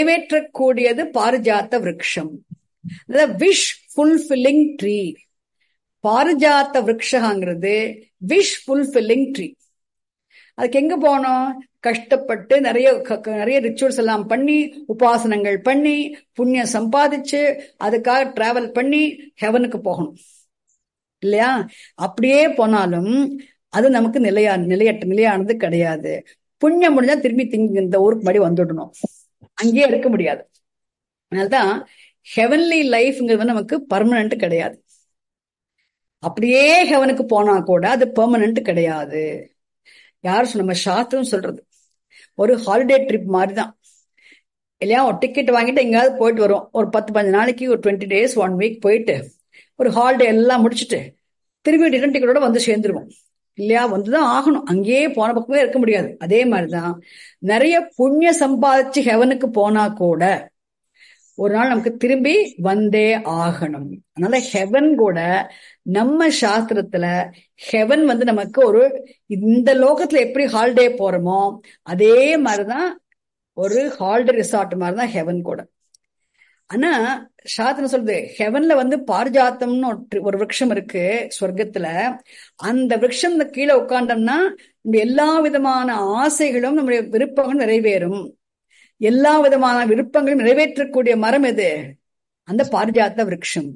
S1: நிறைவேற்றக்கூடியது பாரிஜாத்த விருட்சம். Wish fulfilling tree. பாரிஜாத்த விருட்சங்கிறது விஷ் ஃபுல்ஃபில்லிங் ட்ரீ. அதுக்கு எங்க போனோம்? கஷ்டப்பட்டு நிறைய ரிச்சுவல்ஸ் எல்லாம் பண்ணி, உபாசனங்கள் பண்ணி, புண்ணியம் சம்பாதிச்சு, அதுக்காக டிராவல் பண்ணி ஹெவனுக்கு போகணும் இல்லையா? அப்படியே போனாலும் அது நமக்கு நிலையானது கிடையாது. புண்ணியம் முடிஞ்சா திரும்பி இந்த ஊருக்கு மறுபடி வந்துடணும், அங்கேயே இருக்க முடியாது. அதனால்தான் ஹெவன்லி லைஃப்ங்கிறது நமக்கு பர்மனன்ட் கிடையாது. அப்படியே ஹெவனுக்கு போனா கூட அது பெர்மனன்ட் கிடையாது. யார் நம்ம சாஸ்திரம் சொல்றது ஒரு ஹாலிடே ட்ரிப் மாதிரிதான் இல்லையா? ஒரு டிக்கெட் வாங்கிட்டு எங்கேயாவது போயிட்டு வரும், ஒரு 10-15 நாளைக்கு, ஒரு 20 days 1 week போயிட்டு ஒரு ஹாலிடே எல்லாம் முடிச்சுட்டு திரும்பி ரிட்டர்ன் டிக்கெட்டோட வந்து சேர்ந்துருவோம் இல்லையா? வந்துதான் ஆகணும், அங்கேயே போன பக்கமே இருக்க முடியாது. அதே மாதிரிதான் நிறைய புண்ணிய சம்பாதிச்சு ஹெவனுக்கு போனா கூட ஒரு நாள் நமக்கு திரும்பி வந்தே ஆகணும். அதனால ஹெவன் கூட நம்ம சாஸ்திரத்துல ஹெவன் நமக்கு ஒரு இந்த லோகத்துல எப்படி ஹாலிடே போறோமோ அதே மாதிரிதான் ஒரு ஹாலிடே ரிசார்ட் மாதிரிதான் ஹெவன் கூட. ஆனா சாஸ்திரம் சொல்றது ஹெவன்ல பாரிஜாத்தம்னு ஒரு விருட்சம் இருக்கு சொர்க்கத்துல. அந்த விருட்சம் கீழே உட்கார்ந்தோம்னா எல்லா விதமான ஆசைகளும் நம்முடைய விருப்பங்களும் நிறைவேறும். எல்லா விதமான விருப்பங்களும் நிறைவேற்றக்கூடிய மரம் எது? அந்த பாரிஜாத்த விருட்சம்.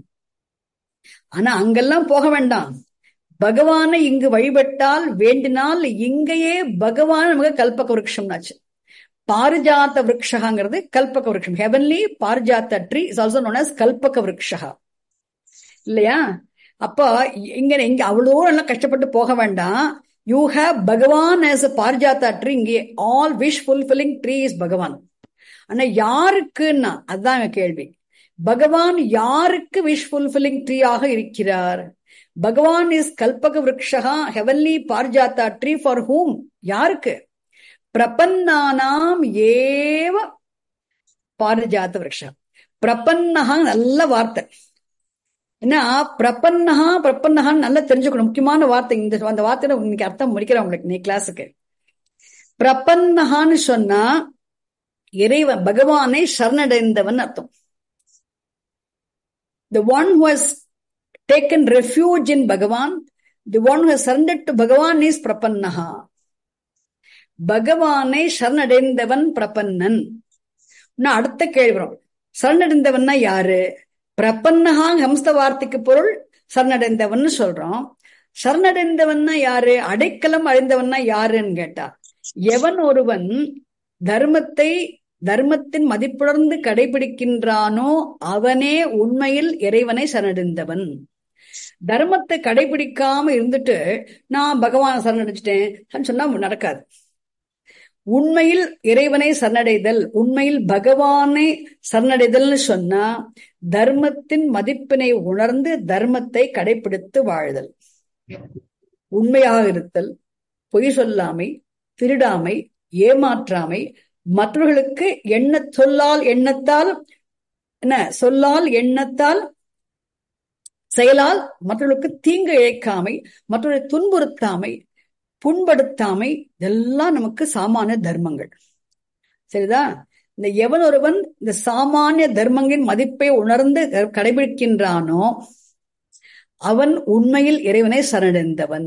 S1: ஆனா அங்கெல்லாம் போக வேண்டாம். பகவானை இங்கு வழிபட்டால் வேண்டினால் இங்கேயே பகவான் நமக்கு கல்பக விருட்சம்னாச்சு. பாரிஜாத்த விருட்சங்கிறது கல்பக விருட்சம். Heavenly Parijata tree is also known as Kalpaka vriksha இல்லையா? அப்ப இங்க அவ்வளோ நல்லா கஷ்டப்பட்டு போக வேண்டாம். You have Bhagavan as a Parijata tree. இங்கே all wish fulfilling tree is Bhagavan. ஆனா யாருக்குன்னா அதுதான் கேள்வி. பகவான் யாருக்கு விஷ் ஃபுல்ஃபில்லிங் ட்ரீ ஆக இருக்கிறார்? Bhagavan is Kalpaka vriksha, heavenly Parijata tree. For whom? யாருக்கு? பிரபன்னானாம் ஏவ பாரிஜாத்த விருட்சா. பிரபன்னஹா நல்ல வார்த்தை. ஏன்னா பிரபன்னஹான்னு நல்லா தெரிஞ்சுக்கணும். முக்கியமான வார்த்தை அந்த வார்த்தையில இன்னைக்கு அர்த்தம் முடிக்கிறேன் உங்களுக்கு நீ கிளாஸுக்கு. பிரபன்னஹான்னு சொன்னா இறைவன் பகவானை சரணடைந்தவன் அர்த்தம். The one who has taken refuge in Bhagavan, the one who has surrendered to Bhagavan is Prapannaha. பகவானை சரணடைந்தவன் பிரபன்னன். அடுத்த கேள்வி வரும், சரணடைந்தவன்னா யாரு? பிரபன்னஹா ஹம்ச வார்த்தைக்கு பொருள் சரணடைந்தவன் சொல்றோம். சரணடைந்தவன்னா யாரு? அடைக்கலம் அடைந்தவன்னா யாருன்னு கேட்டா, எவன் ஒருவன் தர்மத்தின் மதிப்புணர்ந்து கடைபிடிக்கின்றானோ அவனே உண்மையில் இறைவனை சரணடைந்தவன். தர்மத்தை கடைபிடிக்காம இருந்துட்டு நான் பகவானை சரணடைச்சிட்டேன் சொன்னா நடக்காது. உண்மையில் இறைவனை சரணடைதல், உண்மையில் பகவானை சரணடைதல்னு சொன்னா தர்மத்தின் மதிப்பினை உணர்ந்து தர்மத்தை கடைபிடித்து வாழ்தல், உண்மையாக இருத்தல், பொய் சொல்லாமை, திருடாமை, ஏமாற்றாமை, மற்றவர்களுக்கு சொல்லால் எண்ணத்தால் செயலால் மற்றவர்களுக்கு தீங்கு இழைக்காமை, மற்றவர்களை துன்புறுத்தாமை, புண்படுத்தாமை, இதெல்லாம் நமக்கு சாமானிய தர்மங்கள். சரிதா? இந்த எவன் ஒருவன் இந்த சாமானிய தர்மங்களின் மதிப்பை உணர்ந்து கடைபிடிக்கின்றானோ அவன் உண்மையில் இறைவனை சரணடைந்தவன்.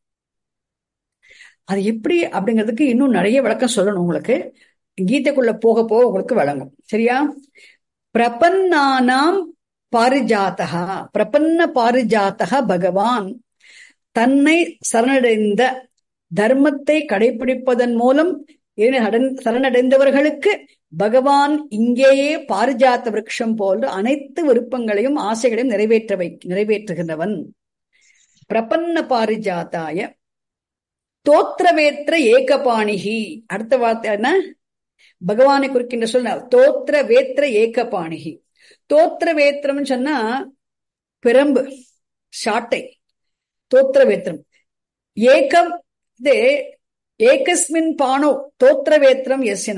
S1: அது எப்படி அப்படிங்கிறதுக்கு இன்னும் நிறைய விளக்கம் சொல்லணும் உங்களுக்கு. கீதைக்குள்ள போக போக உங்களுக்கு வழங்கும். சரியா? பிரபன்னானாம் பாரிஜாதா, பிரபன்ன பாரிஜாதா பகவான். தன்னை சரணடைந்த தர்மத்தை கடைபிடிப்பதன் மூலம் சரணடைந்தவர்களுக்கு பகவான் இங்கேயே பாரிஜாத்த விருட்சம் போன்று அனைத்து விருப்பங்களையும் ஆசைகளையும் நிறைவேற்றுகின்றவன். பிரபன்ன பாரிஜாத்தாய தோத்திரவேத்திர ஏகபாணிகி. அடுத்த வார்த்தை என்ன? பகவானை குறிக்கின்ற சொன்ன தோத்திரவேத்திர ஏகபாணிகி. தோத்திரவேத்திரம் சொன்னா பிரம்பு, சாட்டை, தோத்திரவேத்திரம். ஏகம் ஏகஸ்மின் பானோ தோத்திரவேத்திரம் எஸ்ன.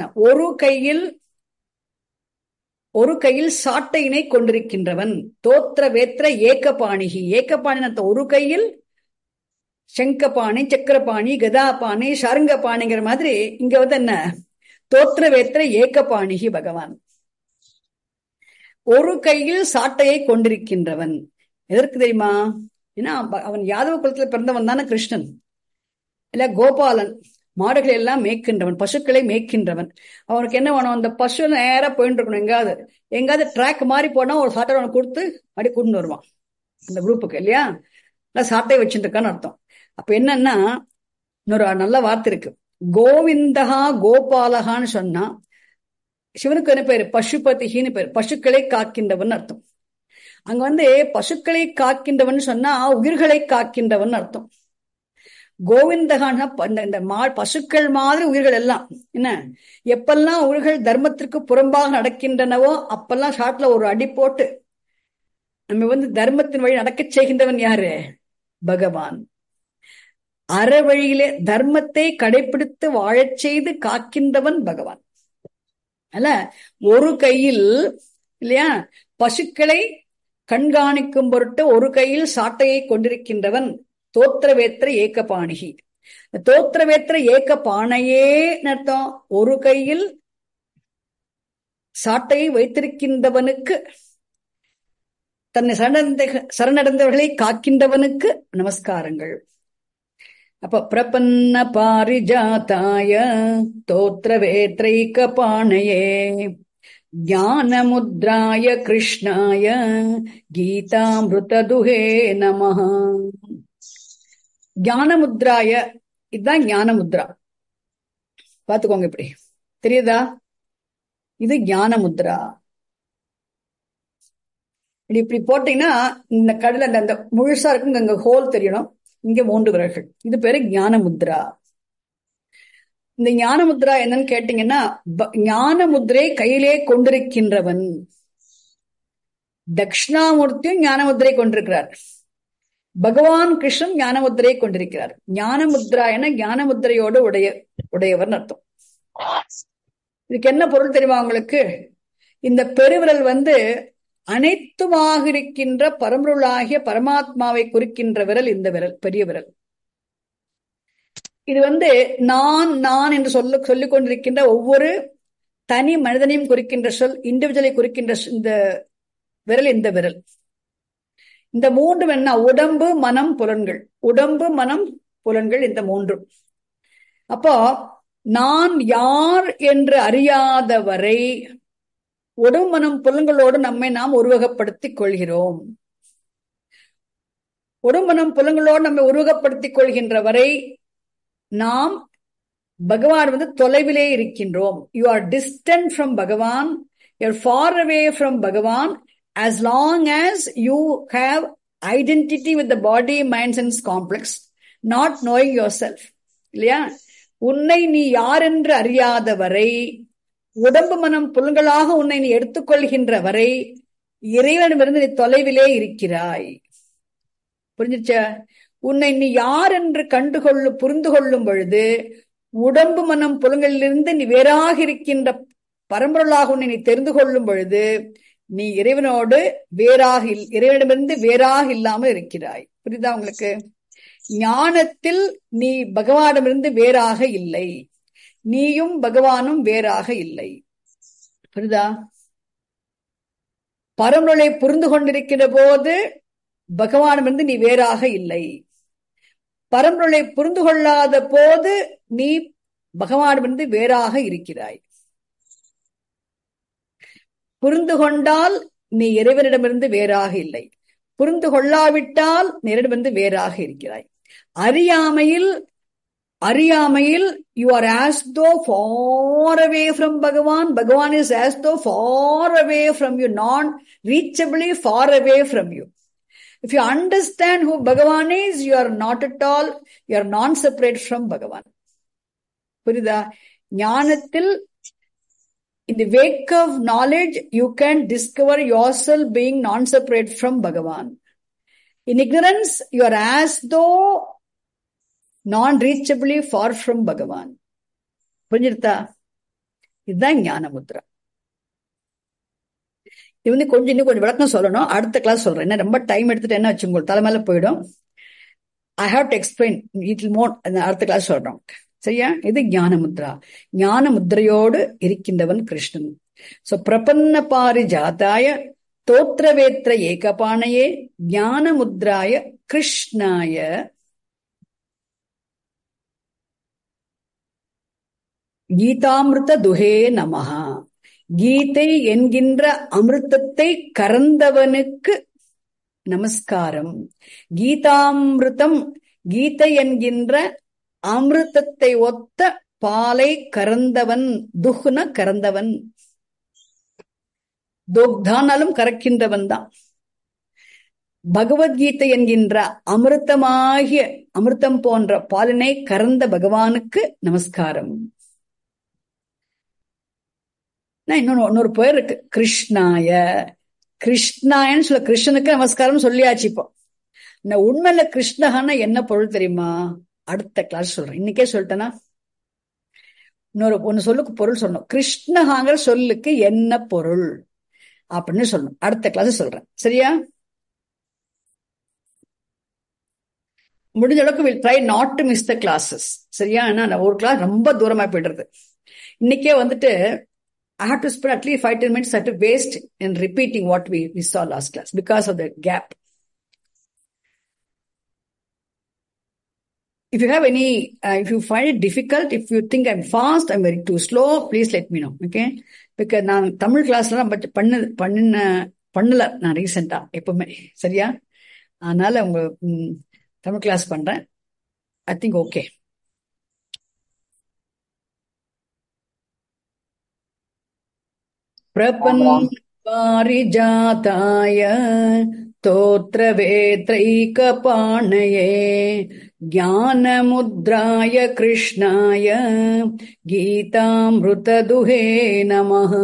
S1: ஒரு கையில் சாட்டையினை கொண்டிருக்கின்றவன். தோத்திரவேத்திர ஏகபாணிகி. ஏகபாணி ஒரு கையில் சங்கபாணி, சக்கரபாணி, கதாபாணி, சாருங்கபாணிங்கிற மாதிரி இங்க என்ன? தோத்திரவேத்திர ஏகபாணிகி பகவான். ஒரு கையில் சாட்டையை கொண்டிருக்கின்றவன். எதற்கு தெரியுமா? ஏன்னா அவன் யாதவ குலத்துல பிறந்தவன் தானே கிருஷ்ணன், இல்ல கோபாலன், மாடுகளை எல்லாம் மேய்க்கின்றவன், பசுக்களை மேய்க்கின்றவன். அவனுக்கு என்ன வேணும், அந்த பசு நேரா போயிட்டு இருக்கணும், எங்காவது ட்ராக் மாதிரி போனா ஒரு சாட்டை அவனுக்கு கொடுத்து அப்படி கூட்டின்னு வருவான் அந்த குரூப்புக்கு, இல்லையா? சாட்டை வச்சுட்டு இருக்கான்னு அர்த்தம். அப்ப என்னன்னா, இன்னொரு நல்ல வார்த்தை இருக்கு, கோவிந்தகா கோபாலகான்னு சொன்னா சிவனுக்கு என்ன பேரு, பசுபதினு பேரு, பசுக்களை காக்கின்றவன் அர்த்தம். அங்க பசுக்களை காக்கின்றவன் சொன்னா உயிர்களை காக்கின்றவன் அர்த்தம். கோவிந்தகான இந்த பசுக்கள் மாதிரி உயிர்கள் எல்லாம் என்ன, எப்பெல்லாம் உயிர்கள் தர்மத்திற்கு புறம்பாக நடக்கின்றனவோ அப்பெல்லாம் ஷாட்ல ஒரு அடி போட்டு நம்ம தர்மத்தின் வழி நடக்க செய்கின்றவன் யாரு, பகவான். அறவழியிலே தர்மத்தை கடைபிடித்து வாழச் செய்து காக்கின்றவன் பகவான். அல்ல, ஒரு கையில் இல்லையா பசுக்களை கண்காணிக்கும் பொருட்டு ஒரு கையில் சாட்டையை கொண்டிருக்கின்றவன் தோத்திரவேத்திர ஏக்கபாணிகி. தோத்திரவேத்திர ஏக்கபானையே அர்த்தம், ஒரு கையில் சாட்டையை வைத்திருக்கின்றவனுக்கு, தன்னை சரணடைந்தவர்களை காக்கின்றவனுக்கு நமஸ்காரங்கள். அப்ப பிரபன்ன பாரிஜாதாய தோத்திரவேத்ரைக்கபாணயே ஞானமுத்ராய கிருஷ்ணாய கீதாமிருததுஹே நமஹ. ஞானமுத்ராய, இதுதான் ஞானமுத்ரா. பாத்துக்கோங்க, இப்படி தெரியுதா? இது ஞானமுத்ரா. இப்படி போட்டீங்கன்னா இந்த கடல அந்த முழுசா இருக்கு, அங்க ஹோல் தெரியணும், இங்க 3 விரல்கள். இது பேரு ஞானமுத்ரா. இந்த ஞானமுத்ரா என்னன்னு கேட்டீங்கன்னா, ஞானமுத்ரை கையிலே கொண்டிருக்கின்றவன். தட்சிணாமூர்த்தியும் ஞானமுத்ரை கொண்டிருக்கிறார், பகவான் கிருஷ்ணன் ஞானமுத்ரையை கொண்டிருக்கிறார். ஞானமுத்ரா என ஞானமுத்ரையோடு உடையவர் அர்த்தம். இதுக்கு என்ன பொருள் தெரியுமா உங்களுக்கு? இந்த பெருவிரல் அனைத்துமாக இருக்கின்ற பரம்பொருளாகிய பரமாத்மாவை குறிக்கின்ற விரல் இந்த விரல், பெரிய விரல். இது நான் நான் என்று சொல்லிக் கொண்டிருக்கின்ற ஒவ்வொரு தனி மனிதனையும் குறிக்கின்ற சொல், இண்டிவிஜுவலை குறிக்கின்ற இந்த விரல், இந்த விரல். இந்த 3 என்ன, உடம்பு மனம் புலன்கள், உடம்பு மனம் புலன்கள், இந்த 3. அப்போ நான் யார் என்று அறியாதவரை உடம்பு மனம் புலன்களோடு நம்மை நாம் உருவகப்படுத்திக் கொள்கிறோம். உடம்பு மனம் புலன்களோடு நம்மை உருவகப்படுத்திக் கொள்கின்ற வரை நாம் பகவான் தொலைவிலே இருக்கின்றோம். You are distant from Bhagavan, you are far away from Bhagavan, as long as you have identity with the body, mind, sense complex, not knowing yourself. இல்லையா? உன்னை நீ யார் என்று அறியாத வரை, உடம்பு மனம் புலன்களாக உன்னை நீ எடுத்துக்கொள்கின்ற வரை இறைவனிடமிருந்து நீ தொலைவிலே இருக்கிறாய். புரிஞ்சிச்சா? உன்னை நீ யார் என்று புரிந்து கொள்ளும் பொழுது உடம்பு மனம் புலன்களிலிருந்து நீ வேறாக இருக்கின்ற பரம்பொருளாக உன்னை நீ தெரிந்து கொள்ளும் பொழுது நீ இறைவனிடமிருந்து வேறாக இல்லாமல் இருக்கிறாய். புரியுதா உங்களுக்கு? ஞானத்தில் நீ பகவானிடமிருந்து வேறாக இல்லை, நீயும் பகவானும் வேறாக இல்லை. புரியுதா? பரம்பொருளை புரிந்து கொண்டிருக்கிற போது பகவானிடமிருந்து நீ வேறாக இல்லை. பரம்பொருளை புரிந்து கொள்ளாத போது நீ பகவானிடமிருந்து வேறாக இருக்கிறாய். புரிந்து கொண்டால் நீ இறைவனிடமிருந்து வேறாக இல்லை, புரிந்து கொள்ளாவிட்டால் நீ இறைவனிடமிருந்து வேறாக இருக்கிறாய். அறியாமையில் you are as though far away from Bhagavan. Bhagavan is as though far away from you, non-reachably far away from you. If you understand who Bhagavan is, you are not at all, you are non-separate from Bhagavan. புரியுதா? ஞானத்தில், in the wake of knowledge, you can discover yourself being non-separate from Bhagavan. In ignorance, you are as though non-reachably far from Bhagavan. புரிஞ்சிருத்தா? இதுதான் ஞான முத்ரா. இது இன்னும் கொஞ்சம் விளக்கம் சொல்லணும், அடுத்த கிளாஸ் சொல்றேன். என்ன ரொம்ப டைம் எடுத்துட்டு என்ன வச்சு உங்களுக்கு தலைமையில போயிடும். I have to explain little more, அடுத்த கிளாஸ் சொல்றோம். சரியா? இது ஞான முத்ரா. ஞான முத்ரையோடு இருக்கின்றவன் கிருஷ்ணன். சோ பிரபன்ன பாரிஜாதாய தோத்ரவேத்ர ஏகபாணயே ஞானமுத்ராய கிருஷ்ணாய கீதாமிருத துஹே நமஹ. கீதை என்கின்ற அமிர்தத்தை கறந்தவனுக்கு நமஸ்காரம். கீதாமிருதம், கீதை என்கின்ற அமிர்தத்தை ஒத்த பாலை கறந்தவன், துஹ்ன கறந்தவன், துக்தானாலும் கறக்கின்றவன் தான். பகவத்கீதை என்கின்ற அமிர்தமாகிய அமிர்தம் போன்ற பாலினை கறந்த பகவானுக்கு நமஸ்காரம். இன்னொரு பேர் இருக்கு, கிருஷ்ணாய. கிருஷ்ணாயன்னு சொல்ல, கிருஷ்ணனுக்கு நமஸ்காரம் சொல்லியாச்சு. இப்போ உண்மையில கிருஷ்ணகான என்ன பொருள் தெரியுமா? அடுத்த கிளாஸ் சொல்றேன். இன்னைக்கே சொல்லிட்டேனா? ஒன்னு சொல்லுக்கு பொருள் சொல்லணும். கிருஷ்ணகாங்கிற சொல்லுக்கு என்ன பொருள் அப்படின்னு சொல்லணும். அடுத்த கிளாஸ் சொல்றேன், சரியா? முடிஞ்ச அளவுக்கு will try not to miss the classes, சரியா? ஏன்னா ஒரு கிளாஸ் ரொம்ப தூரமா போயிடுறது. இன்னைக்கே வந்துட்டு I have to spend at least 5-10 minutes to waste in repeating what we saw last class because of the gap. If you have any, if you find it difficult, if you think I'm fast, I'm very too slow, please let me know, okay? Because நான் தமிழ் கிளாஸ்ல பண்ணல நான் ரீசெண்டா எப்பவுமே, சரியா? அதனால உங்க தமிழ் கிளாஸ் பண்றேன். I think okay. பிரபன்பாரிஜாதாய தோத்ரவேத்ரைகபாணயே ஞானமுத்ராய கிருஷ்ணாய கீதாமிருததுஹே நமஹ.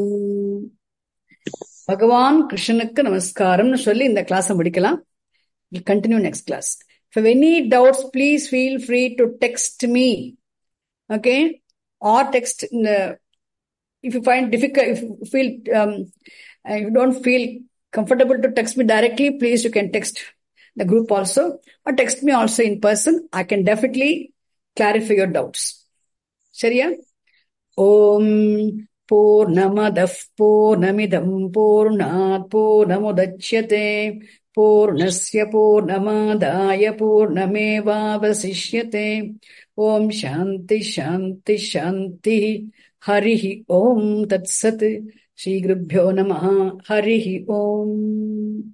S1: பகவான் கிருஷ்ணனுக்கு நமஸ்காரம்னு சொல்லி இந்த கிளாஸை முடிக்கலாம். We'll continue next class. If you have any doubts, please feel free to text me, okay? Or text in the, if you find difficult, if you feel if you don't feel comfortable to text me directly, please you can text the group also, or text me also in person. I can definitely clarify your doubts. Shariya? Om Purnamadah Purnamidam Purnat Purnamudachyate Purnasya Purnamadaya Purnamevavasishyate. Om Shanti Shanti Shanti. Harihi Om Tat Sat. Shri Gurubhyo Namaha. Harihi Om.